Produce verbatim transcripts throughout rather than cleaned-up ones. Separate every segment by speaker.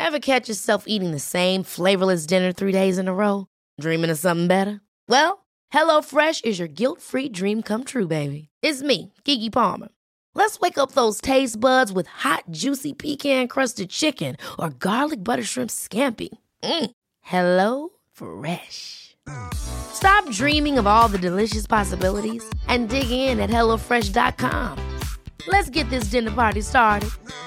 Speaker 1: Ever catch yourself eating the same flavorless dinner three days in a row? Dreaming of something better? Well, HelloFresh is your guilt-free dream come true, baby. It's me, Keke Palmer. Let's wake up those taste buds with hot, juicy pecan-crusted chicken or garlic butter shrimp scampi. Mm. Hello Fresh. Stop dreaming of all the delicious possibilities and dig in at hello fresh dot com. Let's get this dinner party started.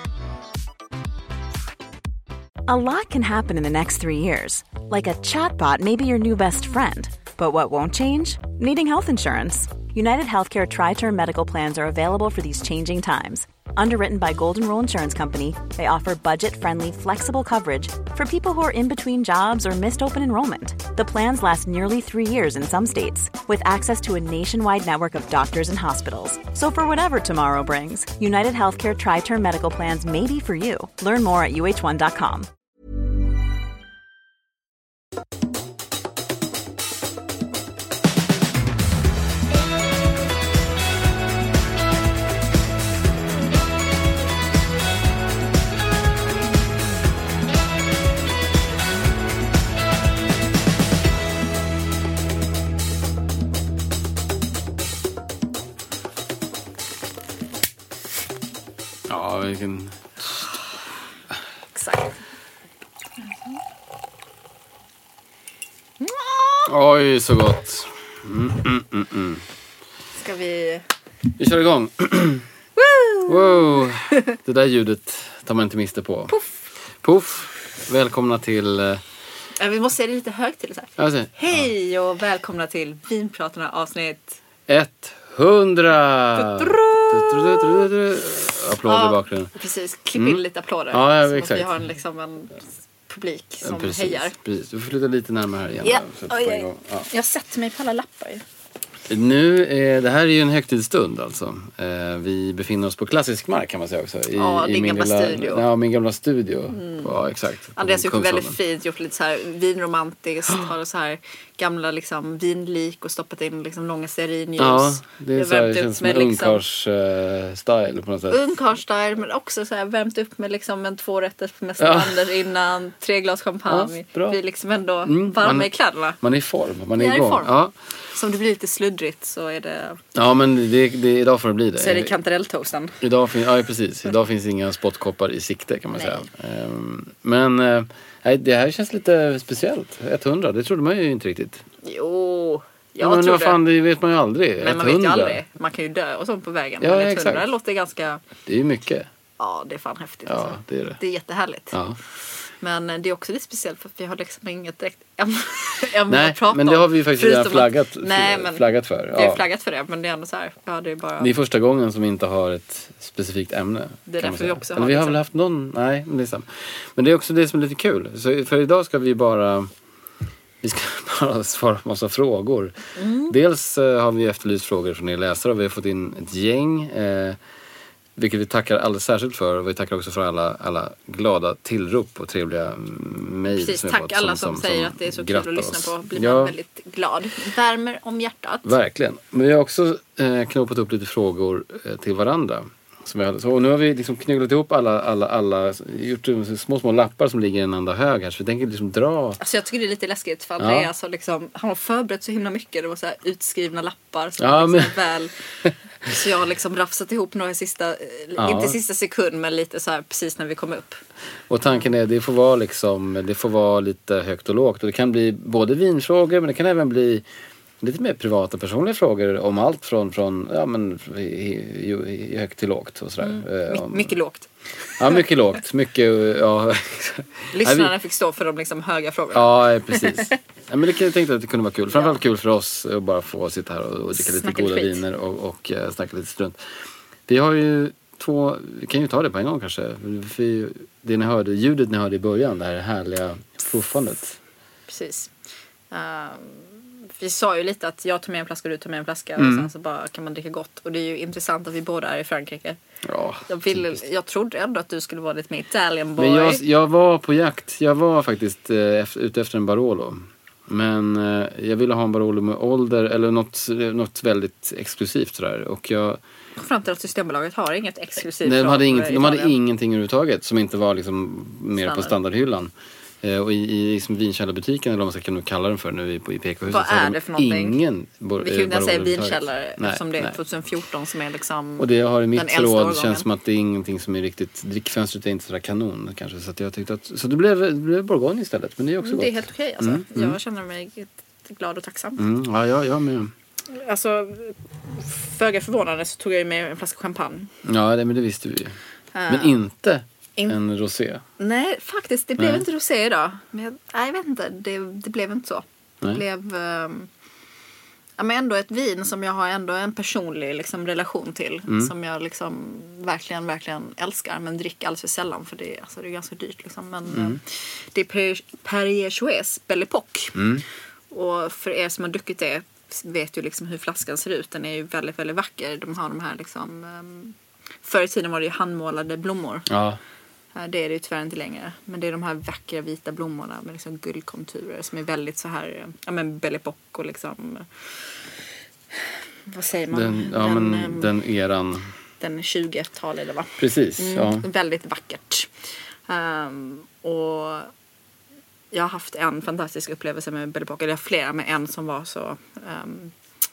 Speaker 2: A lot can happen in the next three years. Like a chatbot may be your new best friend. But what won't change? Needing health insurance. United Healthcare Tri-Term Medical Plans are available for these changing times. Underwritten by Golden Rule Insurance Company, they offer budget-friendly, flexible coverage for people who are in between jobs or missed open enrollment. The plans last nearly three years in some states, with access to a nationwide network of doctors and hospitals. So for whatever tomorrow brings, United Healthcare Tri-Term Medical Plans may be for you. Learn more at u h one dot com.
Speaker 3: Ja, vilken...
Speaker 4: Exakt.
Speaker 3: Oj, så gott. Mm, mm, mm, mm.
Speaker 4: Ska vi...
Speaker 3: Vi kör igång.
Speaker 4: Woo!
Speaker 3: Wow. Det där ljudet tar man inte miste på.
Speaker 4: Puff.
Speaker 3: Puff. Välkomna till... Uh...
Speaker 4: Ja, vi måste säga det lite högt till så här.
Speaker 3: Alltså,
Speaker 4: Hej och välkomna till Vinpratarna avsnitt...
Speaker 3: etthundra! Applåder
Speaker 4: ja,
Speaker 3: i bakgrunden.
Speaker 4: Precis, klipp in
Speaker 3: Mm.
Speaker 4: lite applåder.
Speaker 3: Ja, ja,
Speaker 4: så
Speaker 3: exakt.
Speaker 4: att vi har en, liksom en publik som
Speaker 3: precis,
Speaker 4: hejar.
Speaker 3: Precis. Du får flytta lite närmare här igen.
Speaker 4: Ja.
Speaker 3: Så att
Speaker 4: Oj,
Speaker 3: på
Speaker 4: oj.
Speaker 3: en gång. Ja.
Speaker 4: Jag sätter mig på alla lappar ju.
Speaker 3: Nu är, det här är ju en högtidsstund alltså. Eh, vi befinner oss på klassisk mark kan man säga också. I,
Speaker 4: Ja,
Speaker 3: i
Speaker 4: din
Speaker 3: min
Speaker 4: gamla
Speaker 3: lilla,
Speaker 4: studio.
Speaker 3: Ja, min gamla studio. Mm. Ja, exakt.
Speaker 4: Andreas har gjort
Speaker 3: Kungsholmen.
Speaker 4: väldigt fint, gjort lite så här vinromantiskt, har så här gamla liksom vinlik och stoppat in liksom långa stearinljus.
Speaker 3: Ja, det är
Speaker 4: Jag
Speaker 3: så här,
Speaker 4: värmt upp
Speaker 3: känns som
Speaker 4: med
Speaker 3: en
Speaker 4: liksom-
Speaker 3: ungkars-style på något sätt.
Speaker 4: Ungkarlstyle, men också så här värmt upp med liksom en tvårätters på mästerlander innan, tre glas champagne.
Speaker 3: Ja, bra.
Speaker 4: Vi är liksom ändå
Speaker 3: Mm,
Speaker 4: varma
Speaker 3: man-
Speaker 4: i kläderna.
Speaker 3: Man är i form, man är
Speaker 4: Jag är i
Speaker 3: igång.
Speaker 4: form.
Speaker 3: Ja.
Speaker 4: Så om det blir lite sluddrigt så är det,
Speaker 3: Ja, men det, det, idag får det bli det.
Speaker 4: så är det kantarelltoasten.
Speaker 3: Idag, fin, ja, precis. Idag finns inga spottkoppar i sikte kan man
Speaker 4: Nej.
Speaker 3: säga. Um, men uh, det här känns lite speciellt. etthundra, det trodde man ju inte riktigt.
Speaker 4: Jo,
Speaker 3: Ja,
Speaker 4: jag
Speaker 3: men
Speaker 4: tror
Speaker 3: vad fan, det vet man ju aldrig.
Speaker 4: Men man vet ju
Speaker 3: etthundra.
Speaker 4: aldrig. Man kan ju dö och sånt på vägen.
Speaker 3: Ja,
Speaker 4: men etthundra
Speaker 3: exakt.
Speaker 4: låter ganska...
Speaker 3: Det är ju mycket.
Speaker 4: Ja, det är fan häftigt.
Speaker 3: Ja,
Speaker 4: alltså.
Speaker 3: det är det.
Speaker 4: Det är jättehärligt.
Speaker 3: Ja.
Speaker 4: Men det är också lite speciellt för att vi har liksom inget direkt ämne att
Speaker 3: Nej,
Speaker 4: prata
Speaker 3: men det
Speaker 4: om.
Speaker 3: har vi ju faktiskt redan
Speaker 4: Förutom
Speaker 3: flaggat,
Speaker 4: att, nej, men
Speaker 3: flaggat för.
Speaker 4: Vi har
Speaker 3: Ja.
Speaker 4: flaggat för det, men det är ändå så här. Ja, det är bara...
Speaker 3: Det är första gången som vi inte har ett specifikt ämne.
Speaker 4: Det är
Speaker 3: kan man
Speaker 4: därför
Speaker 3: säga.
Speaker 4: vi också har
Speaker 3: Eller vi har
Speaker 4: liksom-
Speaker 3: väl haft någon, nej, men det är sant. Men det är också det som är lite kul. Så för idag ska vi bara... Vi ska bara svara på massa frågor.
Speaker 4: Mm.
Speaker 3: Dels uh, har vi efterlyst frågor från er läsare och vi har fått in ett gäng. Uh, vilket vi tackar alldeles särskilt för. Och vi tackar också för alla, alla glada tillrop och trevliga mejl.
Speaker 4: Precis,
Speaker 3: som vi har
Speaker 4: tack
Speaker 3: fått,
Speaker 4: alla som, säger att det är så kul
Speaker 3: grattar
Speaker 4: att lyssna
Speaker 3: oss.
Speaker 4: på. Blir
Speaker 3: Ja.
Speaker 4: man väldigt glad. Värmer om hjärtat.
Speaker 3: Verkligen. Men vi har också eh, knopat upp lite frågor eh, till varandra. Som vi hade. Så, och nu har vi liksom knögglat ihop alla, alla, alla gjort små, små lappar som ligger i en enda hög här. Så vi tänker liksom dra...
Speaker 4: Alltså jag tycker det är lite läskigt för Andreas har liksom, han har förberett så himla mycket. Det var så här utskrivna lappar som
Speaker 3: Ja,
Speaker 4: liksom
Speaker 3: men-
Speaker 4: väl. Så jag har liksom rafsat ihop några sista, eh,
Speaker 3: Ja.
Speaker 4: inte sista sekund men lite så här precis när vi kom upp.
Speaker 3: Och tanken är det får vara liksom, det får vara lite högt och lågt. Och det kan bly både vinfrågor men det kan även bli lite mer privata personliga frågor om allt från, från ja, men, i, i, i högt till lågt och sådär.
Speaker 4: My,
Speaker 3: Eh, om,
Speaker 4: mycket lågt.
Speaker 3: Ja, mycket lågt. Mycket, ja.
Speaker 4: Lyssnarna
Speaker 3: Nej, vi-
Speaker 4: fick stå för de liksom höga frågorna.
Speaker 3: Ja, precis. Ja, men det kan jag tänkte att det kunde vara kul. Framförallt kul för oss att bara få sitta här och, och dricka lite
Speaker 4: Snacka
Speaker 3: goda
Speaker 4: lite skit.
Speaker 3: viner och, och uh, snacka lite strunt. Vi har ju två, vi kan ju ta det på en gång kanske. För det ni hörde, ljudet ni hörde i början, det här härliga fuffandet.
Speaker 4: Precis. Uh, vi sa ju lite att jag tar med en flaska och du tar med en flaska
Speaker 3: Mm.
Speaker 4: och sen så bara kan man dricka gott. Och det är ju intressant att vi båda är i Frankrike.
Speaker 3: Ja,
Speaker 4: Jag, ville,
Speaker 3: typiskt.
Speaker 4: jag trodde ändå att du skulle vara lite mer Italian boy.
Speaker 3: Men jag, jag var på jakt. Jag var faktiskt eh, efter, ute efter en Barolo. Men eh, jag ville ha en Barolo med ålder eller något, något väldigt exklusivt sådär. Och jag
Speaker 4: fram till att Systembolaget har inget exklusivt.
Speaker 3: Nej, de hade, inget, de hade
Speaker 4: Italien.
Speaker 3: ingenting överhuvudtaget som inte var liksom mer
Speaker 4: Standard.
Speaker 3: på standardhyllan. Eh, och i, i liksom vinkälarbutiken, eller vad man ska kunna kalla den för nu i, på, i P K-huset.
Speaker 4: Vad
Speaker 3: så har
Speaker 4: är
Speaker 3: de
Speaker 4: det för någonting?
Speaker 3: Ingen bor,
Speaker 4: Vi kan ju inte
Speaker 3: Barolo
Speaker 4: säga
Speaker 3: överhuvudtaget.
Speaker 4: vinkällare
Speaker 3: Nej,
Speaker 4: eftersom det är
Speaker 3: nej.
Speaker 4: tjugohundrafjorton som är liksom.
Speaker 3: Och det har i
Speaker 4: den
Speaker 3: mitt
Speaker 4: äldsta
Speaker 3: förråd
Speaker 4: årgången.
Speaker 3: känns som att det är ingenting som är riktigt, drickfönstret är inte sådär kanon kanske. Så att jag tyckte att, så det blev, det blev Bourgogne istället, men det är också
Speaker 4: Mm,
Speaker 3: gott.
Speaker 4: det är helt okej alltså.
Speaker 3: Mm, mm.
Speaker 4: Jag känner mig glad och tacksam.
Speaker 3: Mm, ja, jag, jag med.
Speaker 4: Alltså, föga förvånande så tog jag ju med en flaska champagne.
Speaker 3: Ja, det, men det visste vi ju. Men inte
Speaker 4: In-
Speaker 3: en rosé.
Speaker 4: Nej, faktiskt. Det blev
Speaker 3: Nej.
Speaker 4: inte rosé idag. Men jag, nej, jag vet inte. Det, det blev inte så. Det
Speaker 3: Nej.
Speaker 4: blev um, ja, men ändå ett vin som jag har ändå en personlig liksom, relation till.
Speaker 3: Mm.
Speaker 4: Som jag liksom verkligen, verkligen älskar. Men dricker alldeles för sällan. För det, alltså, det är ganska dyrt. Liksom. Men
Speaker 3: Mm.
Speaker 4: um, det är Perrier- Perrier-Jouet Belle Époque.
Speaker 3: Mm.
Speaker 4: Och för er som har druckit det vet ju liksom hur flaskan ser ut. Den är ju väldigt, väldigt vacker. De har de här liksom um, förr i tiden var det ju handmålade blommor.
Speaker 3: Ja,
Speaker 4: Det är det ju tyvärr inte längre. Men det är de här vackra vita blommorna med liksom guldkonturer som är väldigt så här, ja men Belle Époque och liksom, vad säger man?
Speaker 3: den, ja,
Speaker 4: den,
Speaker 3: men
Speaker 4: ehm,
Speaker 3: den eran.
Speaker 4: den tjugotalet eller va?
Speaker 3: Precis,
Speaker 4: Mm,
Speaker 3: ja.
Speaker 4: Väldigt vackert. Um, och jag har haft en fantastisk upplevelse med Belle Époque. Eller jag har flera, med en som var så um,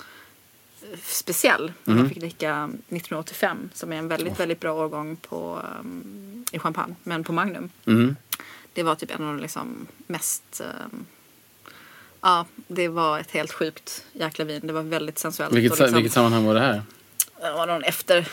Speaker 4: speciell.
Speaker 3: Mm.
Speaker 4: Jag fick dricka nittonhundraåttiofem som är en väldigt, väldigt bra årgång på, um, i champagne. Men på Magnum.
Speaker 3: Mm.
Speaker 4: Det var typ en av de liksom mest... Um, ja, det var ett helt sjukt jäkla vin. Det var väldigt sensuellt.
Speaker 3: Vilket,
Speaker 4: och liksom,
Speaker 3: vilket sammanhang var det här?
Speaker 4: det var någon efter...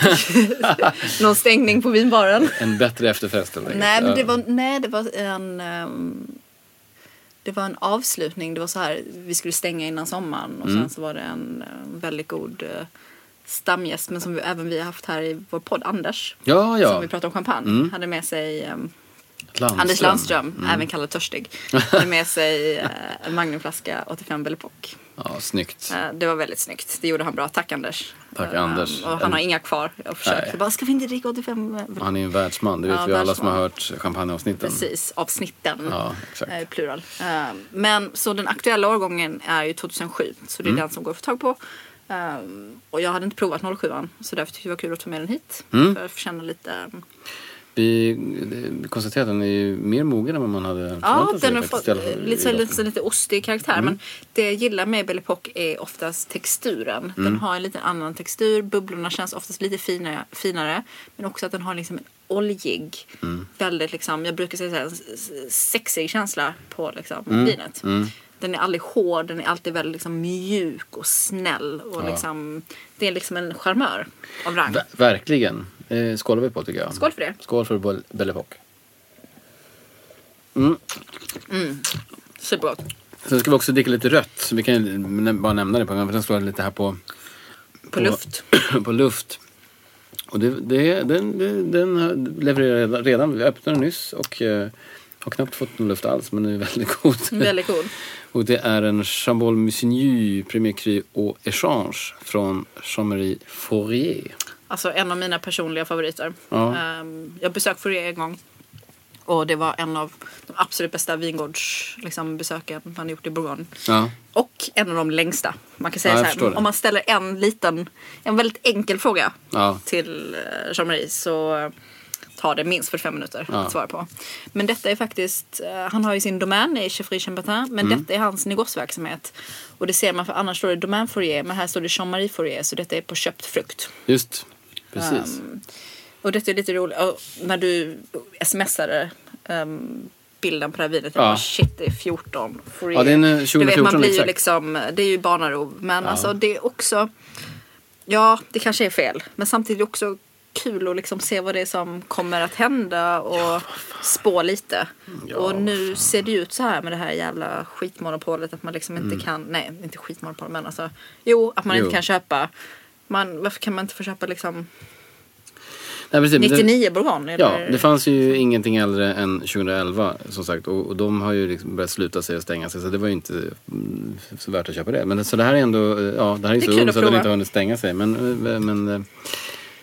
Speaker 4: efter någon stängning på vinbaren.
Speaker 3: En bättre efterfest helt enkelt.
Speaker 4: Nej, men det
Speaker 3: Ja.
Speaker 4: var, nej, det var en... Um, det var en avslutning. Det var så här, vi skulle stänga innan sommaren. Och
Speaker 3: Mm.
Speaker 4: sen så var det en um, väldigt god uh, stamgäst. Men som vi, även vi har haft här i vår podd, Anders.
Speaker 3: Ja, ja.
Speaker 4: Som vi pratade om champagne.
Speaker 3: Mm.
Speaker 4: Hade med sig... Um,
Speaker 3: Landström.
Speaker 4: Anders Landström,
Speaker 3: Mm.
Speaker 4: även kallad törstig. Hade med sig uh, en Magnumflaska åttiofem Belle Époque.
Speaker 3: Ja, snyggt.
Speaker 4: Uh, det var väldigt snyggt. Det gjorde han bra. Tack Anders.
Speaker 3: Tack,
Speaker 4: Uh,
Speaker 3: Anders.
Speaker 4: Och han
Speaker 3: En-
Speaker 4: har inga kvar. Jag försökte
Speaker 3: Nej.
Speaker 4: bara, ska vi inte dricka åttiofem Belle Époque?
Speaker 3: Han är ju en världsman, det vet
Speaker 4: Ja,
Speaker 3: vi alla som
Speaker 4: världsman.
Speaker 3: har hört champagneavsnitten.
Speaker 4: Precis, avsnitten.
Speaker 3: Ja, exakt.
Speaker 4: Eh, plural. Eh, men så den aktuella årgången är ju tjugohundrasju. Så det är
Speaker 3: Mm.
Speaker 4: den som går att få tag på. Eh, och jag hade inte provat noll sju. Så därför tyckte jag det var kul att ta med den hit.
Speaker 3: Mm.
Speaker 4: För att få känna lite... um,
Speaker 3: Vi vi konstaterade att den är ju mer mogen än vad man hade
Speaker 4: Ja,
Speaker 3: förväntat sig
Speaker 4: den har
Speaker 3: faktiskt,
Speaker 4: fått
Speaker 3: i alla fall i
Speaker 4: lite, så,
Speaker 3: glasen.
Speaker 4: lite, lite ostig karaktär.
Speaker 3: Mm.
Speaker 4: Men det jag gillar med Belle Époque är oftast texturen. Den
Speaker 3: Mm.
Speaker 4: har en lite annan textur. Bubblorna känns oftast lite finare. finare men också att den har liksom en oljig,
Speaker 3: Mm.
Speaker 4: väldigt liksom, jag brukar säga så här, s- s- sexig känsla på liksom,
Speaker 3: Mm.
Speaker 4: vinet.
Speaker 3: Mm.
Speaker 4: Den är aldrig hård, den är alltid väldigt liksom, mjuk och snäll. Och
Speaker 3: Ja.
Speaker 4: liksom, det är liksom en charmör av rang.
Speaker 3: Ver- verkligen. Eh, skålar vi på tycker jag.
Speaker 4: Skål för det.
Speaker 3: Skål för Belle Belle Époque. Mm.
Speaker 4: Supergott.
Speaker 3: Sen ska vi också dricka lite rött. Så vi kan ju nä- bara nämna det på gång. För den står lite här på...
Speaker 4: På luft.
Speaker 3: på luft. Och det, det, den, den, den levererar redan, redan. Vi öppnade den nyss och eh, har knappt fått någon luft alls. Men den är väldigt god.
Speaker 4: Väldigt god.
Speaker 3: Och det är en Chambol Musigny Premier Cru au Échange från Jean-Marie Fourier.
Speaker 4: Alltså en av mina personliga favoriter.
Speaker 3: Ja.
Speaker 4: Um, jag besökte Fourier en gång. Och det var en av de absolut bästa vingårdsbesöken liksom, besöken man gjort i Bourgogne.
Speaker 3: Ja.
Speaker 4: Och en av de längsta. Man kan säga
Speaker 3: Ja, jag
Speaker 4: så
Speaker 3: förstår
Speaker 4: här,
Speaker 3: det.
Speaker 4: om man ställer en liten, en väldigt enkel fråga
Speaker 3: Ja.
Speaker 4: till eh, Jean-Marie så tar det minst fyrtiofem minuter
Speaker 3: Ja.
Speaker 4: att svara på. Men detta är faktiskt, eh, han har ju sin domän i Chefferie-Chambertin, men
Speaker 3: Mm.
Speaker 4: detta är hans negosverksamhet. Och det ser man, för annars står det Domaine Fourier, men här står det Jean-Marie Fourier, så detta är på köpt frukt.
Speaker 3: Just. Precis.
Speaker 4: Um, och det är lite roligt. Och när du smsade um, bilden på det här vinet. Jag
Speaker 3: Ja.
Speaker 4: bara, shit, det är fjorton. Fourier.
Speaker 3: Ja, det är en, eh,
Speaker 4: Du vet,
Speaker 3: tjugohundrafjorton
Speaker 4: man blir ju
Speaker 3: exakt.
Speaker 4: liksom, det är ju barnarov. Men
Speaker 3: Ja.
Speaker 4: alltså det är också, ja, det kanske är fel. Men samtidigt också kul att liksom se vad det är som kommer att hända och spå lite.
Speaker 3: Ja.
Speaker 4: Och nu ser det ut så här med det här jävla skitmonopolet att man liksom inte
Speaker 3: Mm.
Speaker 4: kan, nej, inte skitmonopol, men alltså, jo, att man
Speaker 3: Jo.
Speaker 4: inte kan köpa. Man, varför kan man inte få köpa liksom
Speaker 3: Nej, precis, men det-
Speaker 4: nittionio Bourgogne?
Speaker 3: Ja,
Speaker 4: Eller?
Speaker 3: det fanns ju ingenting äldre än tjugohundraelva som sagt. Och, och de har ju liksom börjat sluta sig och stänga sig. Så det var ju inte mm, så värt att köpa det. Men så det här är ändå, ja, det här är
Speaker 4: Det är
Speaker 3: så
Speaker 4: kul
Speaker 3: ung
Speaker 4: att
Speaker 3: så att de
Speaker 4: prova.
Speaker 3: inte har hunnit stänga sig. Men, men eh,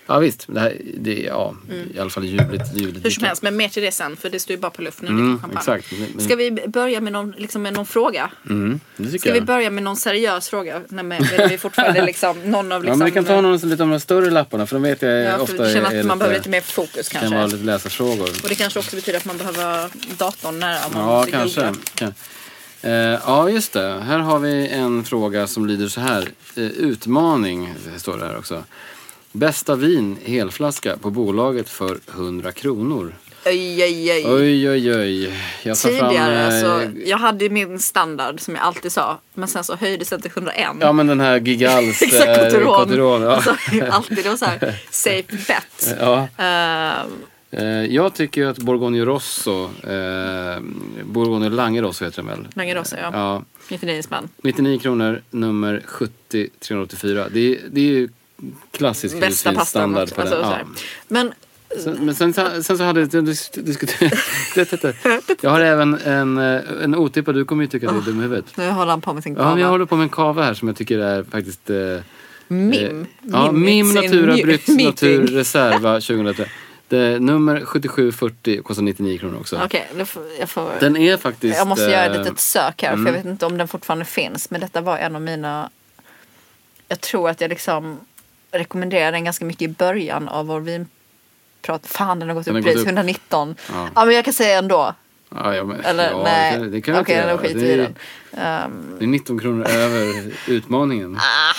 Speaker 3: Ja visst, det här, det, ja, mm. i alla fall ljuvligt. ljuvligt
Speaker 4: Hur som helst, men mer till det sen, för det står ju bara på luften.
Speaker 3: Mm, exakt. Men...
Speaker 4: Ska vi börja med någon, liksom med någon fråga?
Speaker 3: Mm, det tycker
Speaker 4: Ska
Speaker 3: jag.
Speaker 4: vi börja med någon seriös fråga? Nej, men är vi fortfarande liksom, någon av liksom...
Speaker 3: Ja, men vi kan ta någon lite om de större lapparna, för de vet jag
Speaker 4: ja,
Speaker 3: ofta
Speaker 4: för känner att
Speaker 3: är
Speaker 4: man
Speaker 3: lite,
Speaker 4: behöver lite mer fokus kanske.
Speaker 3: Kan vara lite läsarfrågor.
Speaker 4: Och det kanske också betyder att man behöver datorn nära. Man
Speaker 3: ja, kanske. Kan. Uh, ja, just det. Här har vi en fråga som lyder så här. Uh, utmaning, det står det här också. Bästa vin, helflaska på bolaget för hundra kronor.
Speaker 4: Oj, oj, oj.
Speaker 3: Oj, oj, oj. Jag tar
Speaker 4: Tidigare,
Speaker 3: fram, eh,
Speaker 4: alltså, jag hade min standard som jag alltid sa. Men sen så höjdes den till hundraen.
Speaker 3: Ja, men den här Gigals
Speaker 4: Exakt,
Speaker 3: eh,
Speaker 4: Cotteron.
Speaker 3: Cotteron, ja.
Speaker 4: Alltså, alltid då så här, safe bet.
Speaker 3: Ja.
Speaker 4: Uh,
Speaker 3: Eh, jag tycker att Borgogno Rosso, eh, Borgogno Langerosso heter den väl?
Speaker 4: Langerosso, ja.
Speaker 3: ja.
Speaker 4: nittionio spänn.
Speaker 3: nittionio kronor, nummer sjuttio trehundraåttiofyra. Det är, det är ju klassisk
Speaker 4: bästa pastan också.
Speaker 3: på
Speaker 4: Alltså,
Speaker 3: den.
Speaker 4: så
Speaker 3: Ja.
Speaker 4: Men,
Speaker 3: sen, men sen, sen så hade jag diskuterat. Jag har även en, en otippad, du kommer ju tycka att det är dum i huvudet.
Speaker 4: nu håller han på med sin
Speaker 3: Ja,
Speaker 4: kava.
Speaker 3: men jag håller på med en kava här som jag tycker är faktiskt... Eh,
Speaker 4: Mim.
Speaker 3: Eh, ja, Mim Natura Brytt Natur Reserva tjugohundratre. Det, nummer sjuttiosju fyrtio kostar nittionio kronor också.
Speaker 4: Okej, okay, jag får...
Speaker 3: Den är faktiskt...
Speaker 4: Jag måste göra ett litet sök här,
Speaker 3: mm.
Speaker 4: för jag vet inte om den fortfarande finns. Men detta var en av mina... Jag tror att jag liksom rekommenderade den ganska mycket i början av vår vinprat. Fan, den har gått den upp pris, upp. etthundranitton. Ja. ja, men jag kan säga ändå.
Speaker 3: Ja, ja, men,
Speaker 4: Eller,
Speaker 3: ja,
Speaker 4: nej.
Speaker 3: Det, det kan jag
Speaker 4: Okej,
Speaker 3: inte
Speaker 4: då skiter vi i den. Um...
Speaker 3: Det är nitton kronor över utmaningen.
Speaker 4: Ah.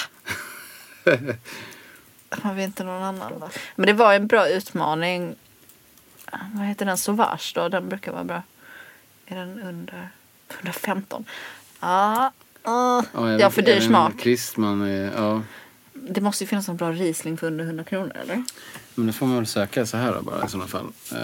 Speaker 4: Har vi inte någon annan då? Men det var en bra utmaning. Vad heter den? Sauvage då? Den brukar vara bra. Är den under hundrafemton? Ah. Uh. Ja,
Speaker 3: jag
Speaker 4: ja, för dyr smak.
Speaker 3: Kristman är, ja.
Speaker 4: Det måste ju finnas en bra Riesling för under hundra kronor, eller?
Speaker 3: Men det får man väl söka så här då, bara i sådana fall. Uh,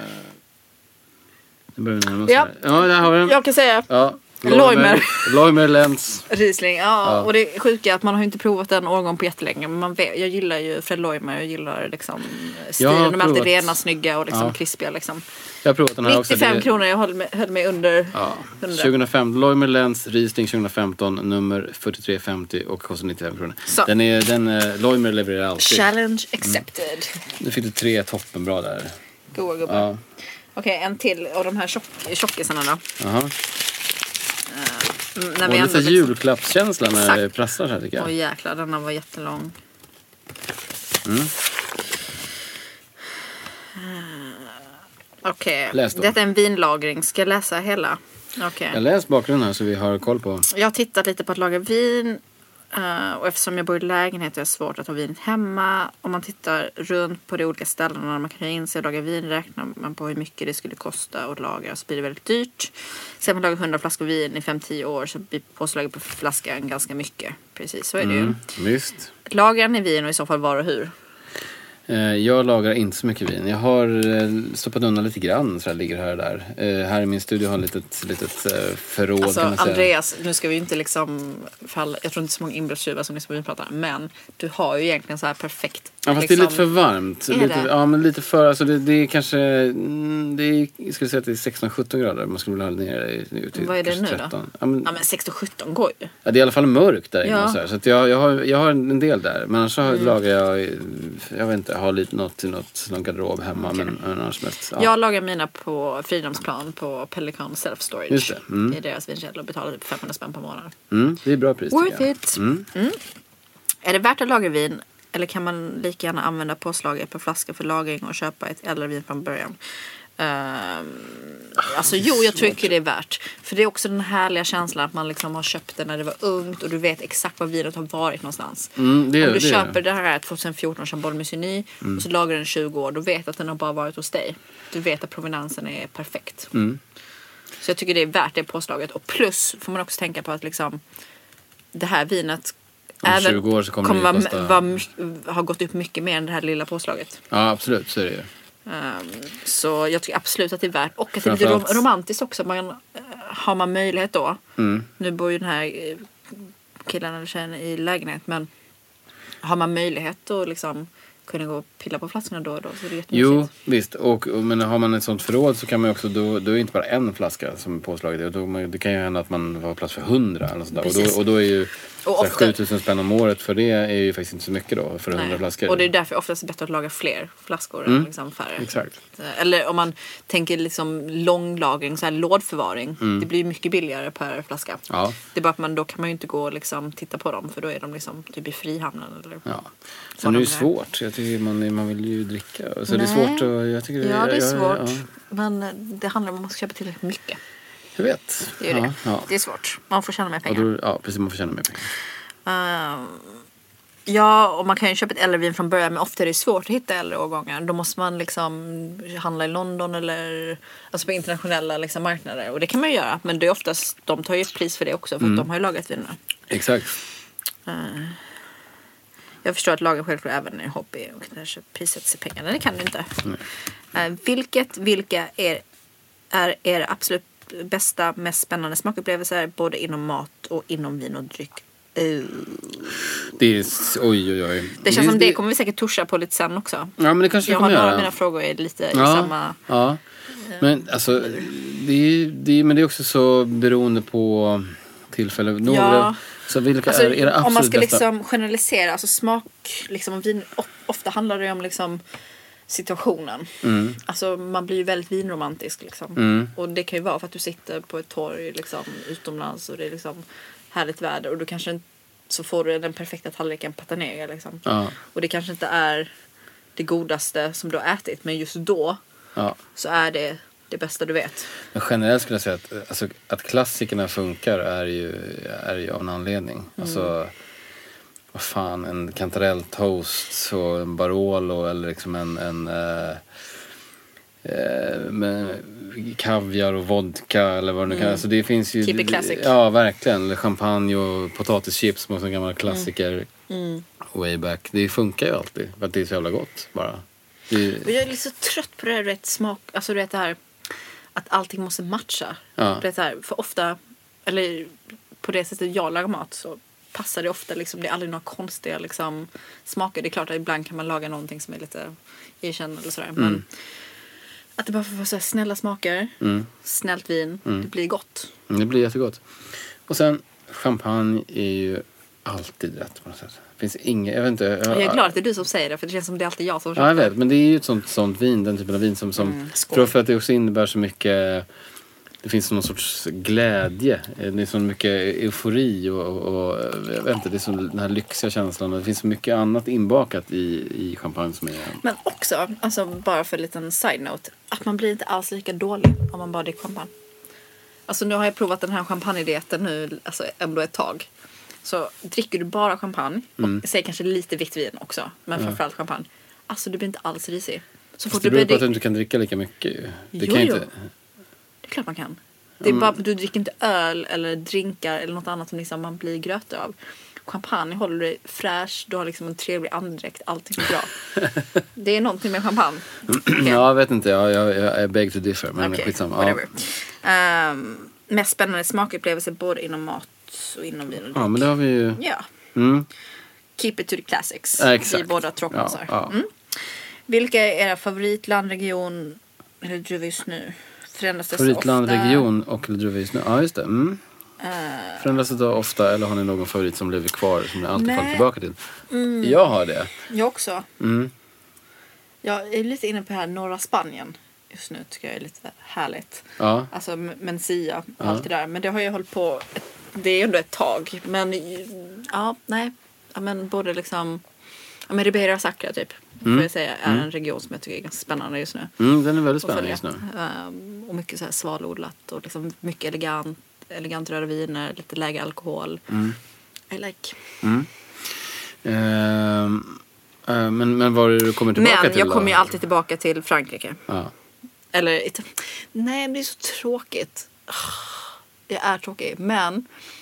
Speaker 3: det börjar närma
Speaker 4: ja.
Speaker 3: ja, där har vi den.
Speaker 4: Jag kan säga.
Speaker 3: Ja.
Speaker 4: Loimer.
Speaker 3: Loimer Lenz.
Speaker 4: Riesling, ja, ja. Och det är sjuka att man har inte provat den årgång på jättelänge. Men man vet, jag gillar ju Fred Loimer. Jag gillar liksom stilen. De är alltid rena, snygga och liksom ja. krispiga. Liksom.
Speaker 3: Jag har provat den här
Speaker 4: nittiofem
Speaker 3: också.
Speaker 4: kronor, jag höll mig, höll mig under
Speaker 3: ja. tjugohundrafemton, Loimer Lenz, Riesling tjugohundrafemton, nummer fyrtiotre femtio och kostar nittiofem kronor. Så. Den är, den, uh, Loimer levererar alltid.
Speaker 4: Challenge accepted. Mm.
Speaker 3: Nu fick du tre toppenbra där.
Speaker 4: Goa gubbar. Ja. Okej, okay, en till av de här tjock, tjockisarna då.
Speaker 3: Jaha.
Speaker 4: Uh, när
Speaker 3: och
Speaker 4: vi
Speaker 3: lite
Speaker 4: liksom...
Speaker 3: julklappskänsla när det prasslar här tycker jag.
Speaker 4: Åh jäklar, denna var jättelång.
Speaker 3: Mm.
Speaker 4: Uh, Okej, okay. Detta är en vinlagring. Ska jag läsa hela? Okay.
Speaker 3: Jag läs bakgrunden här så vi har koll på.
Speaker 4: Jag har tittat lite på att laga vin. Uh, och eftersom jag bor i lägenhet är det svårt att ha vinet hemma. Om man tittar runt på de olika ställena där man kan in sig och laga vin, räknar man på hur mycket det skulle kosta att laga, så blir det väldigt dyrt. Sen man lagar hundra flaskor vin i fem till tio år så blir påslaget på flaskan ganska mycket. Precis, så är det
Speaker 3: mm,
Speaker 4: ju.
Speaker 3: Visst.
Speaker 4: Lagar ni vin och i så fall var och hur?
Speaker 3: Jag lagar inte så mycket vin. Jag har stoppat undan lite grann så jag ligger här och där. Här i min studio har jag ett litet, litet förråd.
Speaker 4: Alltså
Speaker 3: kan man säga.
Speaker 4: Andreas, nu ska vi inte liksom fall, jag tror inte så många inbrottstjuvar som lyssnar på vinpratar, men du har ju egentligen så här perfekt.
Speaker 3: Ja, fast
Speaker 4: liksom,
Speaker 3: det är lite för varmt. Lite, ja, men lite för, alltså det, det är kanske, det är, jag skulle säga att det är sexton sjutton grader. Man skulle vilja ha ner det ut till
Speaker 4: vad är det nu
Speaker 3: tretton.
Speaker 4: Då?
Speaker 3: Ja, men,
Speaker 4: ja, men sexton sjutton går ju.
Speaker 3: Ja, det är i alla fall mörkt där
Speaker 4: ja.
Speaker 3: inne. Så, här, så att jag, jag, har, jag har en del där. Men annars mm. lagar jag, jag vet inte, jag har lite något till något, någon garderob hemma. Okay. Men, men annars mest, ja.
Speaker 4: Jag lagar mina på Fridhemsplan på Pelican Self Storage.
Speaker 3: Just det. Mm.
Speaker 4: I deras vinkällare och betalar typ femhundra spänn per månad.
Speaker 3: Mm, det är bra pris.
Speaker 4: Worth it. Mm. Mm. Är det värt att laga vin? Eller kan man lika gärna använda påslaget på flaska för lagring och köpa ett äldre vin från början? Um, alltså jo, jag tycker det är värt. För det är också den härliga känslan att man liksom har köpt det när det var ungt och du vet exakt var vinet har varit någonstans.
Speaker 3: Mm, det,
Speaker 4: Om du
Speaker 3: det,
Speaker 4: köper
Speaker 3: det.
Speaker 4: det här tjugohundrafjorton Chambord Musigny mm. och så lagrar den tjugo år, då vet att den har bara varit hos dig. Du vet att provenansen är perfekt.
Speaker 3: Mm.
Speaker 4: Så jag tycker det är värt det påslaget. Och plus får man också tänka på att liksom det här vinet
Speaker 3: om
Speaker 4: även
Speaker 3: tjugo år så kommer,
Speaker 4: kommer
Speaker 3: det kosta...
Speaker 4: va, va, ha gått upp mycket mer än det här lilla påslaget.
Speaker 3: Ja, absolut, så är det ju.
Speaker 4: Um, så jag tycker absolut att det är värt. Och att det är lite rom- romantiskt också. Man, uh, har man möjlighet då. Mm. Nu bor ju den här uh, killen eller tjejen i lägenhet. Men har man möjlighet att liksom kunna gå och pilla på flaskorna då och då. Så det är
Speaker 3: jo, visst. Och, och, men har man ett sånt förråd så kan man också, då, då är det inte bara en flaska som är påslaget. Och då, det kan ju hända att man har plats för hundra eller sådär. Och då, och då är ju ofta, sjutusen spänn om året för det är ju faktiskt inte så mycket då för hundra flaskor.
Speaker 4: Och det är därför oftast är bättre att laga fler flaskor mm. än liksom färre.
Speaker 3: Exakt.
Speaker 4: Eller om man tänker liksom långlagring, så här lådförvaring. Mm. Det blir mycket billigare per flaska.
Speaker 3: Ja.
Speaker 4: Det är bara att man, då kan man ju inte gå och liksom titta på dem för då är de liksom typ i frihamnen. Eller
Speaker 3: ja. Sen är det ju svårt. Jag tycker man, man vill ju dricka. Så Nej. det är svårt. Och jag tycker
Speaker 4: ja, det är
Speaker 3: jag,
Speaker 4: svårt.
Speaker 3: Jag, ja.
Speaker 4: Men det handlar om att man ska köpa tillräckligt mycket.
Speaker 3: Jag vet.
Speaker 4: Det är
Speaker 3: ja,
Speaker 4: det.
Speaker 3: Ja.
Speaker 4: Det är svårt. Man får tjäna mer pengar.
Speaker 3: Då, ja, precis. Man får tjäna mer pengar.
Speaker 4: Uh, ja, och man kan ju köpa ett äldrevin från början. Men ofta är det svårt att hitta äldre årgångar. Då måste man liksom handla i London eller alltså på internationella liksom, marknader. Och det kan man ju göra. Men det är oftast, de tar ju ett pris för det också. För mm. att de har ju lagat vinerna.
Speaker 3: Exakt.
Speaker 4: Uh, jag förstår att laga självklart även är hobby. Och kanske prissätts i pengarna. Det kan du inte. Uh, vilket, vilka är, är, är det absolut bästa, mest spännande smakupplevelser både inom mat och inom vin och dryck? Uh.
Speaker 3: Det är, oj, oj, oj.
Speaker 4: Det känns det, som det kommer vi säkert toucha på lite sen också.
Speaker 3: Ja, men det kanske
Speaker 4: jag
Speaker 3: kommer
Speaker 4: har några
Speaker 3: göra.
Speaker 4: av mina frågor är lite
Speaker 3: ja,
Speaker 4: i samma...
Speaker 3: Ja, men alltså det är, det är, men det är också så beroende på tillfälle. Några,
Speaker 4: ja.
Speaker 3: Så vilka
Speaker 4: alltså,
Speaker 3: är era absolut
Speaker 4: om man ska
Speaker 3: bästa?
Speaker 4: liksom generalisera, alltså smak, liksom vin, ofta handlar det om liksom situationen. Mm. Alltså man blir ju väldigt vinromantisk liksom. Mm. Och det kan ju vara för att du sitter på ett torg liksom utomlands och det är liksom härligt väder och du kanske inte, så får du den perfekta tallriken patanega liksom. Ja. Och det kanske inte är det godaste som du har ätit, men just då ja. Så är det det bästa du vet.
Speaker 3: Men generellt skulle jag säga att, alltså, att klassikerna funkar är ju, är ju av en anledning. Mm. Alltså vad fan, en kantarelltoast och en Barolo eller liksom en, en äh, äh, med kaviar och vodka eller vad det nu kan. Mm. Alltså det finns ju...
Speaker 4: Keep it classic.
Speaker 3: Ja, verkligen. Eller champagne och potatischips med en gammal klassiker. Mm. Mm. Way back. Det funkar ju alltid. För att det är så jävla gott bara. Det...
Speaker 4: Och jag är lite så trött på det här rätt smak. Alltså du vet det här att allting måste matcha.
Speaker 3: Ja.
Speaker 4: Det här, för ofta, eller på det sättet jag lagar mat så passar det ofta liksom, det är aldrig några konstiga liksom, smaker. Det är klart att ibland kan man laga någonting som är lite erkänd eller sådär. Mm. Men att det bara får vara så här snälla smaker, mm. snällt vin, mm. det blir gott.
Speaker 3: Det blir jättegott. Och sen, champagne är ju alltid rätt på något sätt. Det finns inga, jag vet inte. Jag,
Speaker 4: jag är glad att det är du som säger det, för det känns som det är alltid jag som
Speaker 3: köper. Ja, jag vet, men det är ju ett sånt, sånt vin, den typen av vin som, som mm, för, för att det också innebär så mycket, det finns någon sorts glädje, det är så mycket eufori och, och jag vet inte, det är så den här lyxiga känslan och det finns så mycket annat inbakat i, i champagne som är...
Speaker 4: Men också, alltså bara för en liten side note, att man blir inte alls lika dålig om man bara dricker champagne. Alltså nu har jag provat den här champagne-dieten nu, alltså ändå ett tag. Så dricker du bara champagne, mm. och säg kanske lite vitt vin också, men ja. Framförallt champagne. Alltså du blir inte alls risig. Så fort
Speaker 3: det
Speaker 4: du
Speaker 3: beror på
Speaker 4: blir...
Speaker 3: att du inte kan dricka lika mycket. Det
Speaker 4: jo,
Speaker 3: kan
Speaker 4: jo.
Speaker 3: inte...
Speaker 4: Det är klart man kan. Det är bara du dricker inte öl eller drinkar eller något annat som liksom man blir gröt av. Champagne håller dig fräsch, du har liksom en trevlig andedräkt, allting är bra. Det är någonting med champagne. Okay.
Speaker 3: Ja, jag vet inte, jag, jag, jag är beg to differ, men
Speaker 4: okay,
Speaker 3: skitsamma.
Speaker 4: Whatever. Ja. Um, mest spännande smakupplevelser både inom mat och inom vin och dryck.
Speaker 3: Ja, men det har vi ju...
Speaker 4: Ja.
Speaker 3: Mm.
Speaker 4: Keep it to the classics.
Speaker 3: Ja, exakt.
Speaker 4: Vi båda tråkmåsar.
Speaker 3: Ja, ja.
Speaker 4: Mm. Vilka är era favoritland, region eller druva just nu? Förändras det
Speaker 3: favoritland,
Speaker 4: ofta?
Speaker 3: region och eller druva just nu? Ja, just det. Mm. Uh. Förändras det ofta eller har ni någon favorit som lever kvar som ni alltid faller tillbaka till? Mm. Jag har det.
Speaker 4: Jag också.
Speaker 3: Mm.
Speaker 4: Jag är lite inne på här norra Spanien. Just nu tycker jag är lite härligt.
Speaker 3: Ja.
Speaker 4: Alltså Mencia,
Speaker 3: ja.
Speaker 4: allt det där. Men det har jag hållit på, det är ändå ett tag. Men ja, nej. Ja, men både liksom, ja men Ribeira Sacra typ. Mm. Får jag säga, är mm. en region som jag tycker är ganska spännande just nu.
Speaker 3: Mm, den är väldigt spännande just nu.
Speaker 4: Um, och mycket så här svalodlat och liksom mycket elegant, elegant röda viner, lite lägre alkohol. Mm. I like.
Speaker 3: Mm. Um. Uh, men, men var är du kommer tillbaka
Speaker 4: men,
Speaker 3: till?
Speaker 4: Men jag kommer ju alltid tillbaka till Frankrike.
Speaker 3: Ja.
Speaker 4: Eller, nej men det är så tråkigt. Jag är tråkig. Men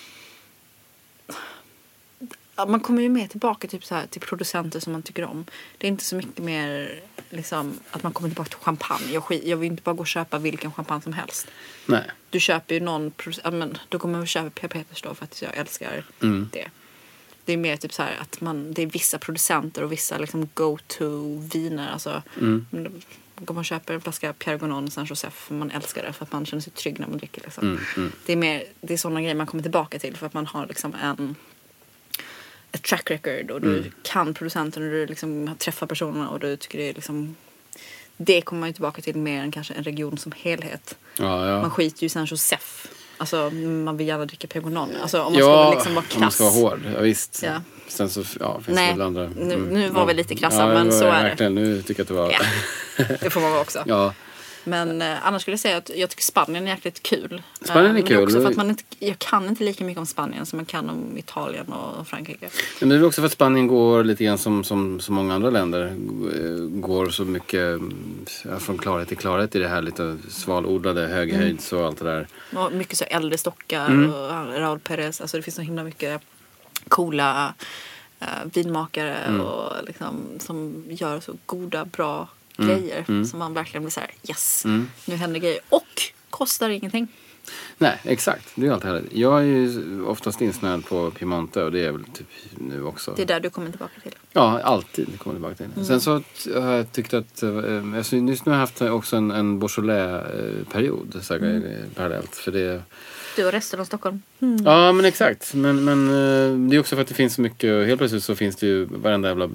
Speaker 4: man kommer ju med tillbaka typ så här, till producenter som man tycker om. Det är inte så mycket mer liksom, att man kommer tillbaka till champagne. Jag, skit, jag vill inte bara gå och köpa vilken champagne som helst. Nej. Du köper ju någon, men då kommer jag köpa P. Peters då för att jag älskar mm. det. Det är mer typ så här att man, det är vissa producenter och vissa liksom go-to-viner. Alltså,
Speaker 3: Mm.
Speaker 4: går man köper en flaska Pierre Gagnon och Saint Joseph, man älskar det för att man känner sig trygg när man dricker. Liksom.
Speaker 3: Mm, mm.
Speaker 4: Det är mer, det är sådana grejer man kommer tillbaka till för att man har liksom en ett track record och du
Speaker 3: Mm.
Speaker 4: kan producenten och du liksom har träffat personerna och du tycker det är liksom, det kommer man ju tillbaka till mer än kanske en region som helhet.
Speaker 3: Ja, ja.
Speaker 4: Man skiter ju i Saint Joseph. Alltså man vill gärna dricka Pierre Gagnon. Alltså om man
Speaker 3: Ja,
Speaker 4: ska liksom vara klass.
Speaker 3: om man ska vara hård. Ja, visst.
Speaker 4: Ja.
Speaker 3: Sen så ja, finns
Speaker 4: Nej,
Speaker 3: det väl andra. Mm.
Speaker 4: nu, nu var
Speaker 3: ja.
Speaker 4: vi lite krassa,
Speaker 3: ja,
Speaker 4: men
Speaker 3: var,
Speaker 4: så är
Speaker 3: verkligen. Nu tycker jag att det var...
Speaker 4: Ja. Det får man vara också.
Speaker 3: ja.
Speaker 4: Men eh, annars skulle jag säga att jag tycker Spanien är jäkligt kul.
Speaker 3: Spanien är
Speaker 4: Eh, men
Speaker 3: kul.
Speaker 4: Det är också för att man inte, jag kan inte lika mycket om Spanien som jag kan om Italien och Frankrike.
Speaker 3: Men det är också för att Spanien går lite grann som, som, som många andra länder. Går så mycket ja, från klarhet till klarhet i det här lite svalodlade, höghöjds och allt det där.
Speaker 4: Och mycket så äldre stockar
Speaker 3: Mm.
Speaker 4: och Raúl Pérez. Alltså det finns så himla mycket coola eh, vinmakare
Speaker 3: Mm.
Speaker 4: och liksom, som gör så goda, bra
Speaker 3: Mm.
Speaker 4: grejer.
Speaker 3: Mm.
Speaker 4: Som man verkligen blir så här, yes,
Speaker 3: Mm.
Speaker 4: nu händer grejer. Och kostar ingenting.
Speaker 3: Nej, exakt. Det är allt härligt. Jag är ju oftast insnöad på Piemonte och det är väl typ nu också.
Speaker 4: Det är där du kommer tillbaka till.
Speaker 3: Ja, alltid kommer tillbaka till.
Speaker 4: Mm.
Speaker 3: Sen så har jag tyckt att, eh, alltså, just nu har jag haft också en, en Beaujolais-period så mm. parallellt. För det,
Speaker 4: Du och resten av Stockholm. Mm.
Speaker 3: ja, men exakt. Men, men eh, det är också för att det finns så mycket, helt plötsligt så finns det ju varenda jävla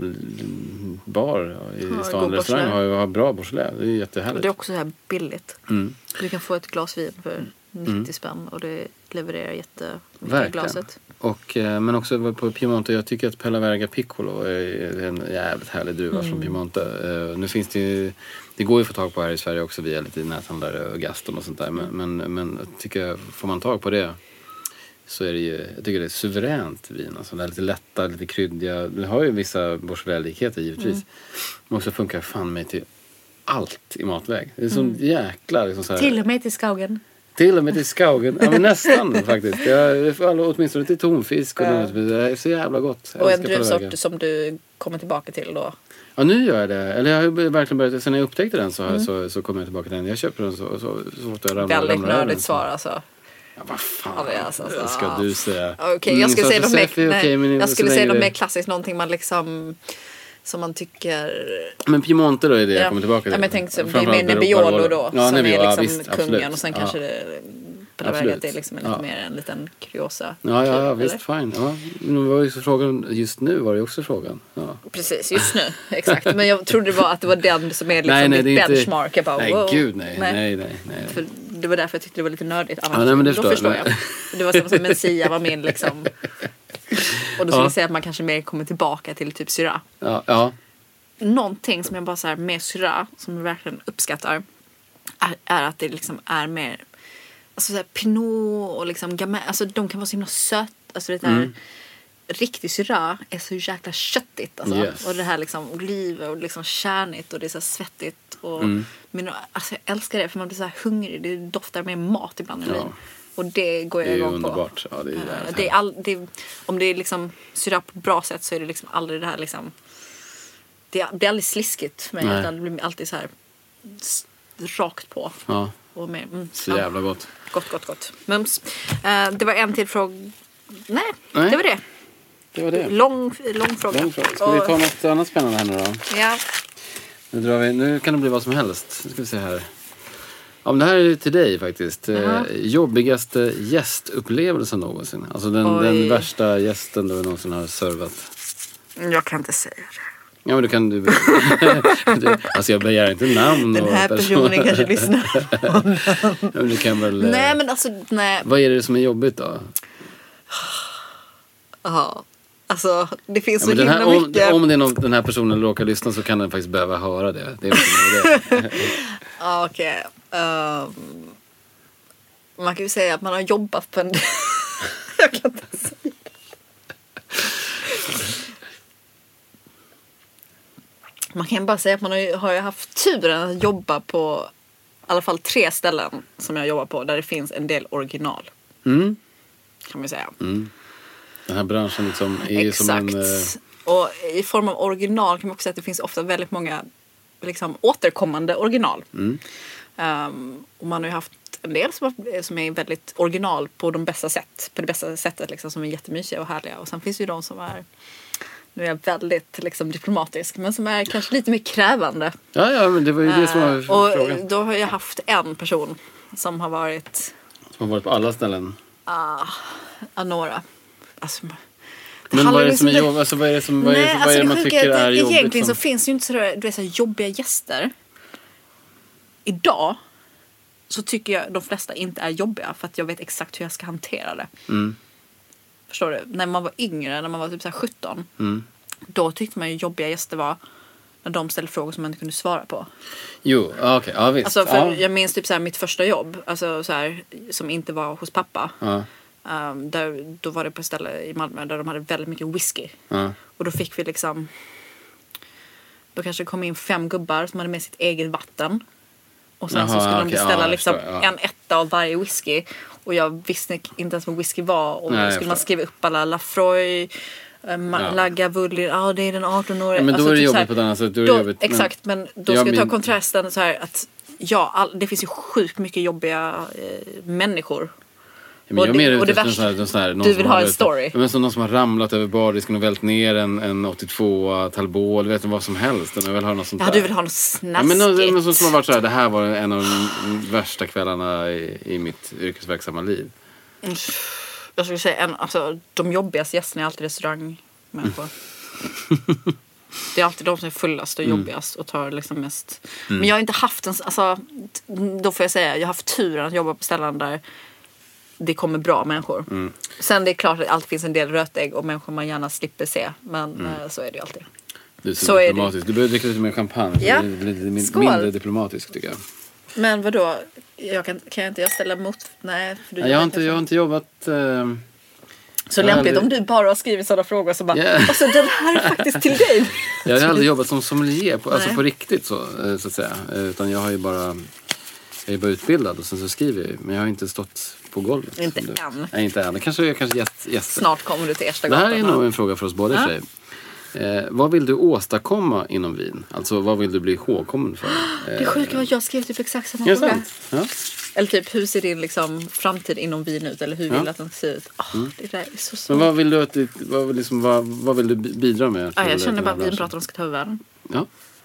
Speaker 3: bar i
Speaker 4: Ja,
Speaker 3: stan,
Speaker 4: god
Speaker 3: restaurang
Speaker 4: Beaujolais.
Speaker 3: har, ju- har bra Beaujolais. Det är
Speaker 4: Och
Speaker 3: jättehärligt.
Speaker 4: det är också så här billigt.
Speaker 3: Mm.
Speaker 4: Du kan få ett glas vin för nittio
Speaker 3: Mm.
Speaker 4: spänn och det levererar jättemycket i
Speaker 3: Verkligen.
Speaker 4: glaset.
Speaker 3: Och, eh, men också på Piemonte, jag tycker att Pella Verga Piccolo är en jävligt härlig druva
Speaker 4: Mm.
Speaker 3: från Piemonte. Eh, nu finns det ju, det går ju att få tag på här i Sverige också via lite näthandlare och Gaston och sånt där. Men, men, men jag tycker, får man tag på det så är det ju, jag tycker det är jättesuvränt vin. Alltså det är lite lätta, lite kryddiga. Det har ju vissa Beaujolais-likheter givetvis.
Speaker 4: Mm.
Speaker 3: Men också funkar fan mig till allt i matväg. Det är sån jäkla liksom så här,
Speaker 4: Till och med till Skaugen.
Speaker 3: till och med till Skaugen. Ja, men nästan faktiskt. Jag får alla, åtminstone till tonfisk. Och
Speaker 4: Ja.
Speaker 3: något. Det är så jävla gott. Jag
Speaker 4: Och en
Speaker 3: älskar Pella Verga.
Speaker 4: druvsort som du kommer tillbaka till då.
Speaker 3: Ja, nu gör jag det. Eller jag har ju verkligen börjat. Sen jag upptäckte den så,
Speaker 4: Mm.
Speaker 3: så, så kom jag tillbaka till den. Jag köper den så, så, så fort jag ramlar.
Speaker 4: Väldigt
Speaker 3: ramlar över den.
Speaker 4: nördigt svar alltså.
Speaker 3: Ja, vad fan.
Speaker 4: Ja, det är alltså så-
Speaker 3: ska du säga.
Speaker 4: Okej, jag skulle
Speaker 3: Mm,
Speaker 4: säga
Speaker 3: så
Speaker 4: något mer,
Speaker 3: Joseffi, okej, men
Speaker 4: nej, jag
Speaker 3: så
Speaker 4: skulle
Speaker 3: länge
Speaker 4: säga något
Speaker 3: det-
Speaker 4: mer klassiskt. Någonting man liksom, som man tycker...
Speaker 3: Men Piemonte då är det jag
Speaker 4: Ja.
Speaker 3: kommer tillbaka till.
Speaker 4: Ja, men jag tänkte, så, det är
Speaker 3: Framförallt
Speaker 4: mer
Speaker 3: Barolo-
Speaker 4: Nebbiolo då.
Speaker 3: Ja,
Speaker 4: som
Speaker 3: Nebbiolo,
Speaker 4: är
Speaker 3: ja,
Speaker 4: liksom
Speaker 3: visst,
Speaker 4: kungen
Speaker 3: absolut.
Speaker 4: och sen
Speaker 3: Ja.
Speaker 4: kanske det... På det
Speaker 3: Absolut.
Speaker 4: vägen att det är liksom en lite
Speaker 3: Ja.
Speaker 4: mer en liten kuriosa.
Speaker 3: Ja, ja, ja
Speaker 4: Eller?
Speaker 3: visst, fine. Ja. Men det var ju så frågan, just nu var det ju också frågan. Ja.
Speaker 4: Precis, just nu. Exakt. Men jag trodde det var att det var den som är liksom
Speaker 3: Nej, nej,
Speaker 4: ditt
Speaker 3: det är inte-
Speaker 4: benchmark. Jag bara,
Speaker 3: Nej,
Speaker 4: wow.
Speaker 3: gud nej. Nej, nej, nej. nej.
Speaker 4: För det var därför jag tyckte det var lite nördigt. Annars,
Speaker 3: Ja, nej, men det
Speaker 4: då
Speaker 3: förstår
Speaker 4: förstår
Speaker 3: jag.
Speaker 4: jag. Det var samma som Mencia var min liksom. Och då skulle
Speaker 3: Ja.
Speaker 4: jag säga att man kanske mer kommer tillbaka till typ Syrah.
Speaker 3: Ja, ja.
Speaker 4: Någonting som jag bara så här med Syrah som jag verkligen uppskattar är, är att det liksom är mer alltså så här Pinot och liksom Gamay, alltså de kan vara så himla söt, alltså det där
Speaker 3: Mm.
Speaker 4: riktig Syrah är så jäkla köttigt alltså.
Speaker 3: Yes.
Speaker 4: Och det här liksom oliver och liksom kärnigt och det är så här svettigt och
Speaker 3: Mm.
Speaker 4: men alltså jag älskar det för man blir så här hungrig, det doftar mer mat ibland i
Speaker 3: Ja.
Speaker 4: vin. Och det går
Speaker 3: Det
Speaker 4: jag
Speaker 3: är ju
Speaker 4: igång på.
Speaker 3: underbart. Ja, det är
Speaker 4: Eh,
Speaker 3: jävligt
Speaker 4: det är all, det är, om det är liksom Syrah på bra sätt så är det liksom aldrig det här liksom det blir aldrig sliskigt för mig
Speaker 3: Nej.
Speaker 4: utan det blir alltid så här s- rakt på.
Speaker 3: Ja,
Speaker 4: Och med, mm,
Speaker 3: så
Speaker 4: ja,
Speaker 3: jävla gott.
Speaker 4: gott, gott, gott. Mums. Eh, det var en till fråga. Nej,
Speaker 3: Nej.
Speaker 4: det var det.
Speaker 3: Det var det.
Speaker 4: Lång, lång fråga.
Speaker 3: Lång fråga. Ska vi ta något annat spännande här nu då?
Speaker 4: Ja.
Speaker 3: Nu, drar vi, nu kan det bli vad som helst. Nu ska vi se här. Ja, men det här är till dig faktiskt. Eh,
Speaker 4: Jaha.
Speaker 3: jobbigaste gästupplevelsen någonsin. Alltså den,
Speaker 4: Oj.
Speaker 3: den värsta gästen du någonsin har servat.
Speaker 4: Jag kan inte säga det.
Speaker 3: Ja, men du kan du... du alltså jag begär inte namn.
Speaker 4: Den
Speaker 3: och
Speaker 4: här
Speaker 3: person.
Speaker 4: personen kanske lyssnar.
Speaker 3: Ja, men du kan väl... eh,
Speaker 4: Nej, men alltså, nej.
Speaker 3: Vad är det som är jobbigt då?
Speaker 4: Ja. Alltså, det finns
Speaker 3: Ja,
Speaker 4: så
Speaker 3: men den
Speaker 4: himla
Speaker 3: här, om,
Speaker 4: mycket.
Speaker 3: om det är någon, den här personen råkar lyssna så kan den faktiskt behöva höra det. Det är inte det.
Speaker 4: Ja, okej. Ehm, man kan ju säga att man har jobbat på en... jag kan inte säga det. Man kan bara säga att man har, ju, har ju haft turen att jobba på i alla fall tre ställen som jag jobbar på där det finns en del original.
Speaker 3: Mm.
Speaker 4: Kan man säga.
Speaker 3: Mm. Den här branschen liksom är ju
Speaker 4: Exakt.
Speaker 3: som en... eh,
Speaker 4: Och i form av original kan man också säga att det finns ofta väldigt många liksom, återkommande original.
Speaker 3: Mm.
Speaker 4: Um, och man har ju haft en del som, som är väldigt original på de bästa sätt. På det bästa sättet liksom, som är jättemysiga och härliga. Och sen finns det ju de som är, nu är jag väldigt liksom, diplomatisk, men som är kanske lite mer krävande.
Speaker 3: Ja, ja, men det var ju det som var
Speaker 4: uh, och
Speaker 3: frågan.
Speaker 4: Då har jag haft en person som har varit...
Speaker 3: Som har varit på alla ställen.
Speaker 4: Ja, uh, några. Alltså...
Speaker 3: Men vad är det som är jobbigt? Alltså, vad är det som, vad är det, vad är det man tycker är jobbigt?
Speaker 4: Egentligen
Speaker 3: som...
Speaker 4: så finns det ju inte sådär, du vet, så jobbiga gäster. Idag så tycker jag de flesta inte är jobbiga för att jag vet exakt hur jag ska hantera det.
Speaker 3: Mm.
Speaker 4: Förstår du? När man var yngre, när man var typ så här sjutton,
Speaker 3: mm.
Speaker 4: då tyckte man ju jobbiga gäster var när de ställde frågor som man inte kunde svara på.
Speaker 3: Jo, okej, okay, ja visst.
Speaker 4: Alltså, för
Speaker 3: ja.
Speaker 4: jag minns typ så här mitt första jobb, alltså så här, som inte var hos pappa.
Speaker 3: Ja.
Speaker 4: Um, där, då var det på ett ställe i Malmö där de hade väldigt mycket whisky.
Speaker 3: Ja.
Speaker 4: Och då fick vi liksom, då kanske kom in fem gubbar som hade med sitt eget vatten. Och sen
Speaker 3: Jaha,
Speaker 4: så skulle
Speaker 3: okay,
Speaker 4: de beställa
Speaker 3: ja,
Speaker 4: liksom
Speaker 3: förstår, ja.
Speaker 4: en etta av varje whisky. Och jag visste inte ens vad whisky var. Och
Speaker 3: Nej,
Speaker 4: då skulle man skriva upp alla Lafroy, äh, ja. Lagavulin, ja ah, det är den arton-åriga.
Speaker 3: Ja, men då
Speaker 4: alltså,
Speaker 3: är det
Speaker 4: typ
Speaker 3: jobbigt på ett annat sätt. Då är det
Speaker 4: då,
Speaker 3: jobbigt,
Speaker 4: exakt, men, men då
Speaker 3: ja,
Speaker 4: ska jag ta
Speaker 3: min...
Speaker 4: kontrasten så här att ja, all, det finns ju sjukt mycket jobbiga eh, människor.
Speaker 3: Ja, men jag är mer ute efter
Speaker 4: värsta,
Speaker 3: en sån här, någon
Speaker 4: du vill
Speaker 3: som
Speaker 4: ha
Speaker 3: har
Speaker 4: en story.
Speaker 3: Men som någon som har ramlat över bardisken och vält ner en, en åttiotvå Talbot, vet du vad som helst. Jag vill ha något sånt
Speaker 4: ja,
Speaker 3: där.
Speaker 4: du vill ha något snaskigt.
Speaker 3: Ja, men, men som, som har varit så här, det här var en av de värsta kvällarna i, i mitt yrkesverksamma liv.
Speaker 4: Mm. Jag skulle säga en, alltså, de jobbigaste gästerna är alltid restaurangmänniskor. Mm. Det är alltid de som är fullast och jobbigast och tar liksom mest. Mm. Men jag har inte haft en, alltså, då får jag säga, jag har haft turen att jobba på ställen där det kommer bra människor. Mm. Sen det är klart att det alltid finns en del rötägg och människor man gärna slipper se. Men mm. så är det ju alltid.
Speaker 3: Du är så,
Speaker 4: så
Speaker 3: diplomatisk.
Speaker 4: Är det.
Speaker 3: Du behöver dricka lite mer champagne.
Speaker 4: Ja.
Speaker 3: Det är lite min,
Speaker 4: Skål.
Speaker 3: mindre diplomatisk tycker jag.
Speaker 4: Men vadå? Jag kan, kan jag inte jag ställa mot? Nej. För du
Speaker 3: Nej, jag, har inte, jag har inte jobbat... Uh...
Speaker 4: Så lämpligt om du bara har skrivit sådana frågor så bara,
Speaker 3: yeah.
Speaker 4: alltså den här är faktiskt till dig.
Speaker 3: Jag har aldrig jobbat som sommelier, på, alltså på riktigt så, så att säga. Utan jag har ju bara, jag är bara utbildad och sen så skriver jag. Men jag har inte stått på golvet.
Speaker 4: Inte än.
Speaker 3: Nej, inte än. Kanske jag kanske gäst, gäster.
Speaker 4: Snart kommer du till Ersta
Speaker 3: Det
Speaker 4: gatan.
Speaker 3: här är nog en fråga för oss båda.
Speaker 4: Ja.
Speaker 3: Eh, vad vill du åstadkomma inom vin? Alltså vad vill du bli ihågkommen för? Eh,
Speaker 4: det sjuka var att jag skrev typ exakt samma
Speaker 3: är
Speaker 4: fråga.
Speaker 3: sant? Ja.
Speaker 4: Eller typ, hur ser din liksom, framtid inom vin ut? Eller hur vill du
Speaker 3: Ja.
Speaker 4: att den ska se ut? Oh,
Speaker 3: Mm.
Speaker 4: det där är så svårt.
Speaker 3: Men vad vill du, att, vad, vill liksom, vad, vad vill du bidra med?
Speaker 4: Ja, jag
Speaker 3: till-
Speaker 4: känner
Speaker 3: till
Speaker 4: bara
Speaker 3: den
Speaker 4: att
Speaker 3: här
Speaker 4: vinpratarna ska ta över världen.
Speaker 3: branschen?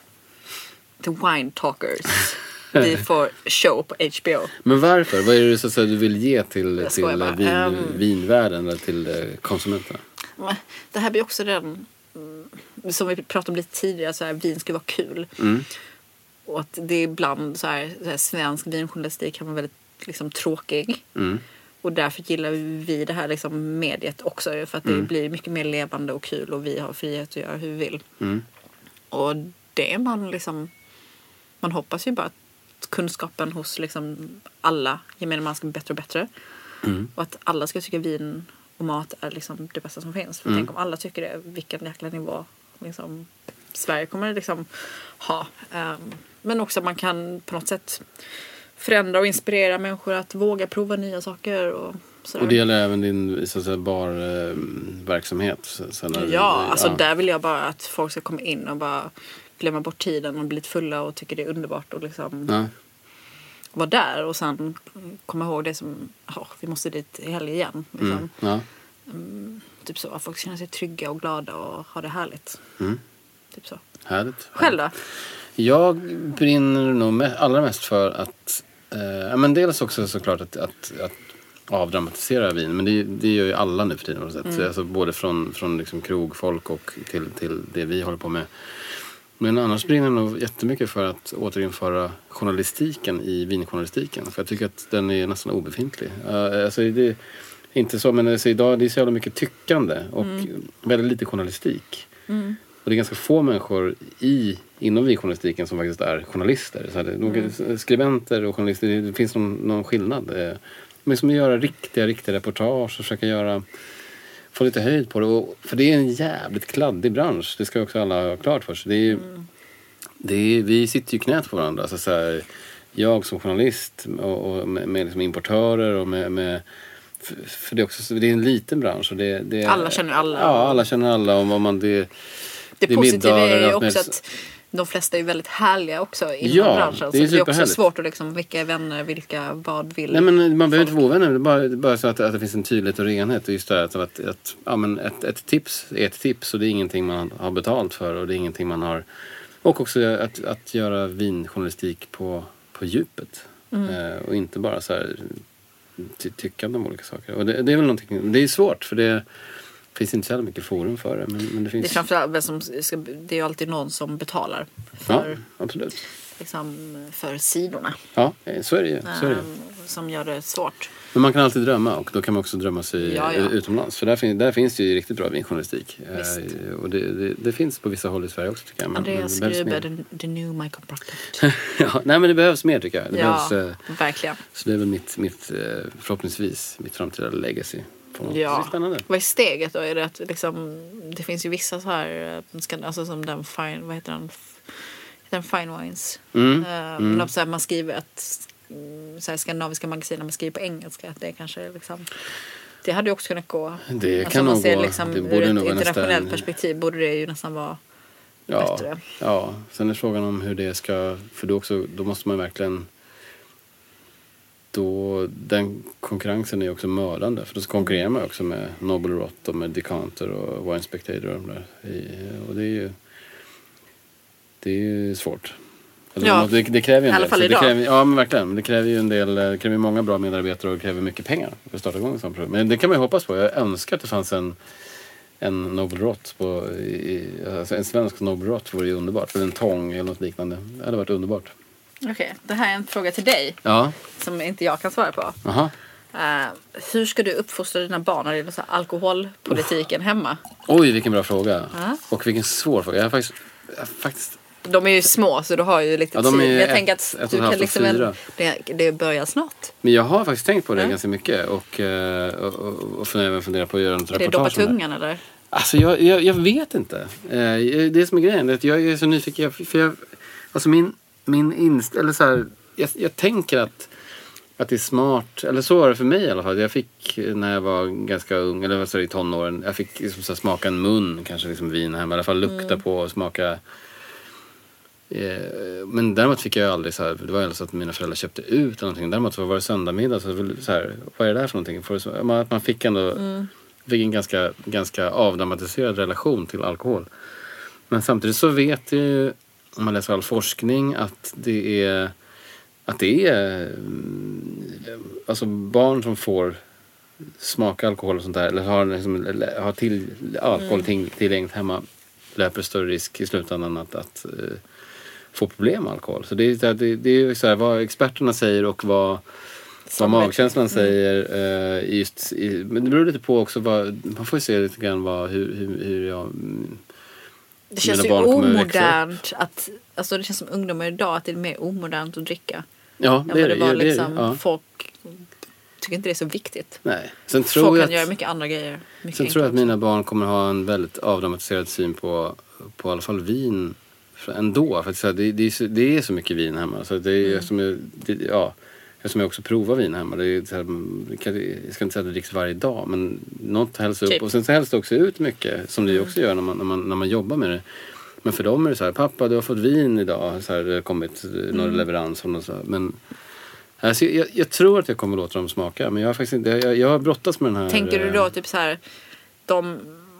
Speaker 3: Ja.
Speaker 4: The Wine Talkers. Vi får show på H B O.
Speaker 3: Men varför? Vad är det så att säga, du vill ge till,
Speaker 4: Jag
Speaker 3: till
Speaker 4: skojar bara.
Speaker 3: vin,
Speaker 4: Ehm.
Speaker 3: vinvärlden eller till eh, konsumenterna?
Speaker 4: Men det här blir också den, mm, som vi pratade om lite tidigare, så här, vin ska vara kul.
Speaker 3: Mm.
Speaker 4: Och att det är ibland så här, så här svensk vinjournalistik kan vara väldigt liksom, tråkig.
Speaker 3: Mm.
Speaker 4: Och därför gillar vi det här liksom, mediet också. För att det
Speaker 3: Mm.
Speaker 4: blir mycket mer levande och kul. Och vi har frihet att göra hur vi vill.
Speaker 3: Mm.
Speaker 4: Och det är man liksom... Man hoppas ju bara att kunskapen hos liksom, alla gemene man ska bli bättre och bättre.
Speaker 3: Mm.
Speaker 4: Och att alla ska tycka vin och mat är liksom det bästa som finns. För
Speaker 3: Mm.
Speaker 4: tänk om alla tycker det. Vilken jäkla nivå liksom, Sverige kommer liksom ha. Um, men också att man kan på något sätt förändra och inspirera människor att våga prova nya saker och sådär.
Speaker 3: Och det gäller även din så att säga, barverksamhet? Så, så när,
Speaker 4: Ja, alltså
Speaker 3: ja.
Speaker 4: där vill jag bara att folk ska komma in och bara glömma bort tiden och bli lite fulla och tycker det är underbart och liksom
Speaker 3: Ja.
Speaker 4: vara där och sen komma ihåg det som, oh, vi måste dit i helg igen. Liksom.
Speaker 3: Mm. Ja.
Speaker 4: Mm, typ så, att folk känner sig trygga och glada och har det härligt.
Speaker 3: Mm.
Speaker 4: Typ så.
Speaker 3: Härligt.
Speaker 4: Själv då?
Speaker 3: Jag brinner nog me- allra mest för att eh, men dels också såklart att, att, att avdramatisera vin, men det, det gör ju alla nu för tiden på något sätt.
Speaker 4: Mm.
Speaker 3: Alltså både från, från liksom krogfolk och till, till det vi håller på med. Men annars brinner jag nog jättemycket för att återinföra journalistiken i vinjournalistiken. För jag tycker att den är nästan obefintlig. Uh, alltså det är inte så, men alltså idag det är så jävla mycket tyckande och
Speaker 4: Mm.
Speaker 3: väldigt lite journalistik.
Speaker 4: Mm.
Speaker 3: Och det är ganska få människor i, inom vinjournalistiken som faktiskt är journalister. Så här, mm. Skribenter och journalister, det finns någon, någon skillnad. Men som göra riktiga, riktiga reportage och försöka göra, få lite höjd på det. Och, för det är en jävligt kladdig bransch. Det ska också alla ha klart för sig. Det är ju,
Speaker 4: Mm.
Speaker 3: det är, vi sitter ju knät på varandra. Alltså, så här, jag som journalist och, och med, med liksom importörer och med... med för, för det är också det är en liten bransch. Och det, det,
Speaker 4: Alla känner alla.
Speaker 3: Ja, alla känner alla. Om vad man... Det,
Speaker 4: Det,
Speaker 3: det är
Speaker 4: positiva
Speaker 3: middagar
Speaker 4: är ju
Speaker 3: och
Speaker 4: också
Speaker 3: allt
Speaker 4: att de flesta är ju väldigt härliga också inom
Speaker 3: Ja,
Speaker 4: branschen.
Speaker 3: det är
Speaker 4: så det är också
Speaker 3: superhärligt.
Speaker 4: svårt att liksom, vilka är vänner, vilka vad vill.
Speaker 3: Nej, men man behöver inte vara ovänner. Det är bara, det är bara så att, att det finns en tydlighet och renhet. Och just det att, att, att ja, men ett, ett tips är ett tips och det är ingenting man har betalt för och det är ingenting man har. Och också att, att göra vinjournalistik på, på djupet. Mm. Eh, och inte bara så här ty, tyckande om olika saker. Och det, det är väl någonting, det är svårt för det finns inte så mycket forum för det. Men, men det, finns...
Speaker 4: det är framförallt som ska, det är ju alltid någon som betalar för,
Speaker 3: ja, absolut.
Speaker 4: Liksom, för sidorna.
Speaker 3: Ja, så är det ju. Så är det.
Speaker 4: Um, som gör det svårt.
Speaker 3: Men man kan alltid drömma och då kan man också drömma sig
Speaker 4: ja, ja.
Speaker 3: utomlands. För där, fin- där finns det ju riktigt bra vinjournalistik. Eh, och det, det, det finns på vissa håll i Sverige också tycker jag. Men,
Speaker 4: Andreas
Speaker 3: men
Speaker 4: Gruber, the, the new Michael Proctor.
Speaker 3: ja, nej men det behövs mer tycker jag. Det
Speaker 4: ja,
Speaker 3: behövs, eh,
Speaker 4: verkligen.
Speaker 3: Så det är väl mitt, mitt eh, förhoppningsvis mitt framtida legacy.
Speaker 4: Ja.
Speaker 3: Det är spännande.
Speaker 4: Vad är steget då? Är det att liksom, det finns ju vissa så här, alltså som den fine, vad heter den? Den Fine Wines.
Speaker 3: Mm.
Speaker 4: Uh,
Speaker 3: mm.
Speaker 4: Men så här, man skriver att så här, skandinaviska magasin man skriver på engelska, att det kanske liksom, det hade ju också kunnat gå.
Speaker 3: Det
Speaker 4: alltså,
Speaker 3: kan
Speaker 4: man
Speaker 3: nog
Speaker 4: ser
Speaker 3: gå.
Speaker 4: liksom,
Speaker 3: Det
Speaker 4: ur
Speaker 3: borde
Speaker 4: ett
Speaker 3: nog
Speaker 4: internationellt
Speaker 3: nästan...
Speaker 4: perspektiv borde det ju nästan vara
Speaker 3: ja,
Speaker 4: bättre.
Speaker 3: Ja, sen är frågan om hur det ska, för då, också, då måste man verkligen då, den konkurrensen är också mördande. För då konkurrerar man också med Noble Rot och med Decanter och Wine Spectator och de där. Och det är ju det är ju svårt. Alltså,
Speaker 4: ja,
Speaker 3: det, det kräver ju en
Speaker 4: i alla
Speaker 3: del.
Speaker 4: fall
Speaker 3: det
Speaker 4: idag.
Speaker 3: kräver, ja, men verkligen. Det kräver ju en del, det kräver många bra medarbetare och det kräver mycket pengar för att starta igång en sån produkt. Men det kan man ju hoppas på. Jag önskar att det fanns en en Noble Rot på i, alltså en svensk Noble Rot vore ju underbart. Eller en tång eller något liknande. Det hade varit underbart.
Speaker 4: Okej, okay, det här är en fråga till dig.
Speaker 3: Ja.
Speaker 4: Som inte jag kan svara på.
Speaker 3: Aha.
Speaker 4: Uh, hur ska du uppfostra dina barn när det gäller alkoholpolitiken oh. hemma?
Speaker 3: Oj, vilken bra fråga.
Speaker 4: Uh.
Speaker 3: Och vilken svår fråga. Jag har faktiskt, jag har faktiskt...
Speaker 4: De är ju små så du har ju lite
Speaker 3: ja, de
Speaker 4: tid. Jag
Speaker 3: ett,
Speaker 4: tänker att
Speaker 3: ett
Speaker 4: du kan liksom
Speaker 3: fyra.
Speaker 4: det, det börjar snart.
Speaker 3: Men jag har faktiskt tänkt på det
Speaker 4: uh.
Speaker 3: ganska mycket. Och, och, och, och funderar, funderar på att göra något reportage.
Speaker 4: Är det doppa tungan eller?
Speaker 3: Alltså jag, jag, jag vet inte. Eh, det som är grejen. Att jag är så nyfiken. För jag, alltså min, min inst... Eller så här, jag, jag tänker att att det är smart, eller så var det för mig i alla fall. Jag fick när jag var ganska ung, eller vad så i tonåren, jag fick liksom så smaka en mun, kanske liksom vin hemma, i alla fall lukta mm. på och smaka. Eh, men däremot fick jag aldrig så här, det var ju så att mina föräldrar köpte ut eller någonting. Däremot var det söndagmiddag så, så här, vad är det där för någonting? För så, man, man fick ändå mm. fick en ganska, ganska avdramatiserad relation till alkohol. Men samtidigt så vet ju, om man läser all forskning, att det är att det är alltså barn som får smaka alkohol och sånt där eller har, liksom, eller har till, alkohol mm. tillgängligt hemma löper större risk i slutändan att, att uh, få problem med alkohol. Så det är, det, det är så här, vad experterna säger och vad, vad magkänslan mm. säger uh, just i, men det beror lite på också vad, man får ju se lite grann vad, hur, hur, hur jag mm,
Speaker 4: det känns ju omodernt att, alltså det känns som ungdomar idag att det är mer omodernt att dricka.
Speaker 3: Ja, det,
Speaker 4: ja, det var
Speaker 3: det,
Speaker 4: liksom,
Speaker 3: det, ja.
Speaker 4: Folk tycker inte det är så viktigt.
Speaker 3: Nej. Sen tror
Speaker 4: folk
Speaker 3: jag
Speaker 4: kan
Speaker 3: att,
Speaker 4: göra mycket andra grejer. Mycket
Speaker 3: sen tror jag att mina barn kommer ha en väldigt avdramatiserad syn på, på i alla fall vin ändå. För att säga, det, det, är så, det är så mycket vin hemma. Så det är mm. som jag, det, ja, som jag också provar vin hemma. Det är så här, jag ska inte säga att det dricks varje dag, men något hälls upp. Typ. Och sen så hälls det också ut mycket, som det också gör när man, när man, när man jobbar med det. Men för dem är det så här, pappa du har fått vin idag, så här, det har kommit mm. några leverans och så. Men alltså, jag, jag tror att jag kommer låta dem smaka, men jag har faktiskt inte, jag, jag har brottats med den här.
Speaker 4: Tänker du då typ så här, de,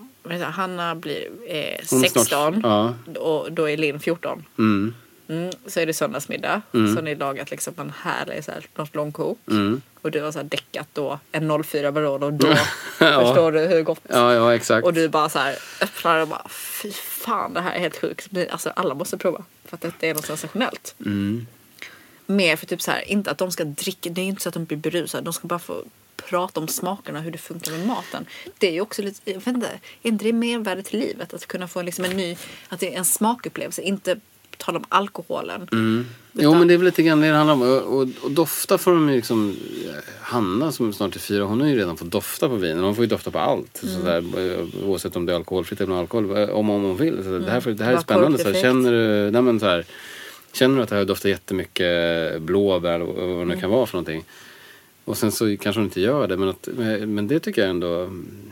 Speaker 4: Hanna blir eh, sexton
Speaker 3: snart, ja.
Speaker 4: och då är Linn fjorton.
Speaker 3: Mm.
Speaker 4: Mm, så är det söndagsmiddag. Mm. Så ni lagat liksom en härlig så här, något långkok.
Speaker 3: Mm.
Speaker 4: Och du har så här däckat då en noll fyra Barolo och då ja. Förstår du hur gott.
Speaker 3: Ja, ja, exakt.
Speaker 4: Och du bara så här öppnar och bara fy fan det här är helt sjukt. Alltså alla måste prova för att det är något sensationellt.
Speaker 3: Mm.
Speaker 4: Mer för typ så här, inte att de ska dricka, det är inte så att de blir berusade. De ska bara få prata om smakerna, hur det funkar med maten. Det är ju också lite, jag vet inte, är inte det mervärde till livet att kunna få liksom en ny, att det är en smakupplevelse, inte tala om alkoholen.
Speaker 3: Mm. Jo, men det är väl lite grann det det handlar om. Och, och, och dofta får de ju liksom... Hanna som snart är fyra, hon har ju redan fått dofta på vin. Hon får ju dofta på allt. Mm. Sådär, oavsett om det är alkoholfritt eller alkohol. Om, om hon vill. Så mm. det, här, det här är spännande. Så här, känner du... Nej, men så här, känner du att det här doftar jättemycket blåbär eller vad det nu mm. kan vara för någonting. Och sen så kanske hon inte gör det. Men, att, men det tycker jag ändå...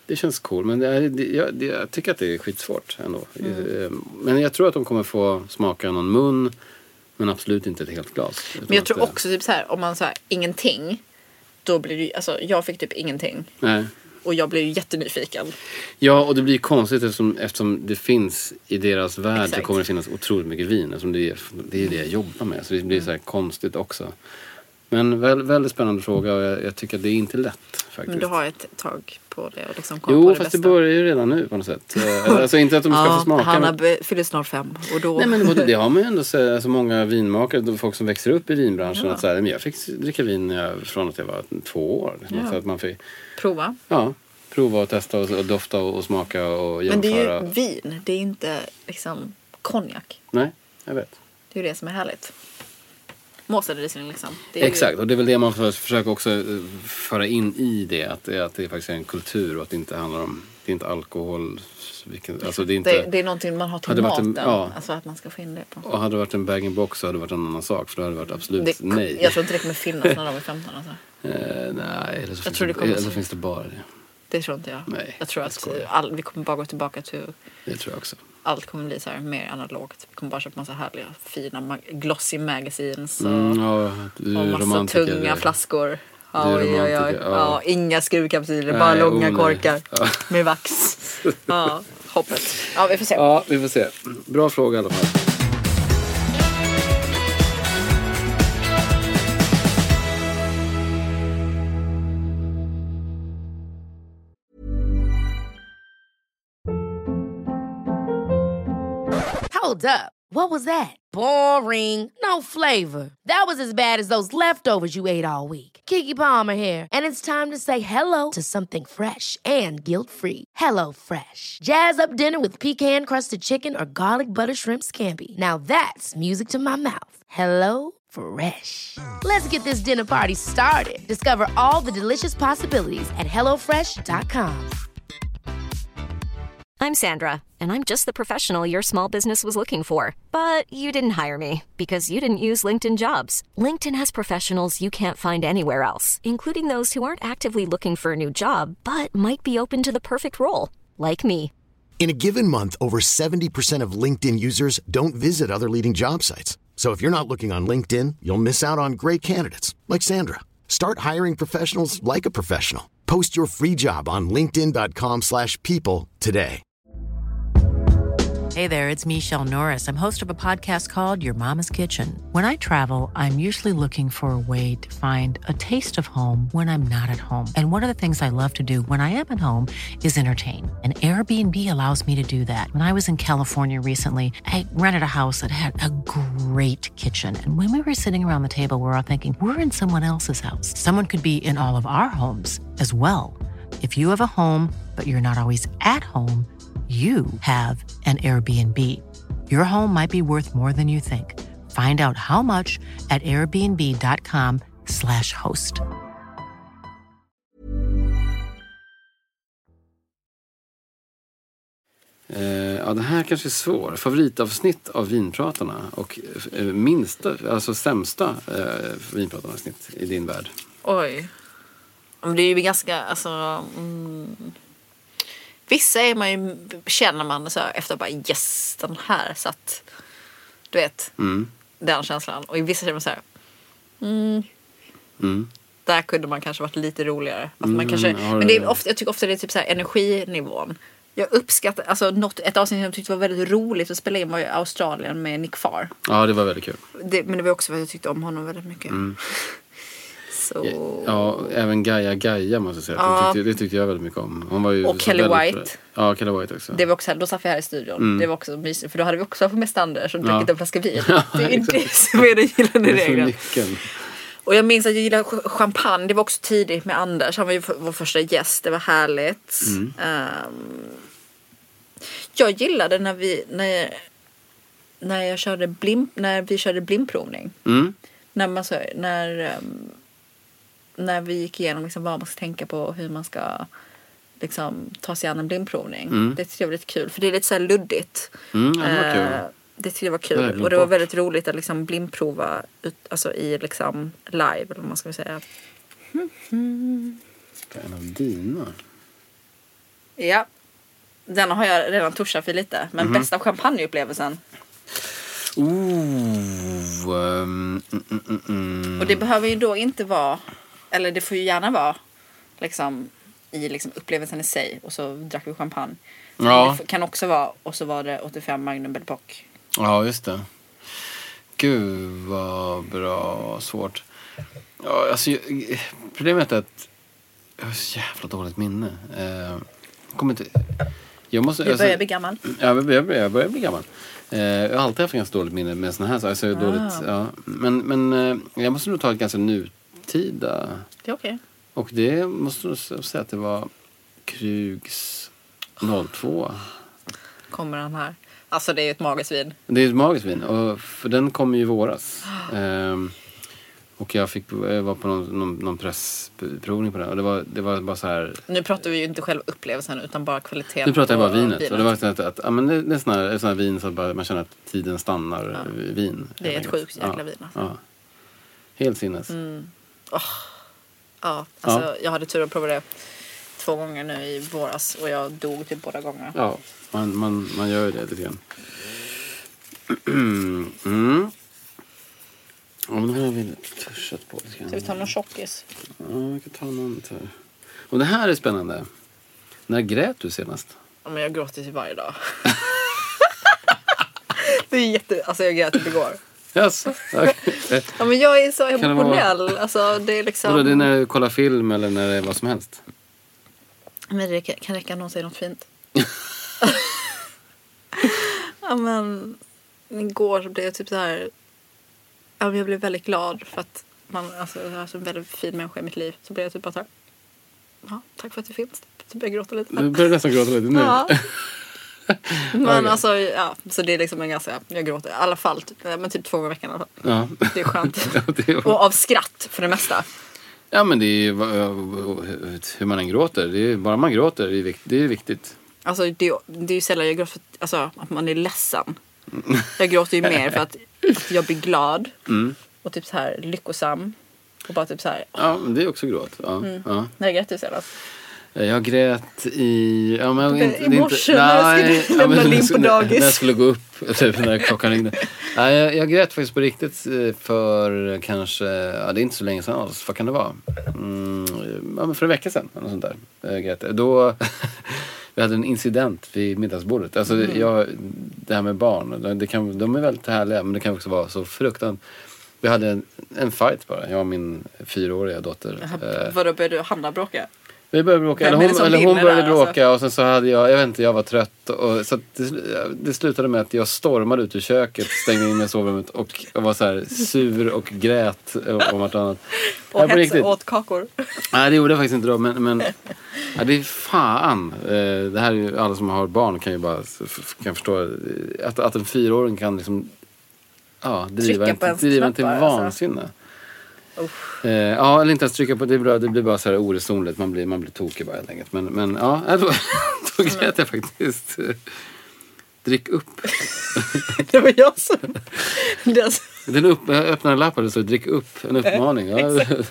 Speaker 3: Det känns cool, men det är, det, jag, det, jag tycker att det är skitsvårt ändå. Mm. Men jag tror att de kommer få smaka någon mun, men absolut inte ett helt glas. Jag
Speaker 4: men jag tror
Speaker 3: det...
Speaker 4: också typ så här, om man så här, ingenting, då blir det, alltså jag fick typ ingenting.
Speaker 3: Nej.
Speaker 4: Och jag blev ju jättenyfiken.
Speaker 3: Ja, och det blir konstigt eftersom, eftersom det finns i deras värld. Exakt. Så kommer det finnas otroligt mycket vin. Eftersom det, är, det är det jag jobbar med. Så det blir så här konstigt också. Men väl, väldigt spännande fråga och jag, jag tycker att det är inte lätt faktiskt.
Speaker 4: Men du har ett tag på det och liksom komma
Speaker 3: jo,
Speaker 4: på det
Speaker 3: fast
Speaker 4: bästa.
Speaker 3: Det börjar ju redan nu på något sätt. Alltså inte att de ska
Speaker 4: ja,
Speaker 3: få smaka.
Speaker 4: Hanna
Speaker 3: men...
Speaker 4: fyller snart fem och då...
Speaker 3: Nej, men det har man ju ändå så alltså, många vinmakare, folk som växer upp i vinbranschen.
Speaker 4: Ja.
Speaker 3: Att så här, men jag fick dricka vin jag, från att jag var två år. Ja. Så att man fick...
Speaker 4: Prova.
Speaker 3: Ja, prova och testa och, och dofta och, och smaka och jämföra.
Speaker 4: Men det är ju vin, det är inte liksom konjak.
Speaker 3: Nej, jag vet.
Speaker 4: Det är ju det som är härligt. Måsarriesling liksom. Det är
Speaker 3: exakt,
Speaker 4: ju...
Speaker 3: och det är väl det man får försöka också föra in i det. Att det, att det faktiskt är en kultur och att det inte handlar om, det är inte alkohol. Vilken, alltså det, är inte,
Speaker 4: det, det är någonting man har till maten. En, ja. Alltså att man ska få in det på.
Speaker 3: Och hade det varit en bag-in-box så hade det varit en annan sak. För då hade det varit absolut
Speaker 4: det,
Speaker 3: nej.
Speaker 4: Jag tror inte det kommer finnas när de är femton. Alltså.
Speaker 3: Eh, nej, eller så, finns,
Speaker 4: tror
Speaker 3: det,
Speaker 4: det kommer
Speaker 3: eller
Speaker 4: så.
Speaker 3: finns det bara det.
Speaker 4: Det tror inte jag.
Speaker 3: Nej,
Speaker 4: jag tror att all, vi kommer bara gå tillbaka till...
Speaker 3: Det tror jag också.
Speaker 4: Allt kommer bli så här mer analogt. Vi kommer bara köpa massa härliga, fina, glossy magazines. Och,
Speaker 3: mm, ja,
Speaker 4: och massa tunga flaskor. Ja, oj, oj, oj. Ja. Ja, inga skruvkapsyler, bara
Speaker 3: nej,
Speaker 4: långa
Speaker 3: oh,
Speaker 4: korkar
Speaker 3: ja.
Speaker 4: med vax. Ja, hoppet. Ja, vi får se.
Speaker 3: Ja, vi får se. Bra fråga i alla fall.
Speaker 1: Hold up. What was that? Boring. No flavor. That was as bad as those leftovers you ate all week. Keke Palmer here, and it's time to say hello to something fresh and guilt-free. Hello Fresh. Jazz up dinner with pecan-crusted chicken or garlic butter shrimp scampi. Now that's music to my mouth. Hello Fresh. Let's get this dinner party started. Discover all the delicious possibilities at hello fresh dot com.
Speaker 5: I'm Sandra, and I'm just the professional your small business was looking for. But you didn't hire me because you didn't use LinkedIn Jobs. LinkedIn has professionals you can't find anywhere else, including those who aren't actively looking for a new job, but might be open to the perfect role, like me.
Speaker 6: In a given month, over seventy percent of LinkedIn users don't visit other leading job sites. So if you're not looking on LinkedIn, you'll miss out on great candidates, like Sandra. Start hiring professionals like a professional. Post your free job on linkedin dot com slash people today.
Speaker 7: Hey there, it's Michelle Norris. I'm host of a podcast called Your Mama's Kitchen. When I travel, I'm usually looking for a way to find a taste of home when I'm not at home. And one of the things I love to do when I am at home is entertain. And Airbnb allows me to do that. When I was in California recently, I rented a house that had a great kitchen. And when we were sitting around the table, we were all thinking, we're in someone else's house. Someone could be in all of our homes as well. If you have a home, but you're not always at home, you have an Airbnb. Your home might be worth more than you think. Find out how much at airbnb dot com slash host.
Speaker 3: Uh, ja, det här kanske är svår. Favoritavsnitt av Vinpratarna och uh, minsta, alltså sämsta uh, Vinpratarna-avsnitt i din värld.
Speaker 4: Oj. Det är ju ganska, alltså... Mm. Vissa är man ju, känner man så här, efter bara yes, den här satt, du vet,
Speaker 3: mm.
Speaker 4: den känslan. Och i vissa känner man så här, mm,
Speaker 3: mm.
Speaker 4: där kunde man kanske varit lite roligare. Alltså
Speaker 3: mm,
Speaker 4: man kanske,
Speaker 3: ja,
Speaker 4: men det är ofta, jag tycker ofta det är typ så här energinivån. Jag uppskattar, alltså något, ett avsnitt som jag tyckte var väldigt roligt att spela in var i Australien med Nick Farr.
Speaker 3: Ja, det var väldigt kul.
Speaker 4: Det, men det var också för att jag tyckte om honom väldigt mycket.
Speaker 3: Mm.
Speaker 4: Så...
Speaker 3: Ja, även Gaia Gaia måste jag säga.
Speaker 4: Ja.
Speaker 3: Det, tyckte, det tyckte jag väldigt mycket om. Hon var ju
Speaker 4: och Kelly
Speaker 3: väldigt...
Speaker 4: White.
Speaker 3: Ja, Kelly White också.
Speaker 4: Det var också, då satt vi här i studion.
Speaker 3: Mm.
Speaker 4: Det var också mysigt. För då hade vi också fått med Stander som
Speaker 3: ja.
Speaker 4: druckit en flaska vin. Det är det som är den gyllene regeln. Och jag minns att jag gillade champagne. Det var också tidigt med Anders. Han var ju vår första gäst. Det var härligt.
Speaker 3: Mm.
Speaker 4: Um, jag gillade när vi när, när jag körde blim, när vi körde blimprovning.
Speaker 3: Mm.
Speaker 4: När man så, när um, när vi gick igenom liksom vad man ska tänka på, hur man ska liksom ta sig an en blimprovning.
Speaker 3: Mm. Det
Speaker 4: tyckte jag var lite kul. För det är lite så här luddigt.
Speaker 3: Mm, det var kul.
Speaker 4: Uh, det tyckte jag var kul. Jag och det var väldigt roligt att liksom blimprova ut, alltså i liksom live, eller vad man ska säga.
Speaker 3: Mm. En av dina.
Speaker 4: Ja. Den har jag redan touchat för lite. Men mm-hmm. bästa champagneupplevelsen.
Speaker 3: Ooh, um, mm, mm, mm.
Speaker 4: Och det behöver ju då inte vara, eller det får ju gärna vara liksom i liksom upplevelsen i sig. Och så drack vi champagne.
Speaker 3: Ja.
Speaker 4: Det kan också vara, och så var det åttiofem Magnum Belle Époque.
Speaker 3: Ja, just det. Gud vad bra, svårt. Ja, alltså, problemet är att jag har så jävla dåligt minne. Eh, jag kommer inte... Jag måste,
Speaker 4: du börjar
Speaker 3: alltså,
Speaker 4: bli gammal.
Speaker 3: Ja, jag börjar, jag börjar bli gammal. Eh, jag har alltid haft ganska dåligt minne med såna här saker. Alltså,
Speaker 4: ah.
Speaker 3: dåligt, ja. Men, men eh, jag måste nog ta ett ganska nutida.
Speaker 4: Det är okej. Okay.
Speaker 3: Och det måste jag säga att det var Krugs noll två.
Speaker 4: Kommer den här. Alltså det är ju ett magiskt vin.
Speaker 3: Det är ett magiskt vin. Och för den kom ju i våras. Ehm, och jag fick jag var på någon, någon, någon pressprovning på den. Och det var, det var bara så här...
Speaker 4: Nu pratar vi ju inte själva upplevelsen utan bara kvaliteten.
Speaker 3: Nu pratar jag bara vinet.
Speaker 4: vinet.
Speaker 3: Och det var så att, att ja, men det, det är sån här, sån här vin så att bara, man känner att tiden stannar. Ja. Vin.
Speaker 4: Det är ett sjukt jäkla
Speaker 3: ja,
Speaker 4: vin. Alltså.
Speaker 3: Ja. Helt sinnes.
Speaker 4: Mm. Oh. Ja, alltså ja. Jag hade tur att prova det två gånger nu i våras. Och jag dog typ båda gånger.
Speaker 3: Ja, man, man, man gör ju det lite grann. Mm. Ja, men nu har vi törsat på lite grann.
Speaker 4: Ska vi ta någon tjockis?
Speaker 3: Ja, vi kan ta någon här. Och det här är spännande. När grät du senast?
Speaker 4: Ja, men jag gråter till varje dag. Det är jätte... Alltså jag grät typ igår.
Speaker 3: Jaså? Okay.
Speaker 4: Ja, men jag är så emotionell. Vara... Alltså det är liksom...
Speaker 3: Vadå, det är när du kollar film eller när det är vad som helst?
Speaker 4: Men det kan räcka att någon säger något fint. Ja, men igår så blev jag typ så här. Ja, jag blev väldigt glad för att man, alltså, jag är en väldigt fin människa i mitt liv. Så blev jag typ bara så här. Ja, tack för att det finns. Typ jag gråter lite.
Speaker 3: Du börjar nästan gråta lite nu.
Speaker 4: Ja. Men okay. Alltså, ja, så det är liksom en ganska, jag gråter i alla fall, men typ två gånger i veckan i alla fall.
Speaker 3: Ja.
Speaker 4: Det är skönt.
Speaker 3: Ja, det är...
Speaker 4: Och av skratt för det mesta.
Speaker 3: Ja, men det är ju hur man än gråter. Det är bara man gråter, det är viktigt. Det är viktigt.
Speaker 4: Alltså det är, det är ju sällan jag gråter för alltså, att man är ledsen. Jag gråter ju mer för att, att jag blir glad. Mm. Och typ så här lyckosam. Och bara typ så här.
Speaker 3: Ja, men det är också gråt. Ja,
Speaker 4: mm.
Speaker 3: ja.
Speaker 4: När jag grät du senast?
Speaker 3: Jag grät i... Ja, men inte,
Speaker 4: I morse
Speaker 3: inte,
Speaker 4: när
Speaker 3: nej,
Speaker 4: jag skulle lämna
Speaker 3: ja,
Speaker 4: in på dagis.
Speaker 3: När jag skulle gå upp, typ, när klockan ringde. Nej, jag, jag grät faktiskt på riktigt för kanske... Ja, det är inte så länge sedan alls. Vad kan det vara? Mm, ja, men för en vecka sedan. Eller sånt där. Jag grät. Då... Vi hade en incident vid middagsbordet. Alltså, mm. jag, det här med barn. Det kan, de är väldigt härliga, men det kan också vara så fruktansvärt. Vi hade en, en fight bara. Jag och min fyraåriga dotter.
Speaker 4: Eh, Vadå, började du handla bråka?
Speaker 3: Vi började bråka. Eller hon, eller hon började där, bråka. Alltså. Och sen så hade jag, jag vet inte, jag var trött. Och, så det, det slutade med att jag stormade ut ur köket, stängde in mig i sovrummet och var så här sur och grät om vartannat.
Speaker 4: Och hetsade åt kakor.
Speaker 3: Nej, det gjorde jag faktiskt inte då. Men, men ja, det är fan. Det här är ju, alla som har barn kan ju bara kan förstå att, att en fyraåring kan liksom ja, driva en, driva en till vansinne. Alltså. Uh, ja, eller inte ens trycka på det, blir, det blir bara så här oresonligt. Man blir, man blir tokig bara helt enkelt. Men, men ja, då, då grät jag faktiskt. Drick upp.
Speaker 4: Det var jag som... Det
Speaker 3: Den upp, jag öppnade en lapp och det står drick upp. En uppmaning. Ja.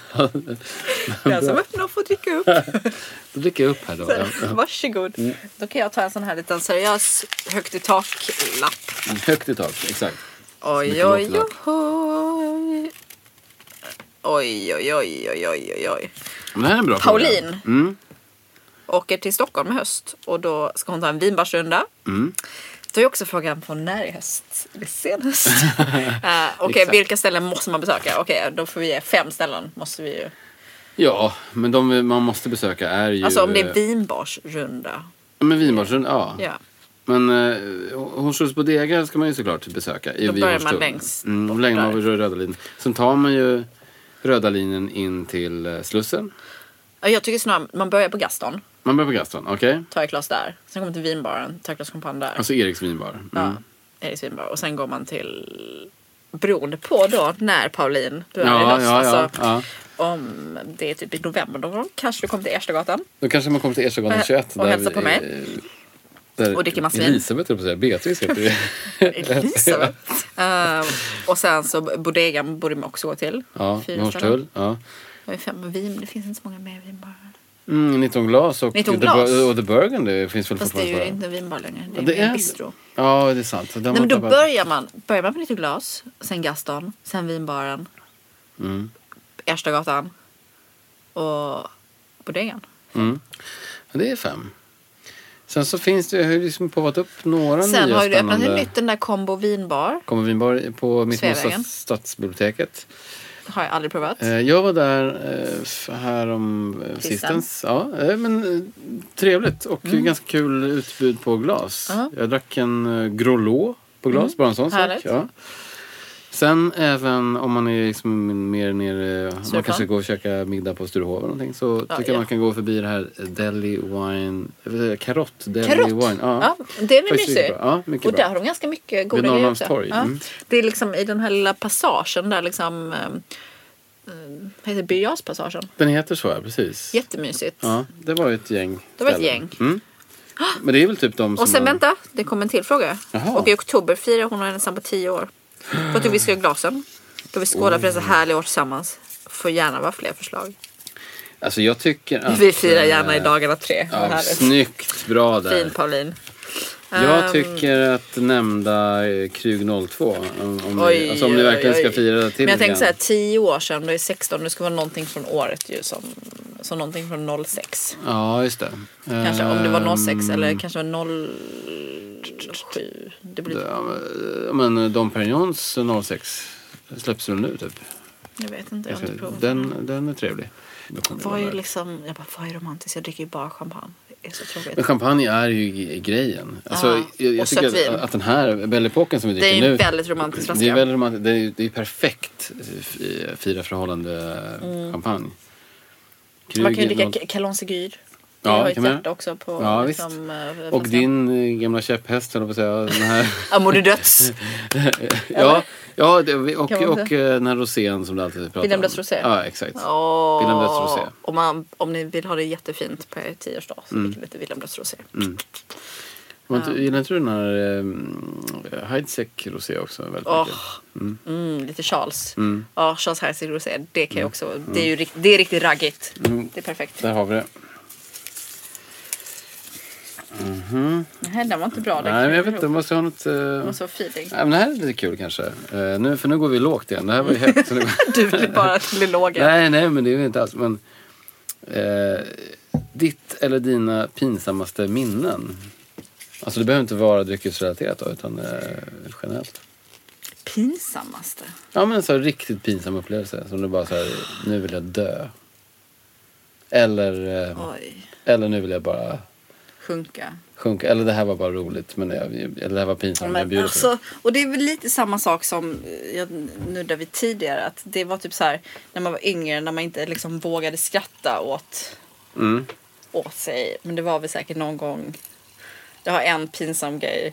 Speaker 4: Den som öppnar och får dricka upp.
Speaker 3: Då dricker jag upp här då.
Speaker 4: Så, ja. Varsågod. Mm. Då kan jag ta en sån här liten seriös högt i tak-lapp.
Speaker 3: Mm, högt i tak, exakt.
Speaker 4: Oj, oj, oj, oj. Oj, oj, oj, oj, oj, oj.
Speaker 3: Men det här är en bra
Speaker 4: Pauline
Speaker 3: mm. åker
Speaker 4: till Stockholm i höst. Och då ska hon ta en vinbarsrunda.
Speaker 3: Mm.
Speaker 4: Då är också frågan på när i höst. Det är sen höst. uh, Okej, okay, vilka ställen måste man besöka? Okej, okay, då får vi ge fem ställen. Måste vi ju.
Speaker 3: Ja, men de man måste besöka är ju...
Speaker 4: Alltså om det är vinbarsrunda.
Speaker 3: Men vinbarsrunda, ja.
Speaker 4: Ja.
Speaker 3: Men eh, Hornstulls bodega ska man ju såklart besöka.
Speaker 4: Då börjar man längst
Speaker 3: mm, bort längre man vid röda linjen. Sen tar man ju röda linjen in till eh, Slussen.
Speaker 4: Ja, jag tycker snarare man börjar på Gaston.
Speaker 3: Man börjar på Gaston, okej. Okay.
Speaker 4: Tar ett glas där. Sen kommer man till vinbaren, tar ett glas champagne där.
Speaker 3: Alltså Eriks vinbar. Mm.
Speaker 4: Ja, Eriks vinbar. Och sen går man till... Beroende på då när Pauline du är
Speaker 3: ja,
Speaker 4: i
Speaker 3: ja,
Speaker 4: alltså,
Speaker 3: ja,
Speaker 4: ja. Om det är typ i november då kanske du kommer till Erstegatan.
Speaker 3: Då kanske man kommer till Erstegatan tjugoett.
Speaker 4: Och hälsar på mig.
Speaker 3: Där
Speaker 4: och dricker massvin.
Speaker 3: Elisabeth, jag på säga. Beatrice heter det.
Speaker 4: Elisabeth. uh, och sen så bodegan borde man också gå till.
Speaker 3: Ja, Hornstull. Ja.
Speaker 4: Det är fem vin, det finns inte så många mer vin bara.
Speaker 3: Mm, nitton glas och,
Speaker 4: nitton
Speaker 3: the,
Speaker 4: glas.
Speaker 3: och The Burgundy finns väl
Speaker 4: Fast det är ju
Speaker 3: fortfarande.
Speaker 4: inte en vinbar längre. Det är,
Speaker 3: Ja, det
Speaker 4: en
Speaker 3: är-
Speaker 4: bistro.
Speaker 3: Ja, det är sant.
Speaker 4: Nej, men då börjar man, börjar man på nitton glas, sen Gaston, sen vinbaren,
Speaker 3: Mm.
Speaker 4: Erstagatan och Bodegan.
Speaker 3: Mm. Ja, det är fem. Sen så finns det, jag har ju liksom påvat upp några
Speaker 4: Sen
Speaker 3: nya
Speaker 4: har ju du öppnat
Speaker 3: spännande.
Speaker 4: ett nytt, den där Combo vinbar.
Speaker 3: Kommer vinbar på mitt
Speaker 4: Sveavägen.
Speaker 3: stadsbiblioteket.
Speaker 4: Har jag aldrig provat.
Speaker 3: Eh, Jag var där eh, här om eh, sistens. Ja, eh, men eh, trevligt och ganska kul utbud på glas.
Speaker 4: Ja.
Speaker 3: Jag drack en eh, Grolot på glas, bara en sån sak.
Speaker 4: Härligt.
Speaker 3: Ja. Sen även om man är liksom mer nere, man
Speaker 4: Stureplan.
Speaker 3: kanske går och käka middag på Sturehof eller någonting, så
Speaker 4: Ja,
Speaker 3: tycker jag
Speaker 4: ja.
Speaker 3: man kan gå förbi det här Deli Wine, eh, Karott Deli
Speaker 4: Karott.
Speaker 3: Wine.
Speaker 4: Ja, det är
Speaker 3: Faktiskt
Speaker 4: mysigt.
Speaker 3: riktigt bra. Ja, mycket
Speaker 4: Och
Speaker 3: bra.
Speaker 4: där har de ganska mycket goda
Speaker 3: Vid
Speaker 4: grejer
Speaker 3: Norrmalms
Speaker 4: också.
Speaker 3: torg.
Speaker 4: Ja.
Speaker 3: Mm.
Speaker 4: Det är liksom i den här lilla passagen där liksom, eh, vad heter det? Birger Jarls-passagen.
Speaker 3: Den heter så, ja, precis.
Speaker 4: Jättemysigt.
Speaker 3: Ja, det var ju ett gäng
Speaker 4: Det var ett
Speaker 3: ställen.
Speaker 4: gäng.
Speaker 3: Mm. Men det är väl typ de som
Speaker 4: Och sen
Speaker 3: har...
Speaker 4: vänta, det kommer en till fråga.
Speaker 3: Jaha.
Speaker 4: Och i oktober firar hon och hennes sambo tio år. För att vi ska ha glasen. Då vi skålar för dessa härliga år tillsammans. Får gärna vara fler förslag.
Speaker 3: Alltså jag tycker att...
Speaker 4: Vi firar gärna
Speaker 3: eh,
Speaker 4: i dagarna tre. Vad
Speaker 3: Ja,
Speaker 4: härligt.
Speaker 3: snyggt, bra där.
Speaker 4: Fin Pauline.
Speaker 3: Jag
Speaker 4: Ehm,
Speaker 3: tycker att nämnda eh, Krug noll två, om, om,
Speaker 4: Oj,
Speaker 3: ni, alltså om ni
Speaker 4: oj,
Speaker 3: verkligen
Speaker 4: oj.
Speaker 3: ska fira det till.
Speaker 4: Men jag tänkte
Speaker 3: igen.
Speaker 4: såhär, tio år sedan, då är sexton, det ska vara någonting från året ju som, som någonting från noll sex.
Speaker 3: Ja, just det.
Speaker 4: Kanske om det var noll sex
Speaker 3: Ehm,
Speaker 4: eller kanske noll sju. Det blir,
Speaker 3: Ja, men- men Dom Perignons noll sex släpps väl nu typ.
Speaker 4: jag vet inte, jag har inte provat.
Speaker 3: Den, den är trevlig. Då kommer
Speaker 4: Vad
Speaker 3: det
Speaker 4: är
Speaker 3: vara-
Speaker 4: liksom, jag bara, vad är romantiskt? Jag dricker ju bara champagne. Det är så tråkigt.
Speaker 3: Men champagne är ju g- grejen. Alltså,
Speaker 4: Ja,
Speaker 3: jag, jag
Speaker 4: och
Speaker 3: tycker
Speaker 4: sött vin.
Speaker 3: att, att den här Belle Epoken som vi
Speaker 4: Det
Speaker 3: dricker
Speaker 4: är
Speaker 3: nu.
Speaker 4: en väldigt romantisk flaska.
Speaker 3: Det är väldigt romantiskt. Det är, det är perfekt f- fira förhållande champagne.
Speaker 4: Mm. Man kan ju
Speaker 3: Krug
Speaker 4: dricka
Speaker 3: noll-
Speaker 4: K- Calon Segur. Det
Speaker 3: Ja,
Speaker 4: har
Speaker 3: det
Speaker 4: ett
Speaker 3: kan man
Speaker 4: hjärta också på
Speaker 3: Ja,
Speaker 4: liksom, eh,
Speaker 3: Och
Speaker 4: flaskan.
Speaker 3: din eh, gamla käpphäst, höll jag på att säga. Den här...
Speaker 4: Amour de döds.
Speaker 3: ja, ja det, och,
Speaker 4: Kan man
Speaker 3: och, och eh, den här rosén som du alltid pratar om.
Speaker 4: Willem Döds rosé.
Speaker 3: Ja, exakt.
Speaker 4: Åh.
Speaker 3: Willem Döds rosé.
Speaker 4: Om, man, om ni vill ha det jättefint på er tioårsdag så dricker lite Willem Döds rosé.
Speaker 3: Man inte, gillar inte du den här eh, Heidsieck rosé också väldigt
Speaker 4: Åh,
Speaker 3: mycket?
Speaker 4: mm, lite Charles.
Speaker 3: Mm.
Speaker 4: Ja, Charles Herzig rosé. Det kan jag också. Det är ju rikt, det är riktigt raggigt. Det är perfekt.
Speaker 3: Där har vi det.
Speaker 4: Nej, den var inte bra. Den
Speaker 3: Nej, men jag
Speaker 4: kan
Speaker 3: vet inte, måste ha något... eh,
Speaker 4: Det måste vara feeling.
Speaker 3: Nej, men det här är lite kul kanske. Eh, nu, för nu går vi lågt igen. Det här var ju hett. så nu...
Speaker 4: Du blir bara blir låg.
Speaker 3: nej, nej, men det är ju inte alls. Men, eh, ditt eller dina pinsammaste minnen? Alltså det behöver inte vara dryckesrelaterat då, utan eh, generellt.
Speaker 4: Pinsammaste.
Speaker 3: Ja, men en så här riktigt pinsam upplevelse. Som du bara så här, nu vill jag dö. Eller, eh,
Speaker 4: Oj.
Speaker 3: eller nu vill jag bara
Speaker 4: Sjunka.
Speaker 3: sjunka. Eller det här var bara roligt. Men jag, eller det här var pinsamt. men jag
Speaker 4: Men
Speaker 3: bjuder på det.
Speaker 4: alltså, och det är väl lite samma sak som jag nuddade vid tidigare. Att det var typ så här när man var yngre, när man inte liksom vågade skratta åt,
Speaker 3: Mm.
Speaker 4: åt sig. Men det var väl säkert någon gång. Jag har en pinsam grej.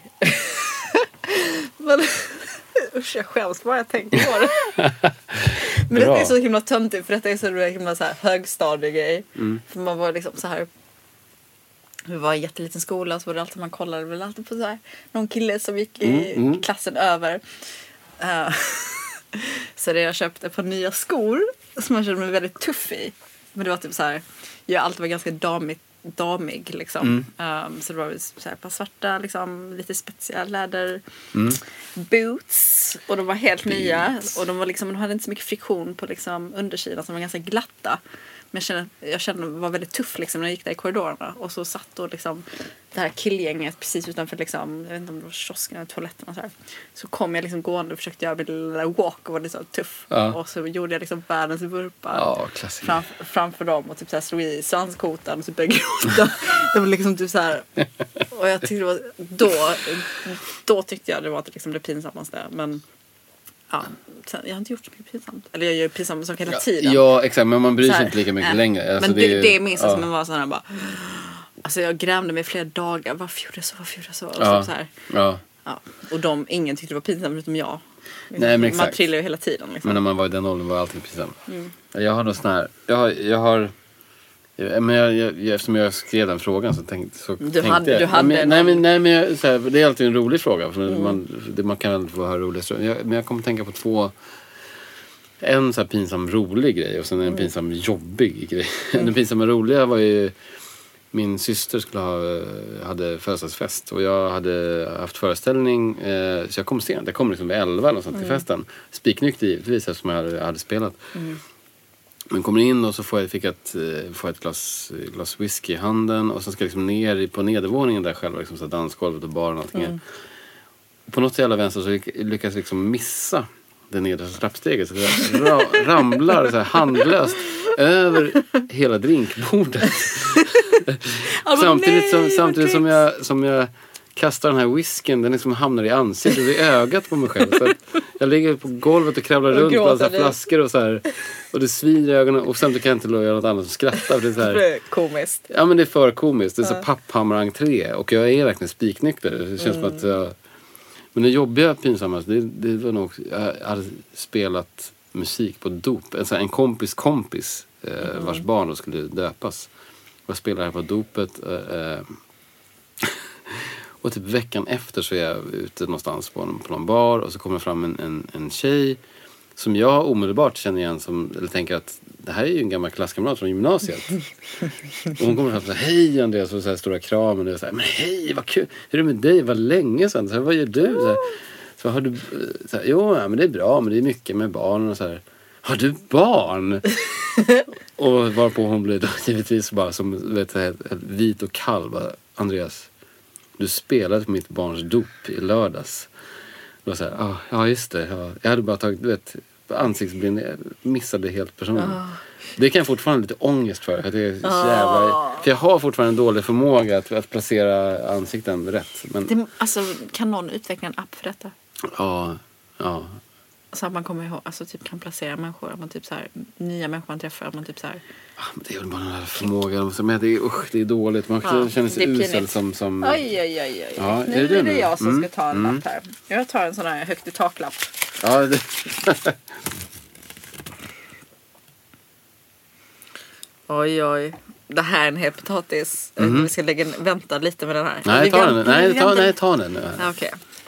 Speaker 4: Men, usch, jag skäms bara jag tänker på det. Men det
Speaker 3: Bra.
Speaker 4: är så himla töntigt för detta är så himla så här högstadie grej.
Speaker 3: Mm.
Speaker 4: För man var liksom så här. Vi var i en jätteliten skola så var det alltid man kollade väl alltid på så här någon kille som gick i
Speaker 3: Mm, mm.
Speaker 4: klassen över. Uh, så det jag köpte på nya skor som jag kände mig väldigt tuff i. Men det var typ så här, jag alltid var ganska damig, damig liksom.
Speaker 3: Mm.
Speaker 4: Um, så det var väl så här ett par svarta liksom lite spetsiga läder
Speaker 3: Mm.
Speaker 4: boots och de var helt nya och de var liksom, de hade inte så mycket friktion på liksom undersidan som var ganska glatta. Men jag kände, jag kände var väldigt tuff liksom när jag gick där i korridorerna. Och så satt då liksom det här killgänget precis utanför liksom, jag vet inte om det var kiosken eller toaletten och så här. Så kom jag liksom gående och försökte göra min lilla walk och var liksom tuff.
Speaker 3: Ja.
Speaker 4: Och så gjorde jag liksom världens vurpa
Speaker 3: Ja, klassiker.
Speaker 4: fram, framför dem och typ så här slog i svanskotan och typ började gråta. Det var liksom typ så här. Och jag tyckte det var, då, då tyckte jag det var liksom det pinsammaste. Men ja, sen, jag har inte gjort så mycket pinsamt. Eller jag gör pinsamma saker hela tiden.
Speaker 3: Ja, exakt. Men man bryr
Speaker 4: Så
Speaker 3: sig
Speaker 4: här,
Speaker 3: inte lika mycket
Speaker 4: äh,
Speaker 3: längre. Alltså,
Speaker 4: men det,
Speaker 3: är ju-
Speaker 4: det minns jag
Speaker 3: ja.
Speaker 4: som en var sån här bara. Alltså jag grämde mig flera dagar. Varför gjorde jag så? Varför gjorde jag så? Och,
Speaker 3: Ja.
Speaker 4: så här.
Speaker 3: Ja.
Speaker 4: Ja. Och de, ingen tyckte det var pinsamt utom jag.
Speaker 3: Nej, men
Speaker 4: Man
Speaker 3: exakt.
Speaker 4: trillar ju hela tiden liksom.
Speaker 3: Men när man var i den åldern var allting pinsamt.
Speaker 4: Mm.
Speaker 3: Jag har någon sån här... Jag har... Jag har jag, men jag, jag, eftersom jag skrev den frågan så tänkte, så
Speaker 4: Du
Speaker 3: tänkte
Speaker 4: hade-
Speaker 3: jag...
Speaker 4: du hade
Speaker 3: nej, men, nej,
Speaker 4: någon-
Speaker 3: men, nej, men jag, så här, det är alltid en rolig fråga. För
Speaker 4: Mm.
Speaker 3: man, det, man kan aldrig få höra roliga historier. Jag, men jag kommer att tänka på två... en så här pinsam rolig grej och sen en pinsam jobbig grej. Mm. Den pinsamma roliga var ju min syster skulle ha hade födelsedagsfest och jag hade haft föreställning eh, så jag kom sent. Jag kom liksom vid elva eller sånt till mm. festen. Spiknykter givetvis eftersom jag hade, jag hade spelat. Mm. Men kommer in och så får jag, fick ett, får ett glas, glas whisky i handen och sen ska jag liksom ner på nedervåningen där själva liksom så dansgolvet och baren och allting. Mm. På något jävla vänster så lyckas jag liksom missa det nedersta trappsteget så jag ra- ramlar så här handlöst över hela drinkbordet. samtidigt som, samtidigt som jag, som jag kastar den här whiskyn, den liksom hamnar i ansiktet och i ögat på mig själv. Så att jag ligger på golvet och kravlar och runt bland så här flaskor och så här. Och det svider i ögonen och samtidigt kan jag inte göra något annat än skratta. Det är så här,
Speaker 4: det är komiskt.
Speaker 3: Ja, men det är för komiskt. Det är så papphammar-entré och jag är verkligen spiknykter. Det känns mm. som att jag... Men det jobbiga pinsamma, det, det var nog... Jag hade spelat musik på dop. En, så här, en kompis kompis eh, mm. vars barn då skulle döpas. Och jag spelade här på dopet. Eh, och typ veckan efter så är jag ute någonstans på någon, på någon bar. Och så kommer fram en, en, en tjej som jag omedelbart känner igen som... Eller tänker att det här är ju en gammal klasskamrat från gymnasiet. Och hon kommer fram och säger, hej Andreas, och så här stora kramen. Och jag säger, men hej, vad kul. Hur är det med dig? Vad länge sedan. Så här, vad gör du? Så här, så har du... Så här, jo, ja, men det är bra. Men det är mycket med barn och så här. Har du barn? Och varpå hon blev då givetvis bara som vet, helt, helt vit och kall. Bara, Andreas, du spelade på mitt barns dop i lördags. Och så här, ah, ja just det. Ja. Jag hade bara tagit, du vet, ansiktsblind. Jag missade helt personen. Oh. Det kan jag fortfarande lite ångest för. Att det är så jävla, oh. För jag har fortfarande en dålig förmåga att, att placera ansikten rätt. Men,
Speaker 4: det, alltså, kan någon utveckla en app för detta?
Speaker 3: Ja, ja.
Speaker 4: Så att man kommer ihåg, alltså typ kan placera människor, att man typ så här, nya människor man träffar, att man typ så här...
Speaker 3: Ah, men det är väl bara den här förmågan, men det är, usch, det är dåligt, man ja, känner sig usel som, som...
Speaker 4: Oj, oj, oj, oj.
Speaker 3: Ja,
Speaker 4: nu
Speaker 3: är det,
Speaker 4: är det
Speaker 3: nu?
Speaker 4: jag som
Speaker 3: mm.
Speaker 4: ska ta en
Speaker 3: mm.
Speaker 4: lapp här. Jag tar en sån här högt i taklapp.
Speaker 3: Ja, det...
Speaker 4: Oj, oj. Det här är en hel potatis. Mm. Vi ska lägga, vänta lite med den här.
Speaker 3: Nej, ta den. Nej, ta, nej, ta den.
Speaker 4: Okej. Okay.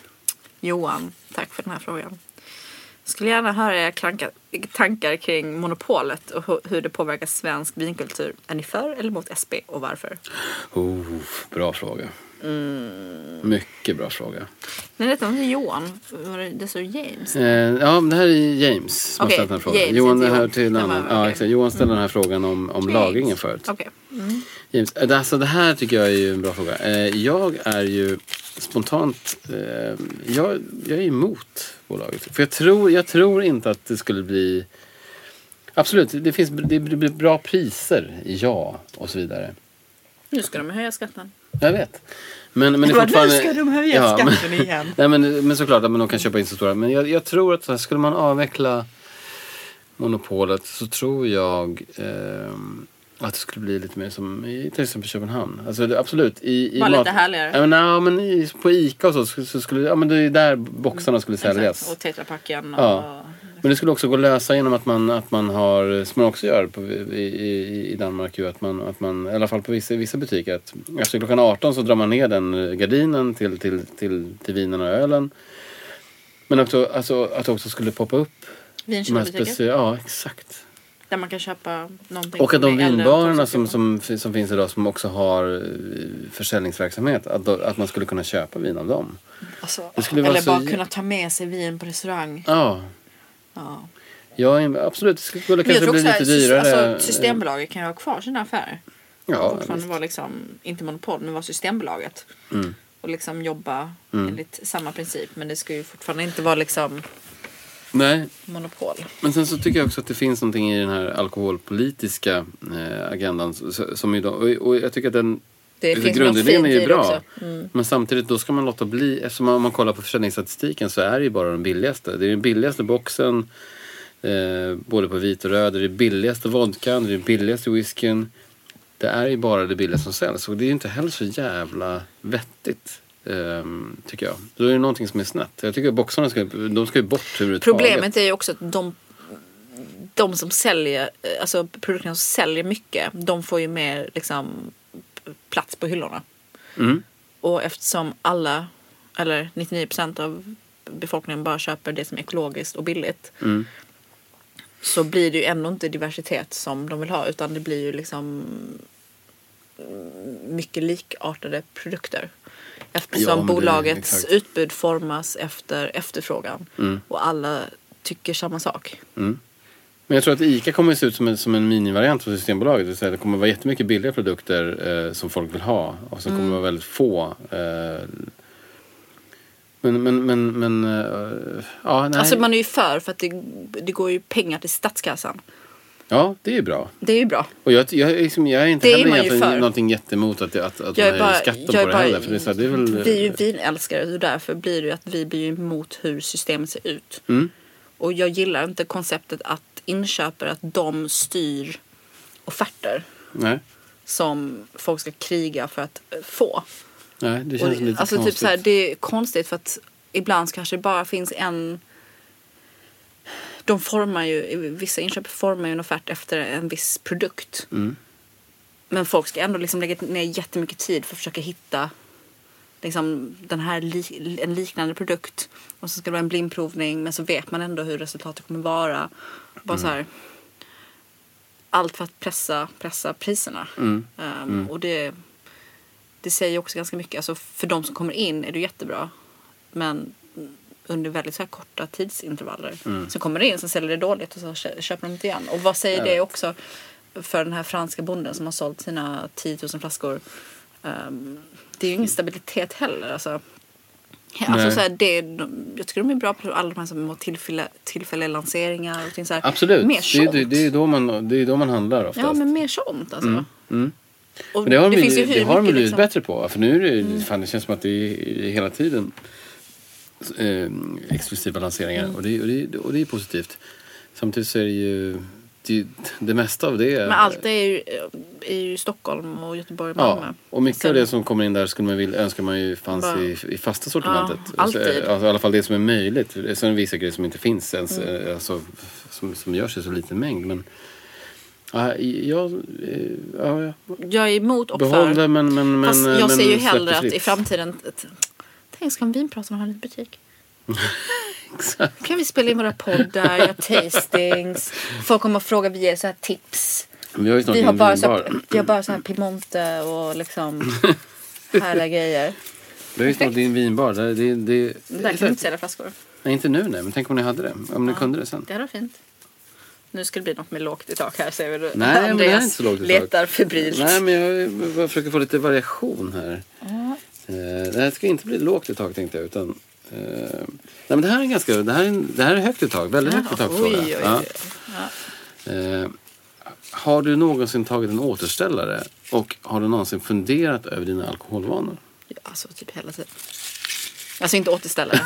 Speaker 4: Johan, tack för den här frågan. Skulle gärna höra era kranka, tankar kring monopolet och hur det påverkar svensk vinkultur. Är ni för eller mot S B och varför?
Speaker 3: Oh, bra fråga. Mm. Mycket bra fråga.
Speaker 4: Nej, detta var inte Johan. Var det, det står James?
Speaker 3: Eh, ja, det här är James som
Speaker 4: okay.
Speaker 3: har ställt den här frågan.
Speaker 4: James,
Speaker 3: Johan, det
Speaker 4: Johan.
Speaker 3: här till annan.
Speaker 4: Okay.
Speaker 3: Ja, exakt. Johan ställde mm. den här frågan om, om lagringen förut.
Speaker 4: Okay. Mm.
Speaker 3: James, alltså det här tycker jag är ju en bra fråga. Eh, jag är ju spontant... Eh, jag, jag är emot bolaget. För jag tror, jag tror inte att det skulle bli... Absolut, det finns det blir bra priser, ja, och så vidare.
Speaker 4: Nu ska de höja skatten.
Speaker 3: Jag vet. Men, men det är fortfarande...
Speaker 4: Nu ska de höja ja, skatten
Speaker 3: men,
Speaker 4: igen.
Speaker 3: Nej, men, men såklart att man kan köpa in så stora. Men jag, jag tror att så här, skulle man avveckla monopolet så tror jag eh, att det skulle bli lite mer som i till exempel Köpenhamn. Alltså det, absolut. I, i
Speaker 4: Var
Speaker 3: mat,
Speaker 4: lite härligare.
Speaker 3: Ja, men, ja, men i, på Ica och så, så skulle ja, men det är där boxarna skulle säljas.
Speaker 4: Exakt. Och tetrapacken och...
Speaker 3: Ja. Men det skulle också gå att lösa genom att man, att man har, som man också gör på, i, i, i Danmark ju, att man, att man, i alla fall på vissa, vissa butiker, att efter klockan arton så drar man ner den gardinen till, till, till, till vinen och ölen. Men också, alltså, att det också skulle poppa upp.
Speaker 4: Vinköpbutiker?
Speaker 3: Ja, exakt.
Speaker 4: Där man kan köpa någonting.
Speaker 3: Och att de vinbarerna som, som, som finns idag som också har försäljningsverksamhet, att, då, att man skulle kunna köpa vin av dem.
Speaker 4: Alltså,
Speaker 3: det skulle
Speaker 4: eller
Speaker 3: vara
Speaker 4: bara
Speaker 3: så...
Speaker 4: kunna ta med sig vin på restaurang.
Speaker 3: Ja.
Speaker 4: Ja.
Speaker 3: Ja, absolut. Det skulle kanske bli lite dyrare.
Speaker 4: Alltså, Systembolaget kan ju ha kvar sina affärer.
Speaker 3: Ja,
Speaker 4: fortfarande vara liksom, inte monopol, men var Systembolaget.
Speaker 3: Mm.
Speaker 4: Och liksom jobba
Speaker 3: mm.
Speaker 4: enligt samma princip. Men det ska ju fortfarande inte vara liksom
Speaker 3: Nej.
Speaker 4: monopol.
Speaker 3: Men sen så tycker jag också att det finns någonting i den här alkoholpolitiska eh, agendan som idag, och, och jag tycker att den
Speaker 4: det finns
Speaker 3: grundidén är ju bra.
Speaker 4: Mm.
Speaker 3: Men samtidigt då ska man låta bli, eftersom man, om man kollar på försäljningsstatistiken så är det ju bara den billigaste. Det är den billigaste boxen, eh, både på vit och röd. Det är den billigaste vodkan, det är den billigaste whiskyn. Det är ju bara det billigaste som säljs. Och det är ju inte heller så jävla vettigt, eh, tycker jag. Då är det någonting som är snett. Jag tycker att boxarna ska, de ska ju bort överhuvudtaget.
Speaker 4: Problemet är ju också att de de som säljer, alltså produkterna som säljer mycket, de får ju mer liksom plats på hyllorna.
Speaker 3: Mm.
Speaker 4: Och eftersom alla, eller nittionio procent av befolkningen bara köper det som är ekologiskt och billigt,
Speaker 3: mm.
Speaker 4: så blir det ju ändå inte diversitet som de vill ha, utan det blir ju liksom mycket likartade produkter. Eftersom
Speaker 3: Ja,
Speaker 4: bolagets
Speaker 3: det,
Speaker 4: utbud formas efter efterfrågan
Speaker 3: mm.
Speaker 4: och alla tycker samma sak.
Speaker 3: Mm. Men jag tror att ICA kommer att se ut som en, som en minivariant för Systembolaget. Det vill säga, det kommer att vara jättemycket billiga produkter eh, som folk vill ha. Och så mm. kommer det vara väldigt få. Eh, men, men, men, men eh, ja, nej.
Speaker 4: Alltså man är ju för, för att det, det går ju pengar till statskassan.
Speaker 3: Ja, det är ju bra.
Speaker 4: Det är ju bra.
Speaker 3: Och jag, jag, liksom, jag är inte
Speaker 4: det
Speaker 3: heller
Speaker 4: är
Speaker 3: egentligen någonting jättemot att, att, att
Speaker 4: jag
Speaker 3: man
Speaker 4: bara,
Speaker 3: höjer skatten
Speaker 4: jag
Speaker 3: på det
Speaker 4: bara,
Speaker 3: heller. För det är så här, det är väl,
Speaker 4: vi är ju vinälskare och därför blir det ju att vi blir emot hur systemet ser ut.
Speaker 3: Mm.
Speaker 4: Och jag gillar inte konceptet att inköpare, att de styr offerter.
Speaker 3: Nej.
Speaker 4: Som folk ska kriga för att få.
Speaker 3: Nej, det känns
Speaker 4: det,
Speaker 3: lite
Speaker 4: alltså
Speaker 3: konstigt.
Speaker 4: Typ så här, det är konstigt för att ibland kanske det bara finns en... De formar ju, vissa inköp formar ju en offert efter en viss produkt.
Speaker 3: Mm.
Speaker 4: Men folk ska ändå liksom lägga ner jättemycket tid för att försöka hitta liksom den här li, en liknande produkt. Och så ska det vara en blindprovning, men så vet man ändå hur resultatet kommer vara. Bara mm. så här... Allt för att pressa, pressa priserna. Mm. Um, mm. Och det, det säger också ganska mycket. Alltså för de som kommer in är det jättebra. Men under väldigt så här korta tidsintervaller. Mm. Så kommer det in, så säljer det dåligt och så köper de inte igen. Och vad säger ja. det också för den här franska bonden som har sålt sina tio tusen flaskor. Um, det är ju ingen stabilitet heller. Alltså, alltså så här, det, jag tycker de är bra på alla de här som har tillfälliga, tillfälliga lanseringar. Och så här.
Speaker 3: Absolut,
Speaker 4: mer sånt.
Speaker 3: det, det, det, är då man, det är då man handlar oftast.
Speaker 4: Ja, men mer sånt alltså.
Speaker 3: Mm. Mm.
Speaker 4: Och
Speaker 3: men det har de,
Speaker 4: det finns ju
Speaker 3: det har de blivit
Speaker 4: liksom
Speaker 3: bättre på. För nu är det, mm. fan, det känns som att det är hela tiden eh, exklusiva lanseringar. Mm. Och, det, och, det, och det är positivt. Samtidigt så är det ju det, det mesta av det.
Speaker 4: Men allt är ju, är ju Stockholm och Göteborg och Malmö.
Speaker 3: Ja, och mycket Sen, av det som kommer in där skulle man vilja, önskar man ju fanns bara, i, i fasta sortimentet.
Speaker 4: Ja, alltid.
Speaker 3: Alltså, alltså, i alla fall det som är möjligt. Det är vissa grejer som inte finns ens. Mm. Alltså, som, som görs i så liten mängd. Men ja, jag, ja, ja.
Speaker 4: jag är emot och
Speaker 3: Behåll
Speaker 4: för.
Speaker 3: Det, men, men, men,
Speaker 4: Fast jag
Speaker 3: men,
Speaker 4: ser ju hellre att
Speaker 3: fritt.
Speaker 4: i framtiden... Tänk, ska en vinprata ha en butik?
Speaker 3: Exakt.
Speaker 4: Kan vi spela in våra poddar, göra tastings. Folk kommer att fråga, vi ger så här tips.
Speaker 3: Vi har,
Speaker 4: vi har bara så här, vi har bara så här Piemonte och liksom härliga grejer.
Speaker 3: Det är ju snart din vinbar. Det, det, det,
Speaker 4: där kan du inte sälja flaskor.
Speaker 3: Nej, inte nu nej. Men tänk om ni hade det. Om ni ja, kunde det sen.
Speaker 4: Det hade varit fint. Nu ska det bli något med lågt i tak här. Ser vi.
Speaker 3: Nej, Andreas men det är inte så lågt i tak.
Speaker 4: Letar febrilt.
Speaker 3: Nej, men jag, jag försöker få lite variation här.
Speaker 4: Ja.
Speaker 3: Uh, det här ska inte bli lågt i tak tänkte jag. Utan, uh, nej, men det här är ganska... Det här är, det här är högt i tak. Väldigt ja, högt i tak.
Speaker 4: Oj, oj, oj.
Speaker 3: Ja. Ja. Uh, har du någonsin tagit en återställare? Och har du någonsin funderat över dina alkoholvanor?
Speaker 4: Ja, alltså typ hela tiden. Alltså inte återställare.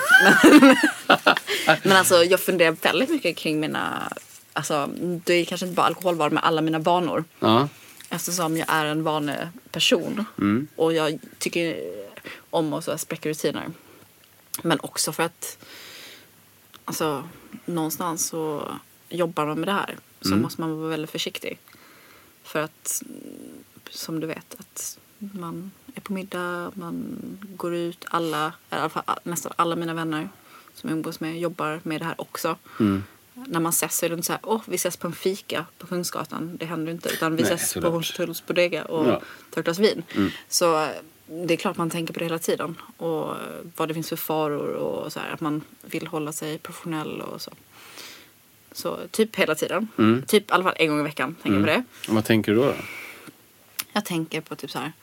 Speaker 4: Men alltså jag funderar väldigt mycket kring mina... Alltså det är kanske inte bara alkoholvanor med alla mina vanor.
Speaker 3: Ja.
Speaker 4: Eftersom jag är en vaneperson.
Speaker 3: Mm.
Speaker 4: Och jag tycker om att spräcka rutiner. Men också för att... Alltså någonstans så jobbar man med det här. Så mm. måste man vara väldigt försiktig. För att, som du vet, att man är på middag, man går ut, alla, i alla fall nästan alla mina vänner som jag umgås med jobbar med det här också. Mm. När man ses så är det inte så här, åh, vi ses på en fika på Kungsgatan. Det händer inte, utan vi Nej, ses på Hornstulls bodega och ja. tar ett glas vin. Mm. Så det är klart man tänker på det hela tiden. Och vad det finns för faror och så här, att man vill hålla sig professionell och så. Så typ hela tiden. Mm. Typ i alla fall en gång i veckan tänker mm. jag på det.
Speaker 3: Och vad tänker du då, då?
Speaker 4: Jag tänker på typ så här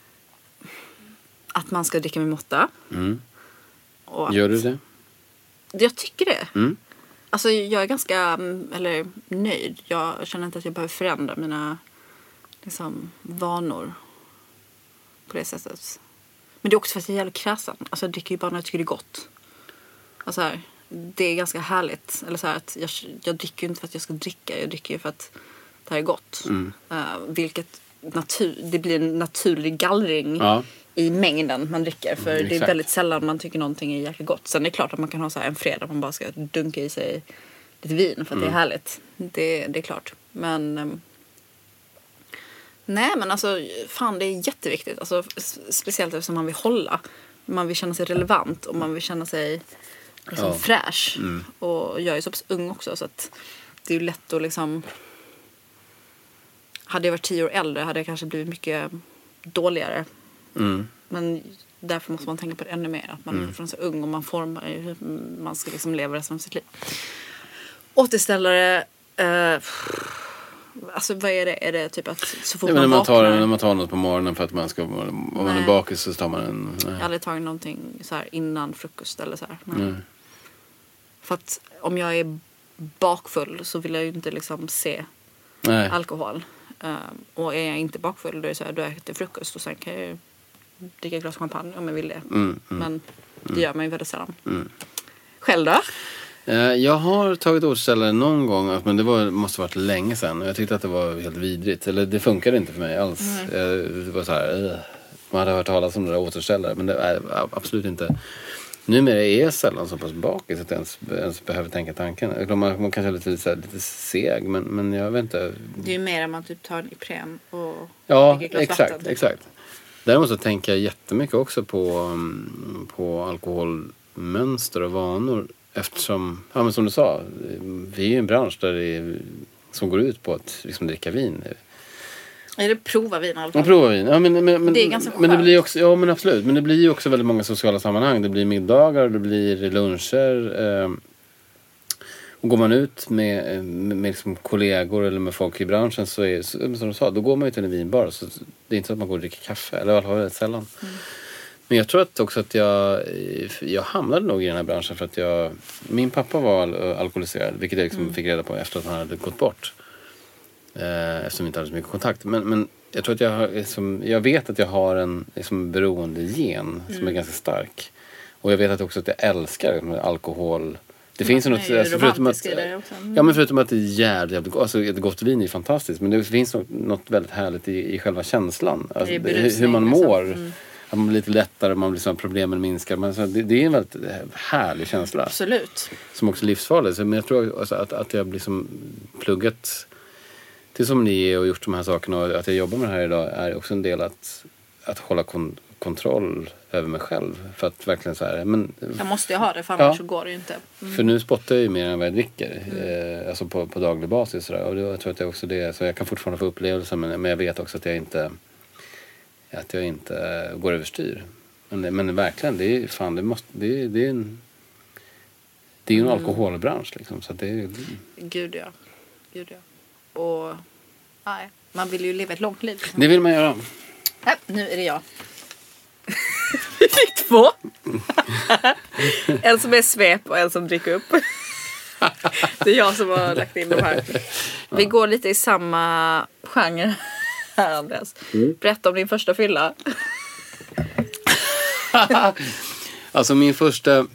Speaker 4: att man ska dricka med måtta.
Speaker 3: Mm.
Speaker 4: Och att,
Speaker 3: Gör du det?
Speaker 4: Jag tycker det.
Speaker 3: Mm.
Speaker 4: Alltså jag är ganska eller, nöjd. Jag känner inte att jag behöver förändra mina liksom, vanor på det sättet. Men det är också för att jag är jävligt kräsen. Alltså jag dricker ju bara när jag tycker det är gott. Alltså här, det är ganska härligt. Eller så här, att jag, jag dricker ju inte för att jag ska dricka. Jag dricker ju för att det här är gott. Mm. Uh, vilket natur, det blir en naturlig gallring ja. i mängden man dricker. För mm, det är väldigt sällan man tycker någonting är jäkligt gott. Sen är det klart att man kan ha så här en fredag man bara ska dunka i sig lite vin för att mm. det är härligt. Det, det är klart. Men um, nej men alltså fan det är jätteviktigt. Alltså, speciellt eftersom man vill hålla. Man vill känna sig relevant och man vill känna sig liksom, ja. fräsch. Mm. Och jag är så pass ung också så att det är ju lätt att liksom... Hade jag varit tio år äldre hade jag kanske blivit mycket dåligare.
Speaker 3: Mm.
Speaker 4: Men därför måste man tänka på det ännu mer. Att man är från så ung och man formar hur man ska liksom leva resten av sitt liv. Återställare... Eh, alltså vad är det? Är det typ att så fort
Speaker 3: ja,
Speaker 4: man
Speaker 3: när man tar,
Speaker 4: vaknar...
Speaker 3: när man tar något på morgonen för att man ska... Om man
Speaker 4: Nej.
Speaker 3: är bakis så tar man en...
Speaker 4: Jag har aldrig tagit någonting så här innan frukost eller så här. Men,
Speaker 3: Mm.
Speaker 4: för att om jag är bakfull så vill jag ju inte liksom se
Speaker 3: Nej.
Speaker 4: alkohol. Um, och är jag inte bakfull då är det så här, då äter jag frukost och sen kan jag ju dricka ett glas champagne om jag vill det.
Speaker 3: Mm, mm,
Speaker 4: Men det gör man ju väldigt sällan.
Speaker 3: Mm.
Speaker 4: Själv då?
Speaker 3: Eh, Jag har tagit återställare någon gång, men det var, måste varit länge sedan. Och jag tyckte att det var helt vidrigt. Eller det funkade inte för mig alls.
Speaker 4: Mm.
Speaker 3: Eh, Det var så här, eh, man hade hört talas om det där återställare, men det är absolut inte. Numera är jag sällan så pass bakis att jag ens, ens behöver tänka tanken. Man, man kanske är lite, så här, lite seg, men, men jag vet inte.
Speaker 4: Det är ju mer än man typ tar en Ipren och
Speaker 3: Ja,
Speaker 4: dricker ett glas
Speaker 3: exakt,
Speaker 4: vatten.
Speaker 3: exakt. Däremot så tänker jag jättemycket också på, um, på alkoholmönster och vanor. Eftersom, ja men som du sa, vi är ju en bransch där det är, som går ut på att liksom dricka vin.
Speaker 4: Är det prova vin i alla fall?
Speaker 3: Man provar vin. Ja, men, men, men,
Speaker 4: Det är ganska
Speaker 3: men det
Speaker 4: skönt.
Speaker 3: blir också, ja men absolut. Men det blir ju också väldigt många sociala sammanhang. Det blir middagar, det blir luncher. Eh, och går man ut med, med, med liksom kollegor eller med folk i branschen så är så, som du sa, då går man ju till en vinbar. Så det är inte så att man går och dricker kaffe. Eller i alla fall väldigt sällan. Mm. Men jag tror att också att jag, jag hamnade nog i den här branschen för att jag, min pappa var al- alkoholiserad. Vilket jag liksom mm. fick reda på efter att han hade gått bort. Eh, eftersom vi inte hade så mycket kontakt. Men, men jag tror att jag har, liksom, jag vet att jag har en liksom, beroende gen som mm. är ganska stark. Och jag vet att också att jag älskar liksom, alkohol. Det finns ju något, alltså, förutom att, mm. ja, men förutom att det är jävligt gott, alltså ett gott vin är fantastiskt, men det finns något, något väldigt härligt i, i själva känslan. Alltså, det hur, hur man mår. Liksom. Mm. Att man blir lite lättare, man blir liksom, problemen minskar. Men, så, det, det är en väldigt härlig känsla.
Speaker 4: Absolut. Som
Speaker 3: också är livsfarlig. Så, men jag tror alltså, att, att jag liksom pluggat till som ni är och gjort de här sakerna och att jag jobbar med det här idag är också en del att, att hålla kon- kontroll över mig själv. För att verkligen så här, men...
Speaker 4: Jag måste ju ha det, för annars ja. så går det ju inte. Mm.
Speaker 3: För nu spottar jag ju mer än vad jag dricker. Mm. Eh, alltså på, på daglig basis. Och, och jag tror att det också det. Så jag kan fortfarande få upplevelser, men, men jag vet också att jag inte... Att jag inte går överstyr. Men, men verkligen, det är fan, det måste... Det, det är en... Det är ju en mm. alkoholbransch liksom. Så att det är...
Speaker 4: Gud ja. Gud ja. Och nej, man vill ju leva ett långt liv.
Speaker 3: Det vill man göra.
Speaker 4: Nej, nu är det jag. Vi fick två. En som är svep och en som dricker upp. Det är jag som har lagt in de här. Vi går lite i samma genre här, Andreas. Mm. Berätta om din första fylla.
Speaker 3: Alltså min första...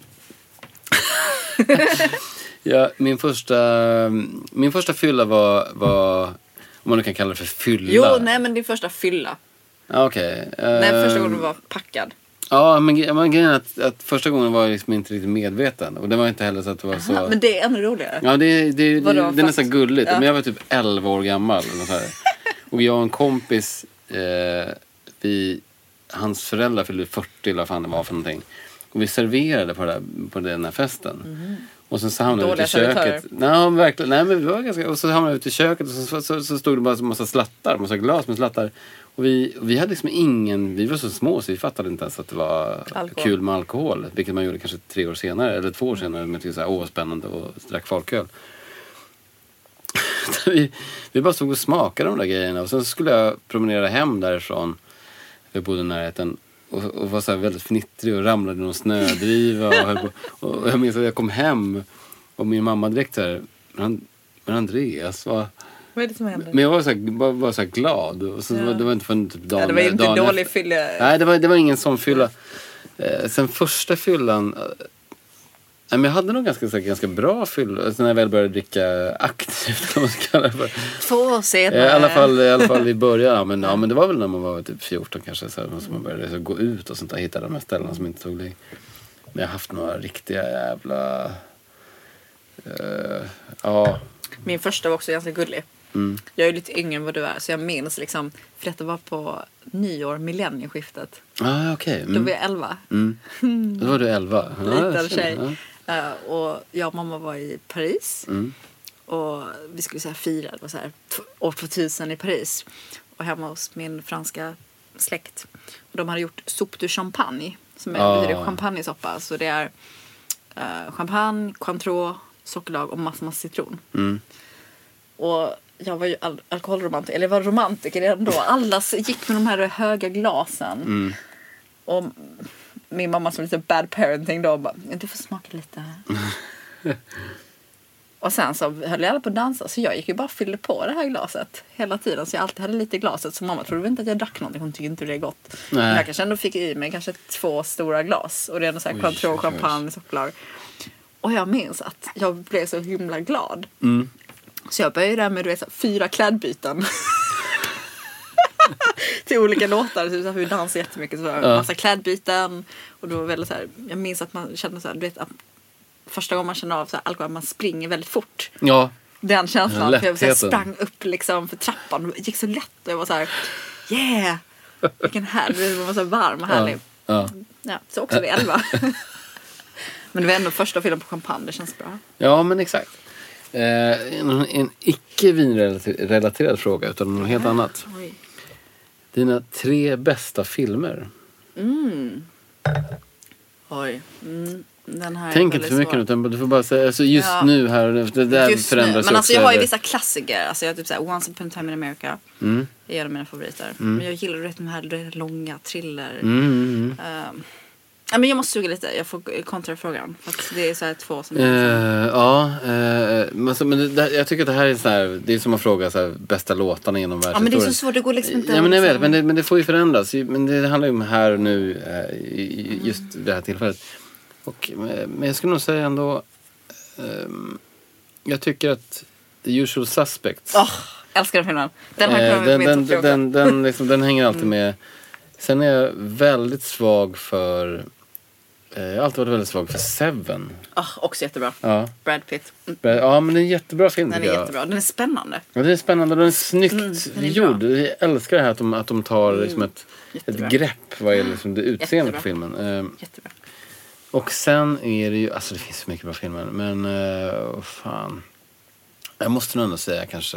Speaker 3: Ja, min första min första fylla var, var om man nu kan kalla det för fylla.
Speaker 4: Jo, nej men din första fylla.
Speaker 3: Okej. Okay.
Speaker 4: Nej, uh, första gången du var packad.
Speaker 3: Ja, men, men grejen är att, att första gången var jag liksom inte riktigt medveten. Och det var inte heller så att det var Aha, så...
Speaker 4: Men det är ännu roligare.
Speaker 3: Ja, det, det, det, det, det är nästan gulligt.
Speaker 4: Ja.
Speaker 3: Men jag var typ elva år gammal. Eller så här. Och jag och en kompis, eh, vi, hans föräldrar fyllde fyrtio eller vad fan det var för någonting. Och vi serverade på, det där, på den här festen. Mm. Och sen så hamnade vi ute i köket. Nej, verkligen. Nej, men vi var ganska... Och så hamnade vi ute i köket och så, så, så stod det bara en massa slattar, en massa glas med slattar. Och vi, vi hade liksom ingen... Vi var så små så vi fattade inte ens att det var alkohol. Kul med alkohol. Vilket man gjorde kanske tre år senare, eller två år senare. Med typ så här, åh, spännande, och drack folköl. vi, vi bara stod och smakade de där grejerna. Och sen skulle jag promenera hem därifrån. Vi bodde i närheten. Och, och var så här väldigt fnittrig och ramlade i någon snödriva. och, höll på, och jag minns att jag kom hem och min mamma direkt så här, men, men Andreas, vad...
Speaker 4: Vad är det som händer?
Speaker 3: Men jag var så här, bara, bara så här glad. Och så, ja. Det var inte för typ dagen,
Speaker 4: ja, det var ju inte dålig fylla.
Speaker 3: Nej, det var, det var ingen sån fylla. Eh, sen första fyllan... Eh, men jag hade nog ganska, så här, ganska bra fylla. Sen när jag väl började dricka aktivt. Vad man ska kalla det för.
Speaker 4: Två år senare.
Speaker 3: Eh, I alla fall, i alla fall i början. Ja, men, ja, men det var väl när man var typ fjorton kanske. Så här, så man började så, gå ut och sånt där. Hitta de här ställena som inte tog dig. Men jag har haft några riktiga jävla... Uh, ja.
Speaker 4: Min första var också ganska gullig. Mm. Jag är lite yngre än vad du är. Så jag minns liksom. För detta var på nyår, millennieskiftet.
Speaker 3: Ah, okej. Okay. Mm.
Speaker 4: Då var jag elva.
Speaker 3: Mm. Då var du elva.
Speaker 4: Liten tjej. Ja. Uh, och jag och mamma var i Paris. Mm. Och vi skulle så här fira, det var så här år tvåtusen i Paris. Och hemma hos min franska släkt. Och de hade gjort soupe du champagne. Som är
Speaker 3: Ah.
Speaker 4: betyder champagnesoppa. Så det är uh, champagne, cointreau, sockerlag och massa, massa citron.
Speaker 3: Mm.
Speaker 4: Och jag var ju al- alkoholromantiker, eller jag var romantiker redan då. Alla gick med de här höga glasen.
Speaker 3: Mm.
Speaker 4: Och min mamma som lite bad parenting då bara, du får smaka lite här. Och sen så höll jag alla på att dansa. Så jag gick ju bara och fyllde på det här glaset hela tiden. Så jag alltid hade lite i glaset. Så mamma trodde inte att jag drack någonting. Hon tyckte inte det är gott.
Speaker 3: Nej.
Speaker 4: Men jag kanske ändå fick i mig kanske två stora glas. Och det är ändå så här
Speaker 3: Oj,
Speaker 4: cointreau,
Speaker 3: oj, oj.
Speaker 4: champagne, sockerlag. Och jag minns att jag blev så himla glad.
Speaker 3: Mm.
Speaker 4: Så jag började där med du vet, så här, fyra klädbyten. Till olika låtar. Typ så här, hur dansar jättemycket. Så var det
Speaker 3: Ja.
Speaker 4: massa klädbyten. Och då var väldigt så här, jag minns att man kände så här, du vet, att första gången man känner av så här, alkohol, man springer väldigt fort.
Speaker 3: Ja.
Speaker 4: Den känslan.
Speaker 3: Den
Speaker 4: För jag så här,
Speaker 3: lättheten.
Speaker 4: sprang upp liksom för trappan. Och det gick så lätt. Och jag var så här, yeah! Vilken härlig. Det var så varm och härlig.
Speaker 3: Ja.
Speaker 4: Ja, så också vid elva. Men det var ändå första filmen på champagne. Det känns bra.
Speaker 3: Ja, men exakt. Eh, en, en icke vinrelaterad fråga utan något helt annat.
Speaker 4: Oj.
Speaker 3: Dina tre bästa filmer.
Speaker 4: Oj. Mm, den här är
Speaker 3: Tänk inte
Speaker 4: väldigt
Speaker 3: för mycket
Speaker 4: svår.
Speaker 3: nu, utan du får bara säga alltså just
Speaker 4: Ja.
Speaker 3: nu här. Det där
Speaker 4: Just nu.
Speaker 3: förändras
Speaker 4: Men
Speaker 3: ju
Speaker 4: alltså
Speaker 3: också,
Speaker 4: jag har ju
Speaker 3: eller?
Speaker 4: vissa klassiker. Alltså jag har typ såhär Once upon a time in America.
Speaker 3: Mm.
Speaker 4: Det är en av mina favoriter. Men jag gillar rätt de här det är långa thriller.
Speaker 3: Mm, mm,
Speaker 4: Ehm, ja, men jag måste suga lite. Jag får kontra frågan. För att det är så här två som...
Speaker 3: mm. Eh, ja, eh, men, alltså, men det, där- jag tycker att det här är så här, det är som att fråga så här, bästa låtarna genom
Speaker 4: ja,
Speaker 3: världshistorien.
Speaker 4: men det är så svårt. Det går liksom inte...
Speaker 3: Ja, men jag vet,
Speaker 4: liksom-
Speaker 3: men det, men det får ju förändras. Men det handlar ju om här och nu eh, i, i just det här tillfället. Och, eh, men jag skulle nog säga ändå, ehm, jag tycker att The Usual Suspects,
Speaker 4: Åh, älskar den filmen. Den har
Speaker 3: eh,
Speaker 4: kommit
Speaker 3: den,
Speaker 4: med
Speaker 3: den,
Speaker 4: min topp
Speaker 3: den, den, liksom, den hänger alltid med. Sen är jag väldigt svag för, eh, jag har alltid varit väldigt svag för Seven.
Speaker 4: oh, också jättebra.
Speaker 3: Ja.
Speaker 4: Brad Pitt. Mm,
Speaker 3: Ja, men det är en jättebra film
Speaker 4: den är
Speaker 3: tycker jag.
Speaker 4: jättebra. Den är spännande.
Speaker 3: Ja, det är spännande och den är snyggt
Speaker 4: Mm, den är
Speaker 3: gjord.
Speaker 4: bra.
Speaker 3: Jag älskar det här att de, att de tar liksom ett, ett
Speaker 4: Jättebra.
Speaker 3: grepp vad gäller liksom det utseendet på
Speaker 4: Jättebra.
Speaker 3: filmen. Ehm,
Speaker 4: Jättebra.
Speaker 3: och sen är det ju, alltså det finns så mycket bra filmer, men uh, fan. Jag måste nog ändå säga kanske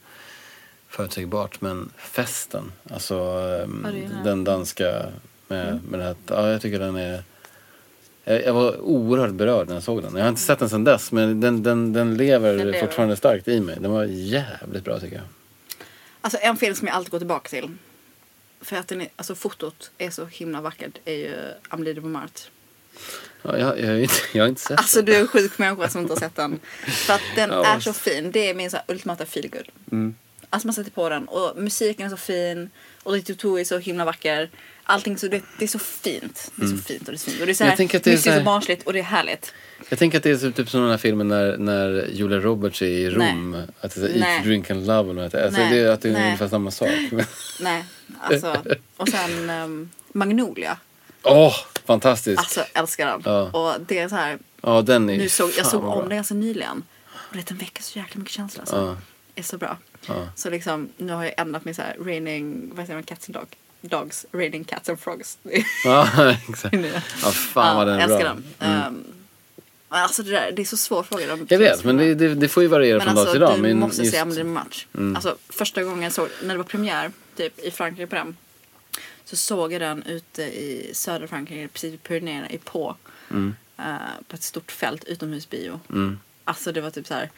Speaker 3: förutsägbart, men Festen. Alltså ehm,
Speaker 4: Ja, det är den här.
Speaker 3: den danska med, med det här. Ja, jag tycker den är... Jag, jag var oerhört berörd när jag såg den. Jag har inte sett den sedan dess, men den, den, den, lever,
Speaker 4: Den lever.
Speaker 3: fortfarande starkt i mig. Den var jävligt bra tycker jag.
Speaker 4: Alltså en film som jag alltid går tillbaka till. För att den är, alltså fotot är så himla vackert. Är ju Amélie de Montmartre.
Speaker 3: Ja, jag, jag, har inte, jag har inte sett
Speaker 4: Alltså du är en sjuk människa som inte har sett den. För att den
Speaker 3: Ja,
Speaker 4: är så fin. Det är min så här ultimata feelgood.
Speaker 3: Mm.
Speaker 4: Alltså man sätter på den och musiken är så fin. Och det Tutu är så himla vacker. Allting så, det, det är så fint. Det är så fint och det är så fint. Och det är så
Speaker 3: Jag
Speaker 4: här,
Speaker 3: tänker att det är
Speaker 4: mystiskt
Speaker 3: så här-
Speaker 4: och barnsligt och det är härligt.
Speaker 3: Jag tänker att det är så, typ som den här filmen när, när Julia Roberts är i Rom.
Speaker 4: Nej.
Speaker 3: Att det är så här,
Speaker 4: Nej.
Speaker 3: Eat, Drink and Love. Eller något. Alltså
Speaker 4: Nej.
Speaker 3: det, är- att det är
Speaker 4: Nej.
Speaker 3: ungefär samma sak.
Speaker 4: Nej, alltså. Och sen um, Magnolia.
Speaker 3: Åh, oh, fantastiskt.
Speaker 4: Alltså älskar den.
Speaker 3: Ja.
Speaker 4: Och det är så här.
Speaker 3: Ja, den är
Speaker 4: Nu såg, jag
Speaker 3: fan
Speaker 4: såg
Speaker 3: vad
Speaker 4: om
Speaker 3: bra.
Speaker 4: den ganska nyligen. Och det väcker så jäkla mycket känslor. Alltså.
Speaker 3: Ja.
Speaker 4: Det är så bra.
Speaker 3: Ja.
Speaker 4: Så liksom, nu har jag ändrat mig så här, raining, vad säger man, cats and dog, dogs, raining cats and frogs.
Speaker 3: Ja, exakt.
Speaker 4: Ja,
Speaker 3: Ja, fan vad den är
Speaker 4: älskar
Speaker 3: bra.
Speaker 4: den.
Speaker 3: Mm.
Speaker 4: Um, alltså det där, det är så svår fråga. De
Speaker 3: Jag vet, men det, det, det får ju variera
Speaker 4: men
Speaker 3: från
Speaker 4: alltså,
Speaker 3: dag till dag.
Speaker 4: du
Speaker 3: Men
Speaker 4: måste
Speaker 3: just,
Speaker 4: se Amélie de Montmartre. Alltså första gången jag såg, när det var premiär typ i Frankrike på den, så såg jag den ute i södra Frankrike, precis vid Pyrenéerna, i på.
Speaker 3: Mm.
Speaker 4: Uh, på ett stort fält utomhusbio.
Speaker 3: Mm.
Speaker 4: Alltså det var typ så här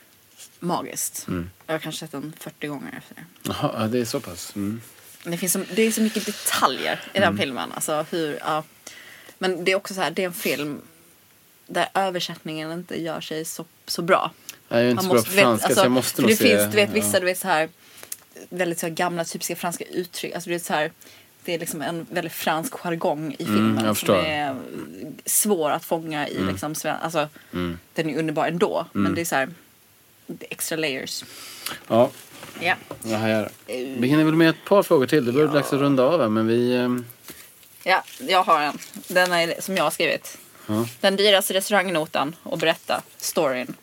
Speaker 4: magiskt.
Speaker 3: Mm.
Speaker 4: Jag har kanske sett den fyrtio gånger efter det.
Speaker 3: Jaha, ja, det är så pass. Mm.
Speaker 4: Det, finns så, det är så mycket detaljer i den filmen. Alltså hur, ja. Men det är också så här, det är en film där översättningen inte gör sig så, så bra.
Speaker 3: Jag är ju inte så bra på franska, så jag måste
Speaker 4: för
Speaker 3: nog
Speaker 4: det
Speaker 3: se.
Speaker 4: finns, du vet, vissa
Speaker 3: ja.
Speaker 4: du vet, så här, väldigt så här, gamla typiska franska uttryck. Alltså, du vet, så här, det är liksom en väldigt fransk jargong i filmen.
Speaker 3: jag
Speaker 4: som
Speaker 3: förstår.
Speaker 4: är svår att fånga i liksom, sven- alltså,
Speaker 3: Mm.
Speaker 4: den är underbar ändå. Men det är så här, det är extra layers.
Speaker 3: Ja,
Speaker 4: Ja.
Speaker 3: jag hajar. Vi hinner väl med ett par frågor till. Det börjar ja. dags att runda av här, men vi... ehm,
Speaker 4: Ja, jag har en. Den är som jag har skrivit.
Speaker 3: Ja.
Speaker 4: Den dyraste restaurangnotan och berätta storyn.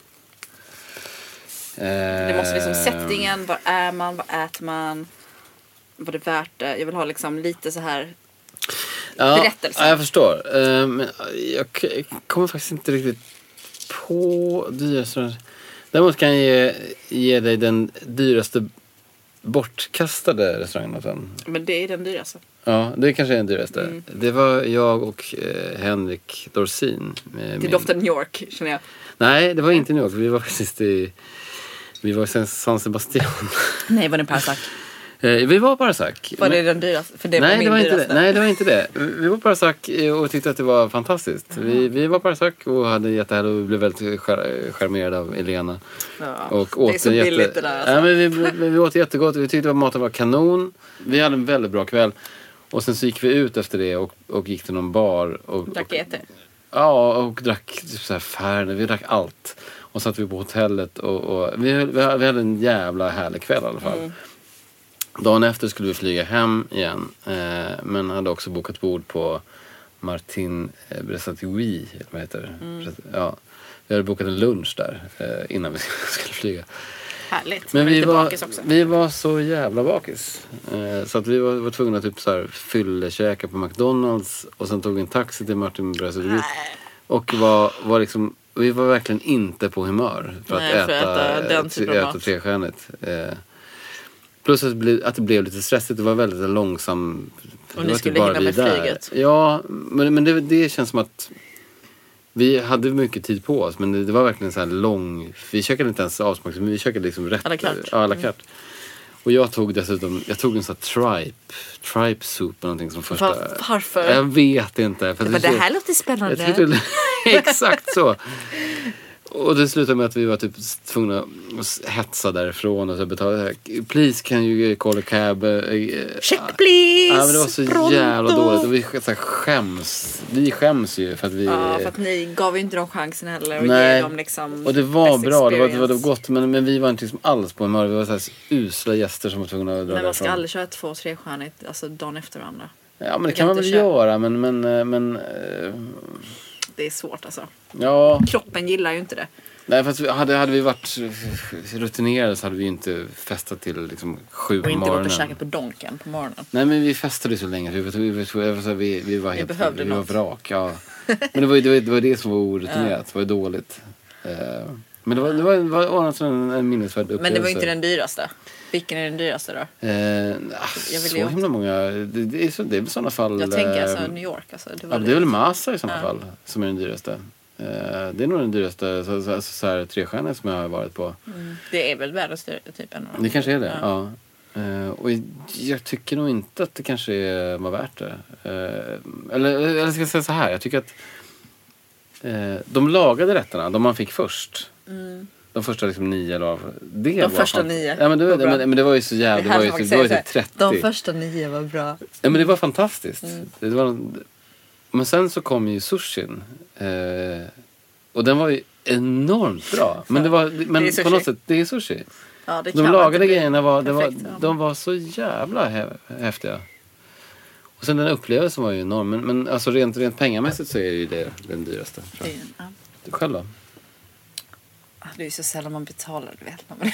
Speaker 4: Det måste liksom settingen, var är man, vad äter man, vad är det värt det? Jag vill ha liksom lite så här
Speaker 3: ja,
Speaker 4: berättelse.
Speaker 3: Ja, jag förstår. Uh, men jag k- kommer faktiskt inte riktigt på dyra restauranger. Däremot kan jag ge, ge dig den dyraste bortkastade restaurangen.
Speaker 4: Men det är den dyraste.
Speaker 3: Ja, det kanske är den dyraste.
Speaker 4: Mm.
Speaker 3: Det var jag och eh, Henrik Dorsin.
Speaker 4: Det min... doftar New York, känner jag.
Speaker 3: Nej, det var inte New York. Vi var faktiskt i... Vi var i San Sebastian.
Speaker 4: Nej, var det Parsak?
Speaker 3: Eh, vi var på Parsak.
Speaker 4: Var det den dyraste? För det
Speaker 3: nej,
Speaker 4: var min
Speaker 3: det var inte
Speaker 4: dyraste.
Speaker 3: det. Nej, det var inte det. Vi var på Parsak och tyckte att det var fantastiskt. Mm. Vi, vi var på Parsak och hade jättehärligt och blev väldigt char- charmerade av Elena.
Speaker 4: Ja,
Speaker 3: och åt
Speaker 4: det är så
Speaker 3: jätte...
Speaker 4: billigt det där. Alltså.
Speaker 3: Ja, men vi, vi, vi åt jättegott. Vi tyckte att maten var kanon. Vi hade en väldigt bra kväll. Och sen så gick vi ut efter det och, och gick till någon bar. Och,
Speaker 4: drack E T?
Speaker 3: Ja, och drack typ så här färg. Vi drack allt. Och satt vi på hotellet och, och vi, vi hade en jävla härlig kväll i alla fall. Mm. Dagen efter skulle vi flyga hem igen. Eh, men hade också bokat bord på Martin eh, Bressatioui, vad heter det? Mm. Ja, vi hade bokat en lunch där eh, innan vi skulle flyga.
Speaker 4: Härligt.
Speaker 3: Men vi
Speaker 4: lite
Speaker 3: var,
Speaker 4: bakis också.
Speaker 3: vi var så jävla bakis. Eh, så att vi var, var tvungna att typ så här fyllekäka på McDonalds. Och sen tog vi en taxi till Martin Bressatioui. Och var, var liksom... Vi var verkligen inte på humör för att,
Speaker 4: Nej, för
Speaker 3: äta,
Speaker 4: äta, den
Speaker 3: tre, äta trestjärnigt. Eh, plus att det, blev, att det blev lite stressigt. Det var väldigt långsam...
Speaker 4: Och ni skulle hinna med flyget.
Speaker 3: Ja, men, men det, det känns som att vi hade mycket tid på oss. Men det, det var verkligen så här lång... Vi käkade inte ens avsmak, men vi käkade liksom rätt...
Speaker 4: À la carte.
Speaker 3: Ja, à la carte. Mm. Och jag tog dessutom... Jag tog en sån här tripe. Tripe soup eller någonting som första...
Speaker 4: Var, varför?
Speaker 3: Jag vet inte. För
Speaker 4: det,
Speaker 3: det,
Speaker 4: det här låter spännande.
Speaker 3: Jag tyckte, exakt så. Och det slutade med att vi var typ tvungna att hetsa därifrån och så betala. Please can you call a cab?
Speaker 4: Check please!
Speaker 3: Ja, men det var så Pronto. jävla dåligt. Och vi så här, skäms. Vi skäms ju för att vi...
Speaker 4: Ja, för att ni gav ju inte dem chansen heller. Och
Speaker 3: nej,
Speaker 4: ge dem liksom
Speaker 3: och det var bra. Det var, det var gott. Men, men vi var inte liksom alls på humör. Vi var så här usla gäster som var tvungna att dra
Speaker 4: därifrån. Men man ska
Speaker 3: därifrån.
Speaker 4: aldrig köra två, tre stjärnigt. Alltså dagen efter varandra.
Speaker 3: Ja, men det kan man väl köra. göra. Men... men, men
Speaker 4: det är svårt alltså.
Speaker 3: Ja.
Speaker 4: Kroppen gillar ju inte det.
Speaker 3: Nej, för hade, hade vi varit rutinerade så hade vi inte festat till liksom sju på morgonen.
Speaker 4: Och inte gått och käkat på Donken på morgonen.
Speaker 3: Nej, men vi festade så länge. Vi, vi, vi, vi, vi var helt...
Speaker 4: behövde
Speaker 3: vi
Speaker 4: något.
Speaker 3: var vrak, ja. Men det var, det, var, det var det som var orutinerat. Det var dåligt. Uh, men det var, det var, det var, det var en, en minnesvärd upplevelse.
Speaker 4: Men det var inte den dyraste. Vilken är den dyraste då?
Speaker 3: Uh, jag vill så ju... himla många... Det, det är så, det är i sådana fall...
Speaker 4: Jag tänker alltså New York. Alltså, det, var
Speaker 3: ja, det är väl Masa i sådana ja. fall som är den dyraste. Uh, det är nog den dyraste så, så, så här, trestjärnor som jag har varit på.
Speaker 4: Mm. Det är väl världens dyraste typ än
Speaker 3: det kanske är det, ja. ja. Uh, och jag tycker nog inte att det kanske är, var värt det. Uh, eller, eller ska jag säga så här, jag tycker att uh, de lagade rätterna, de man fick först. Mm. De första liksom nio eller det
Speaker 4: De
Speaker 3: var
Speaker 4: första
Speaker 3: fan...
Speaker 4: nio.
Speaker 3: Ja, men, det, var, men, men det var ju så jävla, det, det var ju, det var ju typ trettio.
Speaker 4: De första nio var bra.
Speaker 3: Ja, men det var fantastiskt.
Speaker 4: Mm.
Speaker 3: Det var, men sen så kom ju sushin. Eh, och den var ju enormt bra. Men det var men det på något sätt det är sushi.
Speaker 4: Ja, det
Speaker 3: de lagade grejerna var, det var
Speaker 4: perfekt, ja.
Speaker 3: de var så jävla hä- häftiga. Och sen den upplevelsen var ju enorm, men, men alltså rent rent pengamässigt så är det ju det den dyraste.
Speaker 4: Det är, ja.
Speaker 3: Du själv då?
Speaker 4: Det är ju så sällan man betalar, du vet. Man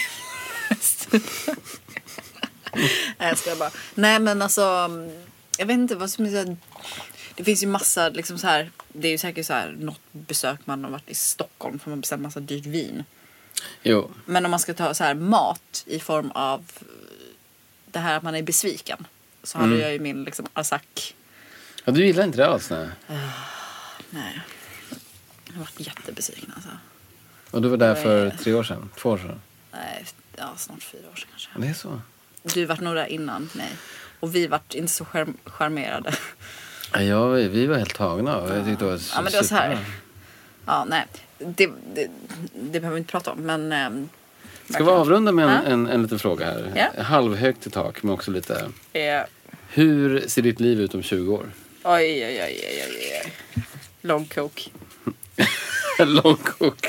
Speaker 4: Nej, jag ska bara. Nej, men alltså jag vet inte vad som är så. Det finns ju massa liksom så här, det är ju säkert så här något besök man har varit i Stockholm för man beställer massa dyrt vin.
Speaker 3: Jo.
Speaker 4: Men om man ska ta så här mat i form av det här att man är besviken, så hade mm. jag ju min liksom Asak.
Speaker 3: Ja, du gillar inte det alls, nej?
Speaker 4: Uh, nej. Jag har varit jättebesviken alltså.
Speaker 3: Och du var där för tre år sedan? Två år sedan?
Speaker 4: Nej, ja, snart fyra år sedan kanske.
Speaker 3: Det är så?
Speaker 4: Du var nog där innan, nej. Och vi var inte så charm- charmerade.
Speaker 3: Ja, vi var helt tagna. Jag tyckte det var
Speaker 4: ja, men det var så här. Ja, nej. Det, det, det behöver vi inte prata om, men... Ähm,
Speaker 3: ska vi avrunda med en, ja? en, en liten fråga här?
Speaker 4: Ja.
Speaker 3: Halvhögt i tak, men också lite...
Speaker 4: Ja.
Speaker 3: Hur ser ditt liv ut om tjugo år?
Speaker 4: Oj, oj, oj, oj, oj. Long coke.
Speaker 3: Long coke.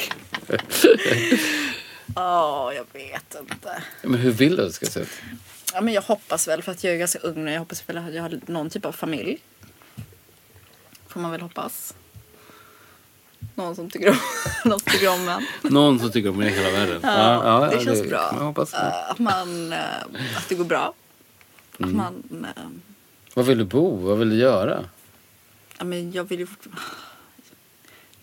Speaker 4: Ja, oh, jag vet inte.
Speaker 3: Men hur vill du att det ska se ut?
Speaker 4: Ja, men jag hoppas väl, för att jag är ganska ung nu. Jag hoppas väl att jag har någon typ av familj. Får man väl hoppas. Någon som tycker om, någon som tycker om en.
Speaker 3: Någon som tycker om en i hela världen.
Speaker 4: Ja,
Speaker 3: ja, ja
Speaker 4: det känns
Speaker 3: det,
Speaker 4: bra.
Speaker 3: Man hoppas det.
Speaker 4: Uh, att, man, uh, att det går bra.
Speaker 3: Mm.
Speaker 4: Att man... Uh,
Speaker 3: Vad vill du bo? Vad vill du göra?
Speaker 4: Ja, men jag vill ju...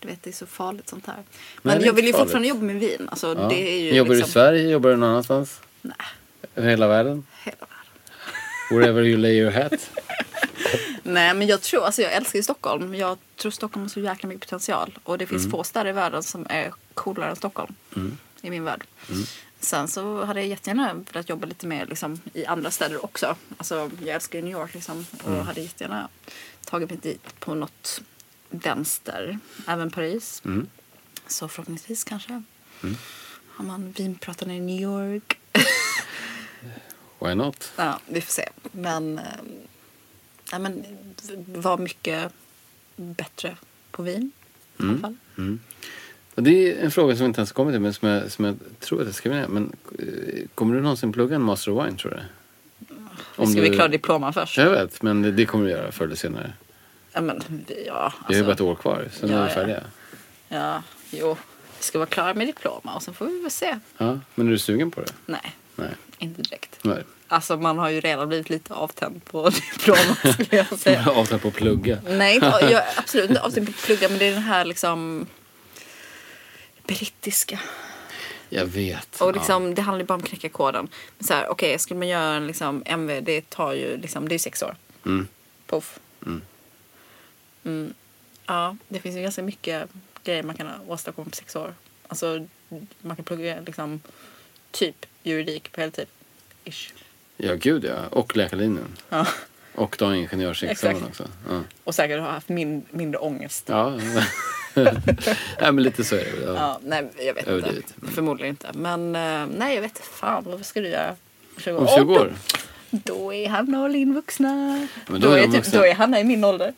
Speaker 4: Du vet, det är så farligt sånt här.
Speaker 3: Nej,
Speaker 4: Men
Speaker 3: det är
Speaker 4: jag vill ju
Speaker 3: inte
Speaker 4: fortfarande
Speaker 3: farligt.
Speaker 4: jobba med vin. Alltså,
Speaker 3: Ja.
Speaker 4: det är ju
Speaker 3: Jobbar
Speaker 4: liksom...
Speaker 3: du i Sverige? Jobbar du någon annanstans?
Speaker 4: Nej,
Speaker 3: Över hela världen?
Speaker 4: hela världen.
Speaker 3: Wherever you lay your hat?
Speaker 4: Nej, men jag tror, alltså jag älskar ju Stockholm. Jag tror Stockholm har så jäkla mycket potential. Och det finns
Speaker 3: Mm.
Speaker 4: få städer i världen som är coolare än Stockholm.
Speaker 3: Mm.
Speaker 4: I min värld.
Speaker 3: Mm.
Speaker 4: Sen så hade jag jättegärna velat jobba lite mer liksom, i andra städer också. Alltså jag älskar ju New York liksom. Och
Speaker 3: Mm.
Speaker 4: hade jättegärna tagit mig dit på något vänster. Även Paris.
Speaker 3: Mm.
Speaker 4: Så förhoppningsvis kanske.
Speaker 3: Mm.
Speaker 4: Har man vinpratarna i New York.
Speaker 3: Why not?
Speaker 4: Ja, vi får se. Men, eh, ja, men var mycket bättre på vin i alla fall.
Speaker 3: Mm. Och det är en fråga som vi inte ens kommit till, men som jag, som jag tror att jag ska ner. Men eh, kommer du någonsin plugga en Master of Wine, tror du?
Speaker 4: Vi ska
Speaker 3: du...
Speaker 4: vi klara diploman först.
Speaker 3: Jag vet, men det, det kommer du göra förr eller senare.
Speaker 4: Ja, men vi- ja, alltså,
Speaker 3: Vi har ju bara ett år kvar, sen
Speaker 4: ja,
Speaker 3: är vi
Speaker 4: ja.
Speaker 3: färdiga.
Speaker 4: Ja, jo. Vi ska vara klara med diploma och sen får vi väl se.
Speaker 3: Ja, men är du sugen på det?
Speaker 4: Nej,
Speaker 3: Nej.
Speaker 4: inte direkt.
Speaker 3: Nej.
Speaker 4: Alltså man har ju redan blivit lite avtänd på diplomat skulle jag säga.
Speaker 3: Avtal på att plugga.
Speaker 4: Nej, inte, jag är absolut inte avtänd på att plugga, men det är den här liksom brittiska.
Speaker 3: Jag vet.
Speaker 4: Och liksom, det handlar ju bara om att knäcka koden. Men så här, okej, okay, skulle man göra en liksom, M V, det tar ju liksom, det är sex år.
Speaker 3: Ja. Mm.
Speaker 4: Puff.
Speaker 3: Mm.
Speaker 4: Mm. Ja, det finns ju ganska mycket grejer man kan åstadkomma på sex år. Alltså, man kan plugga liksom typ juridik på heltid. Ish.
Speaker 3: Ja, gud ja. Och läkarlinjen.
Speaker 4: Ja.
Speaker 3: Och då ingenjörsexamen
Speaker 4: Exakt.
Speaker 3: också. Ja.
Speaker 4: Och säkert har haft min, mindre ångest.
Speaker 3: Ja. Nej, men lite så är det. Ja.
Speaker 4: Ja, nej, jag vet
Speaker 3: Överdrivet.
Speaker 4: inte. Förmodligen inte. Men eh, nej, jag vet fan. Vad ska du göra? tjugo
Speaker 3: Om tjugo år?
Speaker 4: Då, då är han och Linn vuxna.
Speaker 3: Men
Speaker 4: då,
Speaker 3: då är
Speaker 4: är
Speaker 3: de
Speaker 4: typ,
Speaker 3: vuxna.
Speaker 4: då är Hanna i min ålder.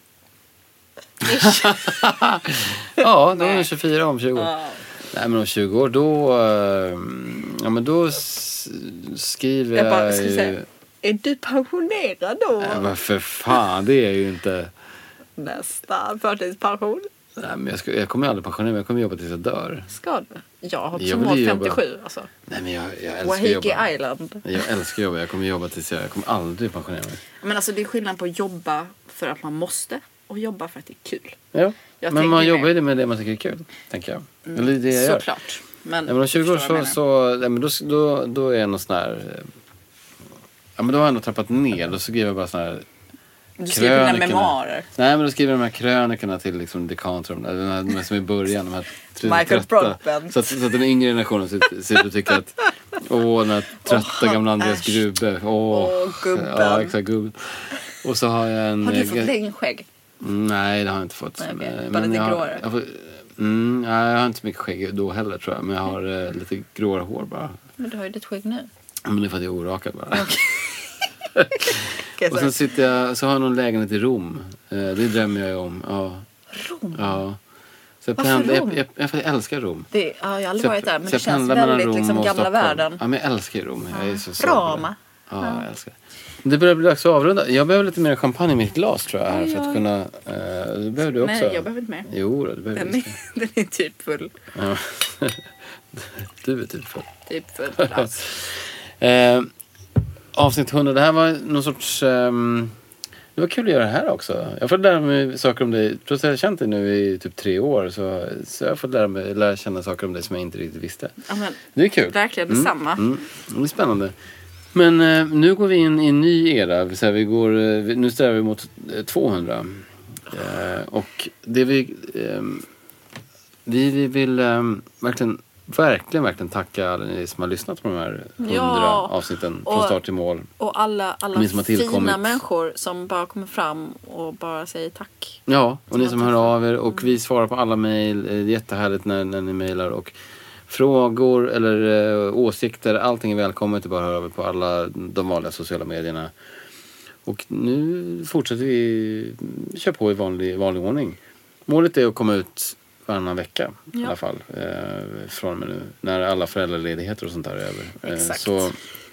Speaker 3: Ja, då är jag tjugofyra om tjugo år.
Speaker 4: Ja.
Speaker 3: Nej, men om tjugo år då... eh, Ja, men då s- skriver
Speaker 4: Jag
Speaker 3: jag,
Speaker 4: bara, ska vi
Speaker 3: ju...
Speaker 4: säga, är du pensionerad då?
Speaker 3: Nej, men för fan, det är jag ju inte...
Speaker 4: Nästan förtidspension.
Speaker 3: Nej, men jag, ska, jag kommer aldrig pensionera mig. Jag kommer jobba tills jag dör.
Speaker 4: Ska du? Jag har
Speaker 3: Jag
Speaker 4: som
Speaker 3: vill
Speaker 4: mål
Speaker 3: ju jobba.
Speaker 4: femtiosju. Alltså.
Speaker 3: Nej, men jag, jag älskar
Speaker 4: Wahiki
Speaker 3: jobba.
Speaker 4: Island.
Speaker 3: Jag älskar jobba. Jag kommer jobba tills jag... Jag kommer aldrig pensionera mig.
Speaker 4: Men alltså det är skillnad på att jobba för att man måste och jobba för att det är kul.
Speaker 3: Ja,
Speaker 4: Jag
Speaker 3: men man
Speaker 4: tänker
Speaker 3: jobbar
Speaker 4: mer-
Speaker 3: ju med det man tycker är kul, tänker jag. Eller det är det jag gör.
Speaker 4: Såklart. Men,
Speaker 3: Ja, men om tjugo år
Speaker 4: förstår vad jag
Speaker 3: så,
Speaker 4: menar.
Speaker 3: så ja, men då, då, då är jag någon sån här... eh, Ja, men då har jag nog trappat ner. Då skriver jag bara sån här...
Speaker 4: Du skriver dina
Speaker 3: krönikorna.
Speaker 4: memoarer.
Speaker 3: Nej, men då skriver jag de här krönikorna till liksom Decanter. De här, de här som är i början. De här tre-
Speaker 4: Michael
Speaker 3: trötta.
Speaker 4: Broadbent.
Speaker 3: Så att, så att den yngre generationen sitter, sitter och tycker att... Åh, den här trötta
Speaker 4: Åh,
Speaker 3: gamla Andreas
Speaker 4: äsch.
Speaker 3: Grube. Åh,
Speaker 4: Åh, gubben.
Speaker 3: Ja, exakt, gubben. Och så har jag en...
Speaker 4: Har du
Speaker 3: eh,
Speaker 4: fått längre skägg?
Speaker 3: Nej, det har jag inte fått.
Speaker 4: Nej, okej.
Speaker 3: Eh,
Speaker 4: Bara lite
Speaker 3: jag har-
Speaker 4: gråare?
Speaker 3: Jag, får, mm, nej, jag har inte så mycket skägg då heller, tror jag. Men jag har eh, lite gråare hår bara.
Speaker 4: Men du har ju ditt skägg nu.
Speaker 3: Men det är för att jag är orakad bara.
Speaker 4: Okay,
Speaker 3: Och sen sitter jag, så har jag någon lägenhet i Rom. Eh, det drömmer jag ju om. Ja.
Speaker 4: Rom?
Speaker 3: Ja. Så jag,
Speaker 4: Varför
Speaker 3: pendlar,
Speaker 4: Rom?
Speaker 3: jag, jag, jag, jag älskar Rom.
Speaker 4: Det, ja, jag har aldrig
Speaker 3: Så jag-
Speaker 4: varit där, men
Speaker 3: så
Speaker 4: det
Speaker 3: jag
Speaker 4: känns
Speaker 3: pendlar mellan
Speaker 4: väldigt
Speaker 3: Rom
Speaker 4: liksom
Speaker 3: och
Speaker 4: gamla
Speaker 3: Stockholm.
Speaker 4: världen.
Speaker 3: Ja, men jag älskar ju Rom. Jag är så svag för
Speaker 4: Roma.
Speaker 3: det. Ja, jag älskar det. Det börjar bli dags att avrunda. Jag behöver lite mer champagne i mitt glas, tror jag. Här,
Speaker 4: Oj,
Speaker 3: för att
Speaker 4: oj.
Speaker 3: kunna... Eh, det behöver du också.
Speaker 4: Nej, jag behöver inte mer.
Speaker 3: Jo, det behöver
Speaker 4: Den
Speaker 3: du.
Speaker 4: är, den är typ full.
Speaker 3: Ja. Du är typ full.
Speaker 4: Typ full. Alltså.
Speaker 3: Eh, avsnitt hundra. Det här var någon sorts... ehm, det var kul att göra det här också. Jag har fått lära mig saker om dig. Trots att jag har känt dig nu i typ tre år. Så, så jag har fått lära mig lära känna saker om dig som jag inte riktigt visste.
Speaker 4: Ja, men,
Speaker 3: Det är kul.
Speaker 4: verkligen detsamma.
Speaker 3: Mm, det är spännande. Men eh, nu går vi in i en ny era. Så här, vi går, eh, vi- nu strävar vi mot eh, tvåhundra. Eh, och det vi... Eh, vi, vi vill eh, verkligen, verkligen, verkligen tacka alla ni som har lyssnat på de här hundra
Speaker 4: Ja.
Speaker 3: avsnitten. Från
Speaker 4: Och-
Speaker 3: start till mål.
Speaker 4: Och alla, alla
Speaker 3: Ni som har tillkommit.
Speaker 4: fina människor som bara kommer fram och bara säger tack.
Speaker 3: Ja, och ni som
Speaker 4: har
Speaker 3: hör
Speaker 4: träffat.
Speaker 3: av er. Och vi svarar på alla mejl. Det är jättehärligt när, när ni mejlar. Och frågor eller eh, åsikter. Allting är välkommet. Det är bara att höra av er på alla de vanliga sociala medierna. Och nu fortsätter vi köra på i vanlig, vanlig ordning. Målet är att komma ut varannan vecka i
Speaker 4: Ja.
Speaker 3: alla fall. Eh, från och med nu. När alla föräldraledigheter och sånt där är över. Eh,
Speaker 4: Exakt.
Speaker 3: så,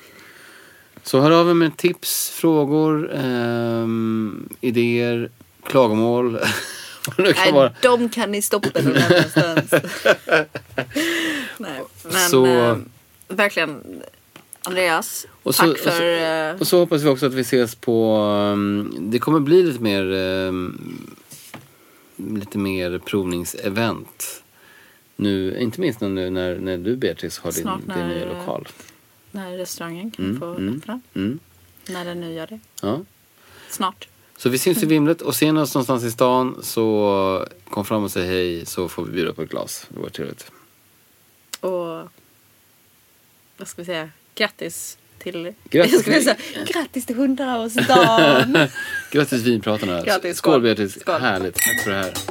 Speaker 3: så hör av er med tips, frågor, ehm, idéer, klagomål. Vad det nu kan
Speaker 4: Nej,
Speaker 3: vara.
Speaker 4: de kan ni stoppa någon annanstans. Nej, men
Speaker 3: Så-
Speaker 4: eh, verkligen Andreas,
Speaker 3: Och så-
Speaker 4: tack för... eh,
Speaker 3: Och så hoppas vi också att vi ses på... Um, det kommer bli lite mer... Um, lite mer provningsevent. Nu, inte minst nu när, när du, Beatrice, har din,
Speaker 4: Snart när,
Speaker 3: din nya lokal.
Speaker 4: När restaurangen kan
Speaker 3: Mm,
Speaker 4: få
Speaker 3: mm,
Speaker 4: öppna.
Speaker 3: mm.
Speaker 4: När den nu gör det.
Speaker 3: Ja.
Speaker 4: Snart.
Speaker 3: Så vi syns i Vimlet och ser oss någonstans i stan, så kom fram och säg hej, så får vi bjuda på ett glas. Det var trevligt.
Speaker 4: Och vad ska vi säga? Grattis till...
Speaker 3: Grattis,
Speaker 4: jag skulle säga, grattis till hundraårsdagen.
Speaker 3: Grattis vinpratarna.
Speaker 4: Grattis,
Speaker 3: skål,
Speaker 4: skål.
Speaker 3: Beatrice.
Speaker 4: Skål.
Speaker 3: Härligt. Tack för det här.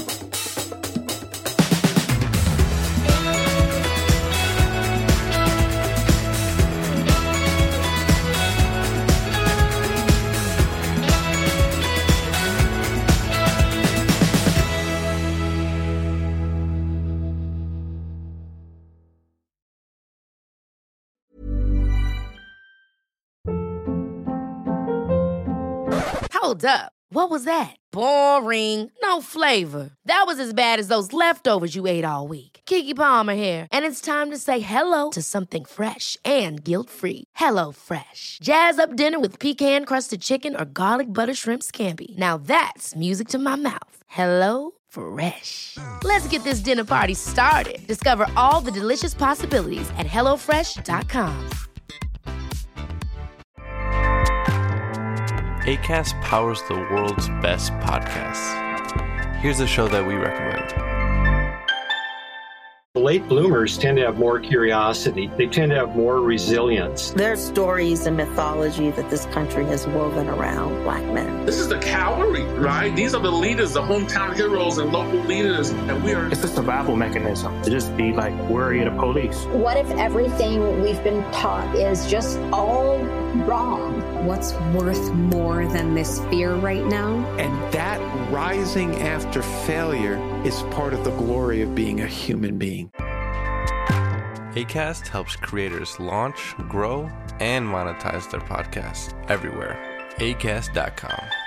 Speaker 1: Hold up. What was that? Boring. No flavor. That was as bad as those leftovers you ate all week. Keke Palmer here, and it's time to say hello to something fresh and guilt-free. Hello Fresh. Jazz up dinner with pecan-crusted chicken or garlic butter shrimp scampi. Now that's music to my mouth. Hello Fresh. Let's get this dinner party started. Discover all the delicious possibilities at hello fresh dot com.
Speaker 8: Acast powers the world's best podcasts. Here's a show that we recommend.
Speaker 9: Late bloomers tend to have more curiosity. They tend to have more resilience.
Speaker 10: There's stories and mythology that this country has woven around Black men.
Speaker 11: This is the cavalry, right? These are the leaders, the hometown heroes and local leaders. And we are...
Speaker 12: It's a survival mechanism to just be like worried of police.
Speaker 13: What if everything we've been taught is just all wrong?
Speaker 14: What's worth more than this fear right now?
Speaker 15: And that rising after failure is part of the glory of being a human being.
Speaker 8: Acast helps creators launch, grow, and monetize their podcasts everywhere. acast dot com.